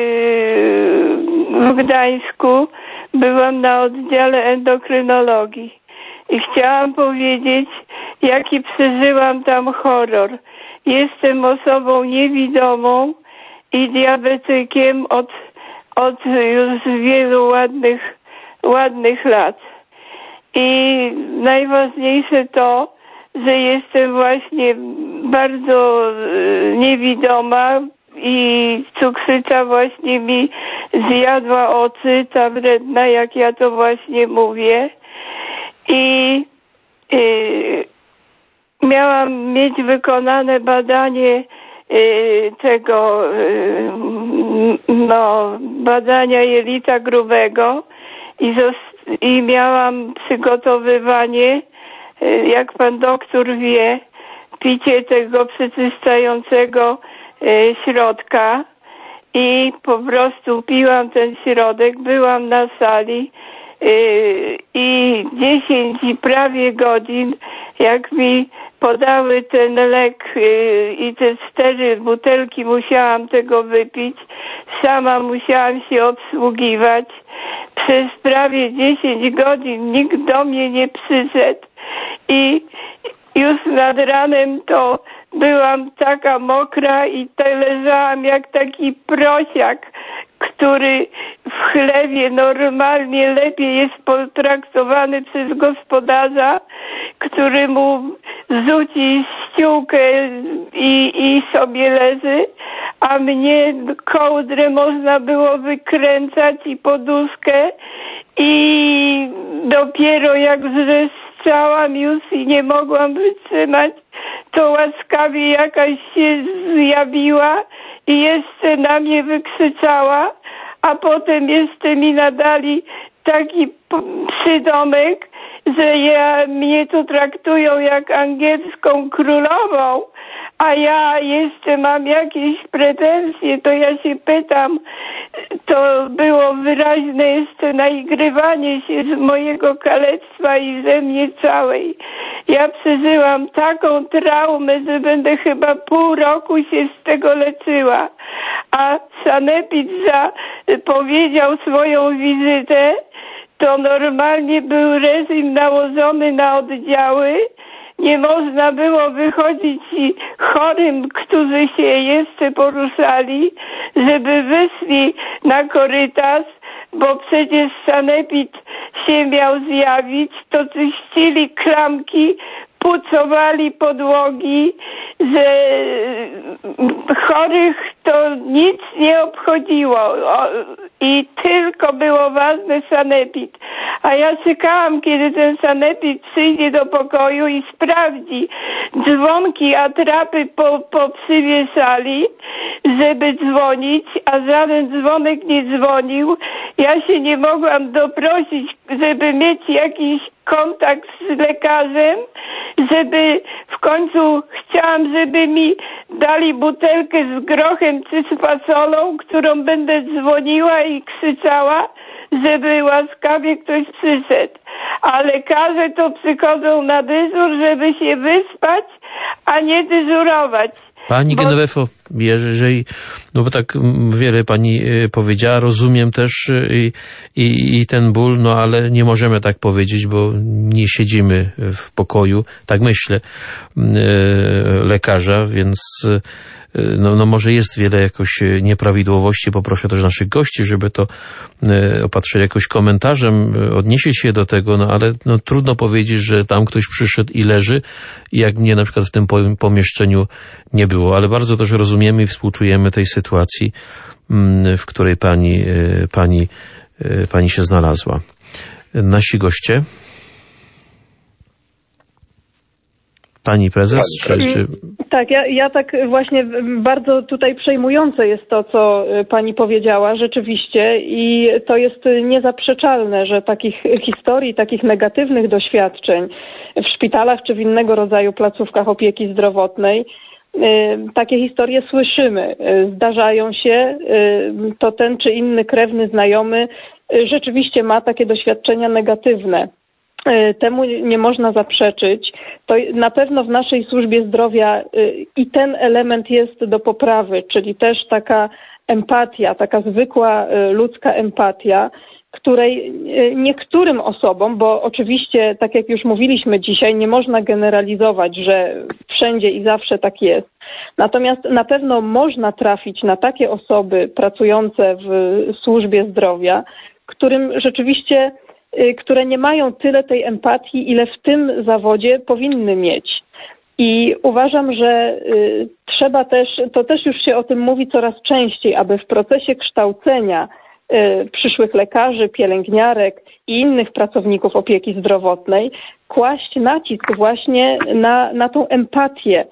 w Gdańsku. Byłam na oddziale endokrynologii i chciałam powiedzieć, jaki przeżyłam tam horror. Jestem osobą niewidomą i diabetykiem od już wielu ładnych lat. I najważniejsze to, że jestem właśnie bardzo niewidoma i cukrzyca właśnie mi zjadła oczy, ta wredna, jak ja to właśnie mówię. I miałam mieć wykonane badanie badania jelita grubego i miałam przygotowywanie, jak pan doktor wie, picie tego przeczyszczającego środka i po prostu piłam ten środek, byłam na sali i 10 prawie godzin, jak mi podały ten lek i te 4 butelki musiałam tego wypić, sama musiałam się obsługiwać. Przez prawie 10 godzin nikt do mnie nie przyszedł i już nad ranem to byłam taka mokra i leżałam jak taki prosiak, który w chlewie normalnie lepiej jest potraktowany przez gospodarza, który mu rzuci ściółkę i sobie leży, a mnie kołdrę można było wykręcać i poduszkę i dopiero jak wrzeszczałam już i nie mogłam wytrzymać, to łaskawie jakaś się zjawiła i jeszcze na mnie wykrzyczała, a potem jeszcze mi nadali taki przydomek, że mnie tu traktują jak angielską królową, a ja jeszcze mam jakieś pretensje, to ja się pytam, to było wyraźne jeszcze naigrywanie się z mojego kalectwa i ze mnie całej. Ja przeżyłam taką traumę, że będę chyba pół roku się z tego leczyła. A sanepid powiedział swoją wizytę, to normalnie był reżim nałożony na oddziały. Nie można było wychodzić chorym, którzy się jeszcze poruszali, żeby wyszli na korytarz, bo przecież sanepid się miał zjawić, to czyścili klamki, pucowali podłogi, że chorych to nic nie obchodziło i tylko było ważne sanepid. A ja czekałam, kiedy ten sanepid przyjdzie do pokoju i sprawdzi dzwonki, atrapy poprzywieszali, żeby dzwonić, a żaden dzwonek nie dzwonił. Ja się nie mogłam doprosić, żeby mieć jakiś kontakt z lekarzem, żeby w końcu chciałam, żeby mi dali butelkę z grochem czy z fasolą, którą będę dzwoniła i krzyczała, żeby łaskawie ktoś przyszedł. A lekarze to przychodzą na dyżur, żeby się wyspać, a nie dyżurować. Pani Genowefo, jeżeli, no bo tak wiele pani powiedziała, rozumiem też i ten ból, no ale nie możemy tak powiedzieć, bo nie siedzimy w pokoju, tak myślę, lekarza, więc no może jest wiele jakoś nieprawidłowości. Poproszę też naszych gości, żeby to opatrzyli jakoś komentarzem, odnieśli się do tego, no ale no, trudno powiedzieć, że tam ktoś przyszedł i leży, jak mnie na przykład w tym pomieszczeniu nie było, ale bardzo też rozumiemy i współczujemy tej sytuacji, w której pani się znalazła. Nasi goście. Pani prezes? Tak, ja tak właśnie bardzo tutaj przejmujące jest to, co pani powiedziała rzeczywiście i to jest niezaprzeczalne, że takich historii, takich negatywnych doświadczeń w szpitalach czy w innego rodzaju placówkach opieki zdrowotnej, takie historie słyszymy, zdarzają się, to ten czy inny krewny, znajomy rzeczywiście ma takie doświadczenia negatywne. Temu nie można zaprzeczyć. To na pewno w naszej służbie zdrowia i ten element jest do poprawy, czyli też taka empatia, taka zwykła ludzka empatia, której niektórym osobom, bo oczywiście, tak jak już mówiliśmy dzisiaj, nie można generalizować, że wszędzie i zawsze tak jest. Natomiast na pewno można trafić na takie osoby pracujące w służbie zdrowia, którym rzeczywiście które nie mają tyle tej empatii, ile w tym zawodzie powinny mieć. I uważam, że trzeba też, to też już się o tym mówi coraz częściej, aby w procesie kształcenia przyszłych lekarzy, pielęgniarek i innych pracowników opieki zdrowotnej kłaść nacisk właśnie na tą empatię,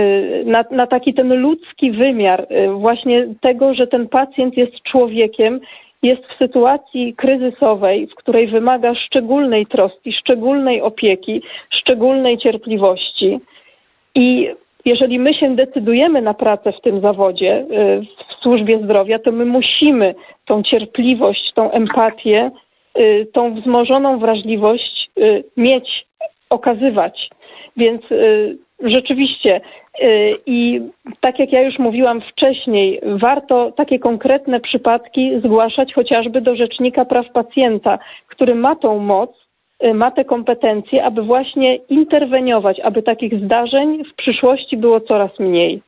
na taki ten ludzki wymiar właśnie tego, że ten pacjent jest człowiekiem, jest w sytuacji kryzysowej, w której wymaga szczególnej troski, szczególnej opieki, szczególnej cierpliwości. I jeżeli my się decydujemy na pracę w tym zawodzie, w służbie zdrowia, to my musimy tą cierpliwość, tą empatię, tą wzmożoną wrażliwość mieć, okazywać. Więc rzeczywiście i tak jak ja już mówiłam wcześniej, warto takie konkretne przypadki zgłaszać chociażby do Rzecznika Praw Pacjenta, który ma tą moc, ma te kompetencje, aby właśnie interweniować, aby takich zdarzeń w przyszłości było coraz mniej.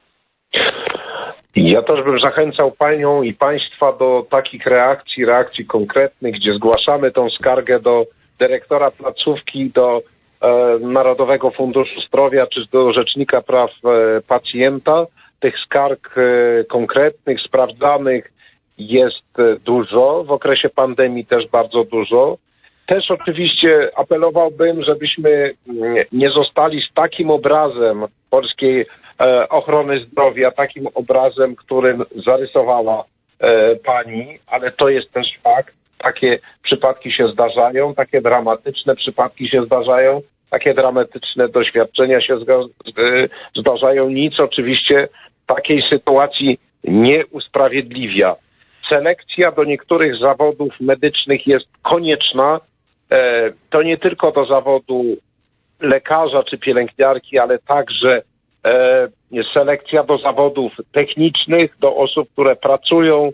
Ja też bym zachęcał panią i państwa do takich reakcji konkretnych, gdzie zgłaszamy tą skargę do dyrektora placówki, do Narodowego Funduszu Zdrowia czy do Rzecznika Praw Pacjenta. Tych skarg konkretnych, sprawdzanych jest dużo. W okresie pandemii też bardzo dużo. Też oczywiście apelowałbym, żebyśmy nie zostali z takim obrazem polskiej ochrony zdrowia, takim obrazem, którym zarysowała pani, ale to jest też fakt. Takie przypadki się zdarzają, takie dramatyczne przypadki się zdarzają takie dramatyczne doświadczenia się zdarzają. Nic oczywiście takiej sytuacji nie usprawiedliwia. Selekcja do niektórych zawodów medycznych jest konieczna. To nie tylko do zawodu lekarza czy pielęgniarki, ale także selekcja do zawodów technicznych, do osób, które pracują,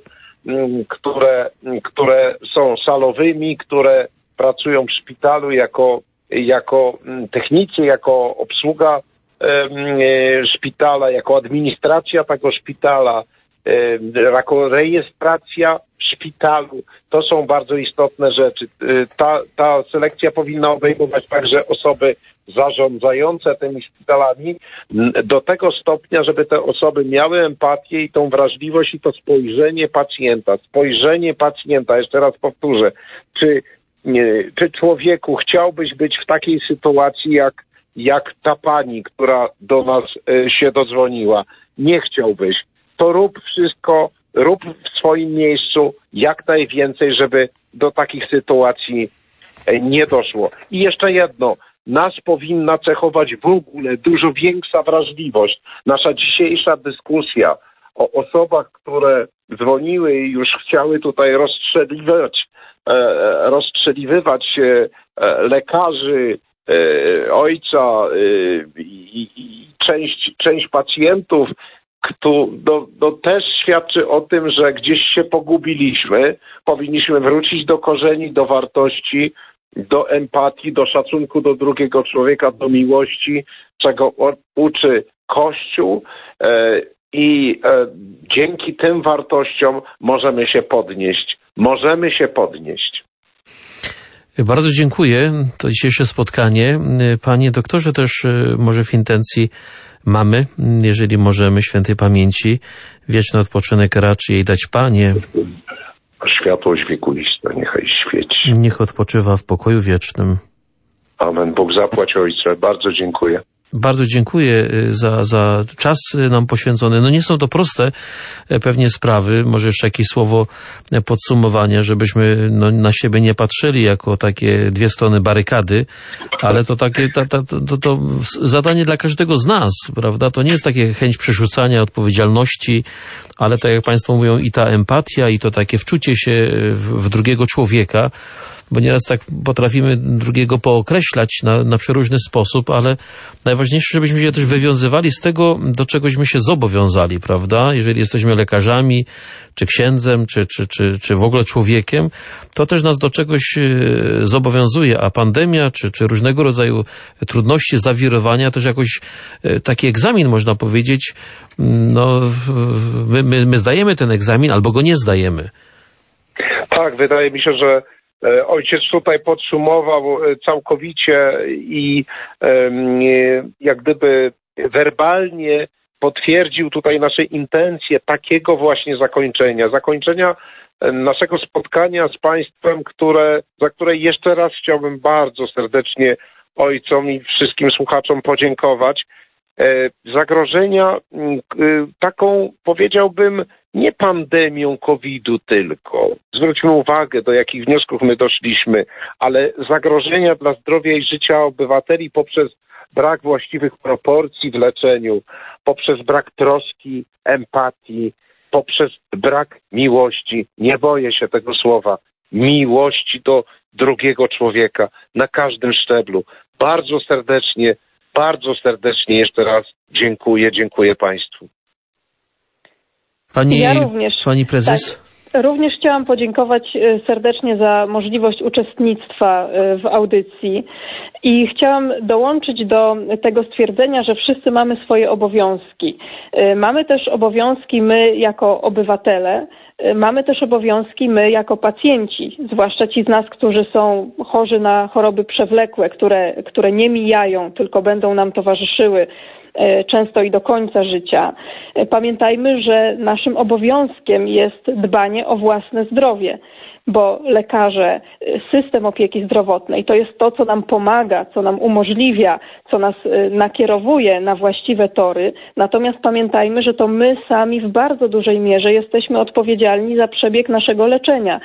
które są salowymi, które pracują w szpitalu jako technicy, jako obsługa szpitala, jako administracja tego szpitala, jako rejestracja w szpitalu. To są bardzo istotne rzeczy. Ta selekcja powinna obejmować także osoby zarządzające tymi szpitalami do tego stopnia, żeby te osoby miały empatię i tą wrażliwość i to spojrzenie pacjenta. Spojrzenie pacjenta, jeszcze raz powtórzę, czy człowieku chciałbyś być w takiej sytuacji jak ta pani, która do nas się dodzwoniła? Nie chciałbyś. To rób wszystko, rób w swoim miejscu jak najwięcej, żeby do takich sytuacji nie doszło. I jeszcze jedno. Nas powinna cechować w ogóle dużo większa wrażliwość. Nasza dzisiejsza dyskusja o osobach, które dzwoniły i już chciały tutaj rozstrzeliwywać lekarzy, ojca i część pacjentów, to też świadczy o tym, że gdzieś się pogubiliśmy. Powinniśmy wrócić do korzeni, do wartości, do empatii, do szacunku do drugiego człowieka, do miłości, czego uczy Kościół i dzięki tym wartościom możemy się podnieść. Bardzo dziękuję. To dzisiejsze spotkanie. Panie doktorze, też może w intencji mamy, jeżeli możemy, świętej pamięci, wieczny odpoczynek raczy jej dać, Panie. Światłość wiekuista niechaj świeci. Niech odpoczywa w pokoju wiecznym. Amen. Bóg zapłać, Ojcze. Bardzo dziękuję. Bardzo dziękuję za czas nam poświęcony. No nie są to proste pewnie sprawy. Może jeszcze jakieś słowo podsumowania, żebyśmy na siebie nie patrzyli jako takie dwie strony barykady, ale to takie to zadanie dla każdego z nas, prawda? To nie jest takie chęć przerzucania odpowiedzialności, ale tak jak Państwo mówią, i ta empatia, i to takie wczucie się w drugiego człowieka, bo nieraz tak potrafimy drugiego pookreślać na przeróżny sposób, ale najważniejsze, żebyśmy się też wywiązywali z tego, do czegośmy się zobowiązali, prawda? Jeżeli jesteśmy lekarzami, czy księdzem, czy w ogóle człowiekiem, to też nas do czegoś zobowiązuje, a pandemia, czy różnego rodzaju trudności, zawirowania, też jakoś taki egzamin, można powiedzieć, no my zdajemy ten egzamin, albo go nie zdajemy. Tak, wydaje mi się, że ojciec tutaj podsumował całkowicie i jak gdyby werbalnie potwierdził tutaj nasze intencje takiego właśnie zakończenia naszego spotkania z Państwem, za które jeszcze raz chciałbym bardzo serdecznie ojcom i wszystkim słuchaczom podziękować. Zagrożenia taką, powiedziałbym, nie pandemią COVID-u tylko. Zwróćmy uwagę, do jakich wniosków my doszliśmy, ale zagrożenia dla zdrowia i życia obywateli poprzez brak właściwych proporcji w leczeniu, poprzez brak troski, empatii, poprzez brak miłości. Nie boję się tego słowa. Miłości do drugiego człowieka na każdym szczeblu. Bardzo serdecznie jeszcze raz dziękuję Państwu. Ja również. Pani prezes? Tak, również chciałam podziękować serdecznie za możliwość uczestnictwa w audycji i chciałam dołączyć do tego stwierdzenia, że wszyscy mamy swoje obowiązki. Mamy też obowiązki my jako obywatele, mamy też obowiązki my jako pacjenci, zwłaszcza ci z nas, którzy są chorzy na choroby przewlekłe, które nie mijają, tylko będą nam towarzyszyły często i do końca życia. Pamiętajmy, że naszym obowiązkiem jest dbanie o własne zdrowie, bo lekarze, system opieki zdrowotnej to jest to, co nam pomaga, co nam umożliwia, co nas nakierowuje na właściwe tory. Natomiast pamiętajmy, że to my sami w bardzo dużej mierze jesteśmy odpowiedzialni za przebieg naszego leczenia.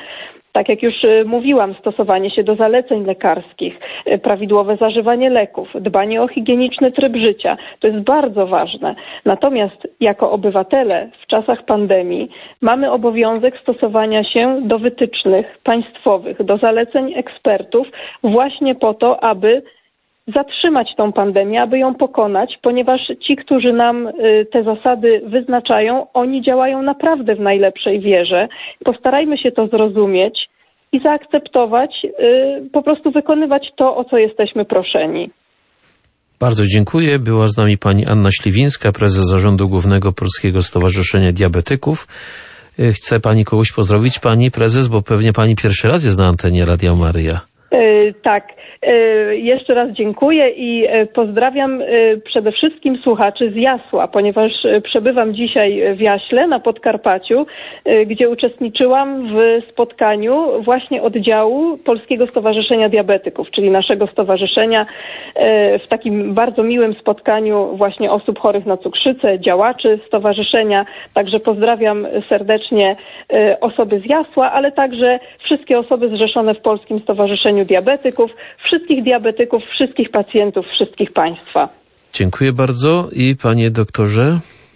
Tak jak już mówiłam, stosowanie się do zaleceń lekarskich, prawidłowe zażywanie leków, dbanie o higieniczny tryb życia, to jest bardzo ważne. Natomiast jako obywatele w czasach pandemii mamy obowiązek stosowania się do wytycznych państwowych, do zaleceń ekspertów właśnie po to, aby zatrzymać tą pandemię, aby ją pokonać, ponieważ ci, którzy nam te zasady wyznaczają, oni działają naprawdę w najlepszej wierze. Postarajmy się to zrozumieć i zaakceptować, po prostu wykonywać to, o co jesteśmy proszeni. Bardzo dziękuję. Była z nami pani Anna Śliwińska, prezes Zarządu Głównego Polskiego Stowarzyszenia Diabetyków. Chce pani kogoś pozdrowić, pani prezes, bo pewnie pani pierwszy raz jest na antenie Radia Maryja. Tak. Jeszcze raz dziękuję i pozdrawiam przede wszystkim słuchaczy z Jasła, ponieważ przebywam dzisiaj w Jaśle na Podkarpaciu, gdzie uczestniczyłam w spotkaniu właśnie oddziału Polskiego Stowarzyszenia Diabetyków, czyli naszego stowarzyszenia, w takim bardzo miłym spotkaniu właśnie osób chorych na cukrzycę, działaczy stowarzyszenia. Także pozdrawiam serdecznie osoby z Jasła, ale także wszystkie osoby zrzeszone w Polskim Stowarzyszeniu Diabetyków, wszystkich diabetyków, wszystkich pacjentów, wszystkich państwa. Dziękuję bardzo. I panie doktorze?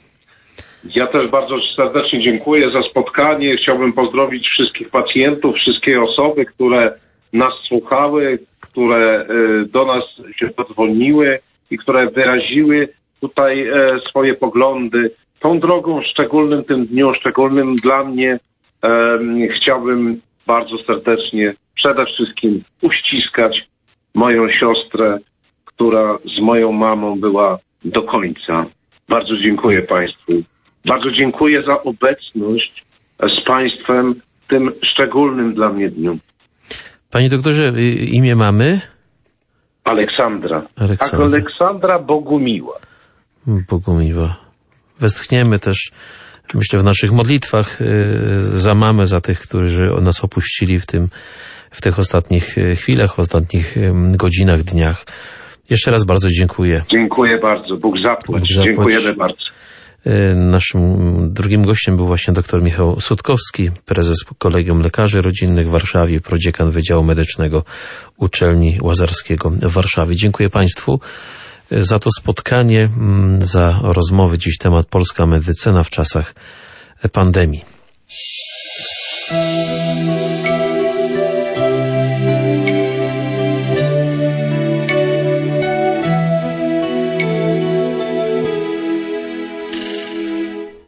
Ja też bardzo serdecznie dziękuję za spotkanie. Chciałbym pozdrowić wszystkich pacjentów, wszystkie osoby, które nas słuchały, które do nas się dodzwoniły i które wyraziły tutaj swoje poglądy. Tą drogą w szczególnym tym dniu, szczególnym dla mnie, chciałbym bardzo serdecznie przede wszystkim uściskać moją siostrę, która z moją mamą była do końca. Bardzo dziękuję Państwu. Bardzo dziękuję za obecność z Państwem w tym szczególnym dla mnie dniu. Panie doktorze, imię mamy? Aleksandra. Aleksandra Bogumiła. Bogumiła. Westchniemy też, myślę, w naszych modlitwach za mamę, za tych, którzy nas opuścili w tych ostatnich chwilach, ostatnich godzinach, dniach. Jeszcze raz bardzo dziękuję. Dziękuję bardzo. Bóg zapłać. Dziękujemy bardzo. Naszym drugim gościem był właśnie dr Michał Sutkowski, prezes Kolegium Lekarzy Rodzinnych w Warszawie, prodziekan Wydziału Medycznego Uczelni Łazarskiego w Warszawie. Dziękuję Państwu za to spotkanie, za rozmowy. Dziś temat polska medycyna w czasach pandemii.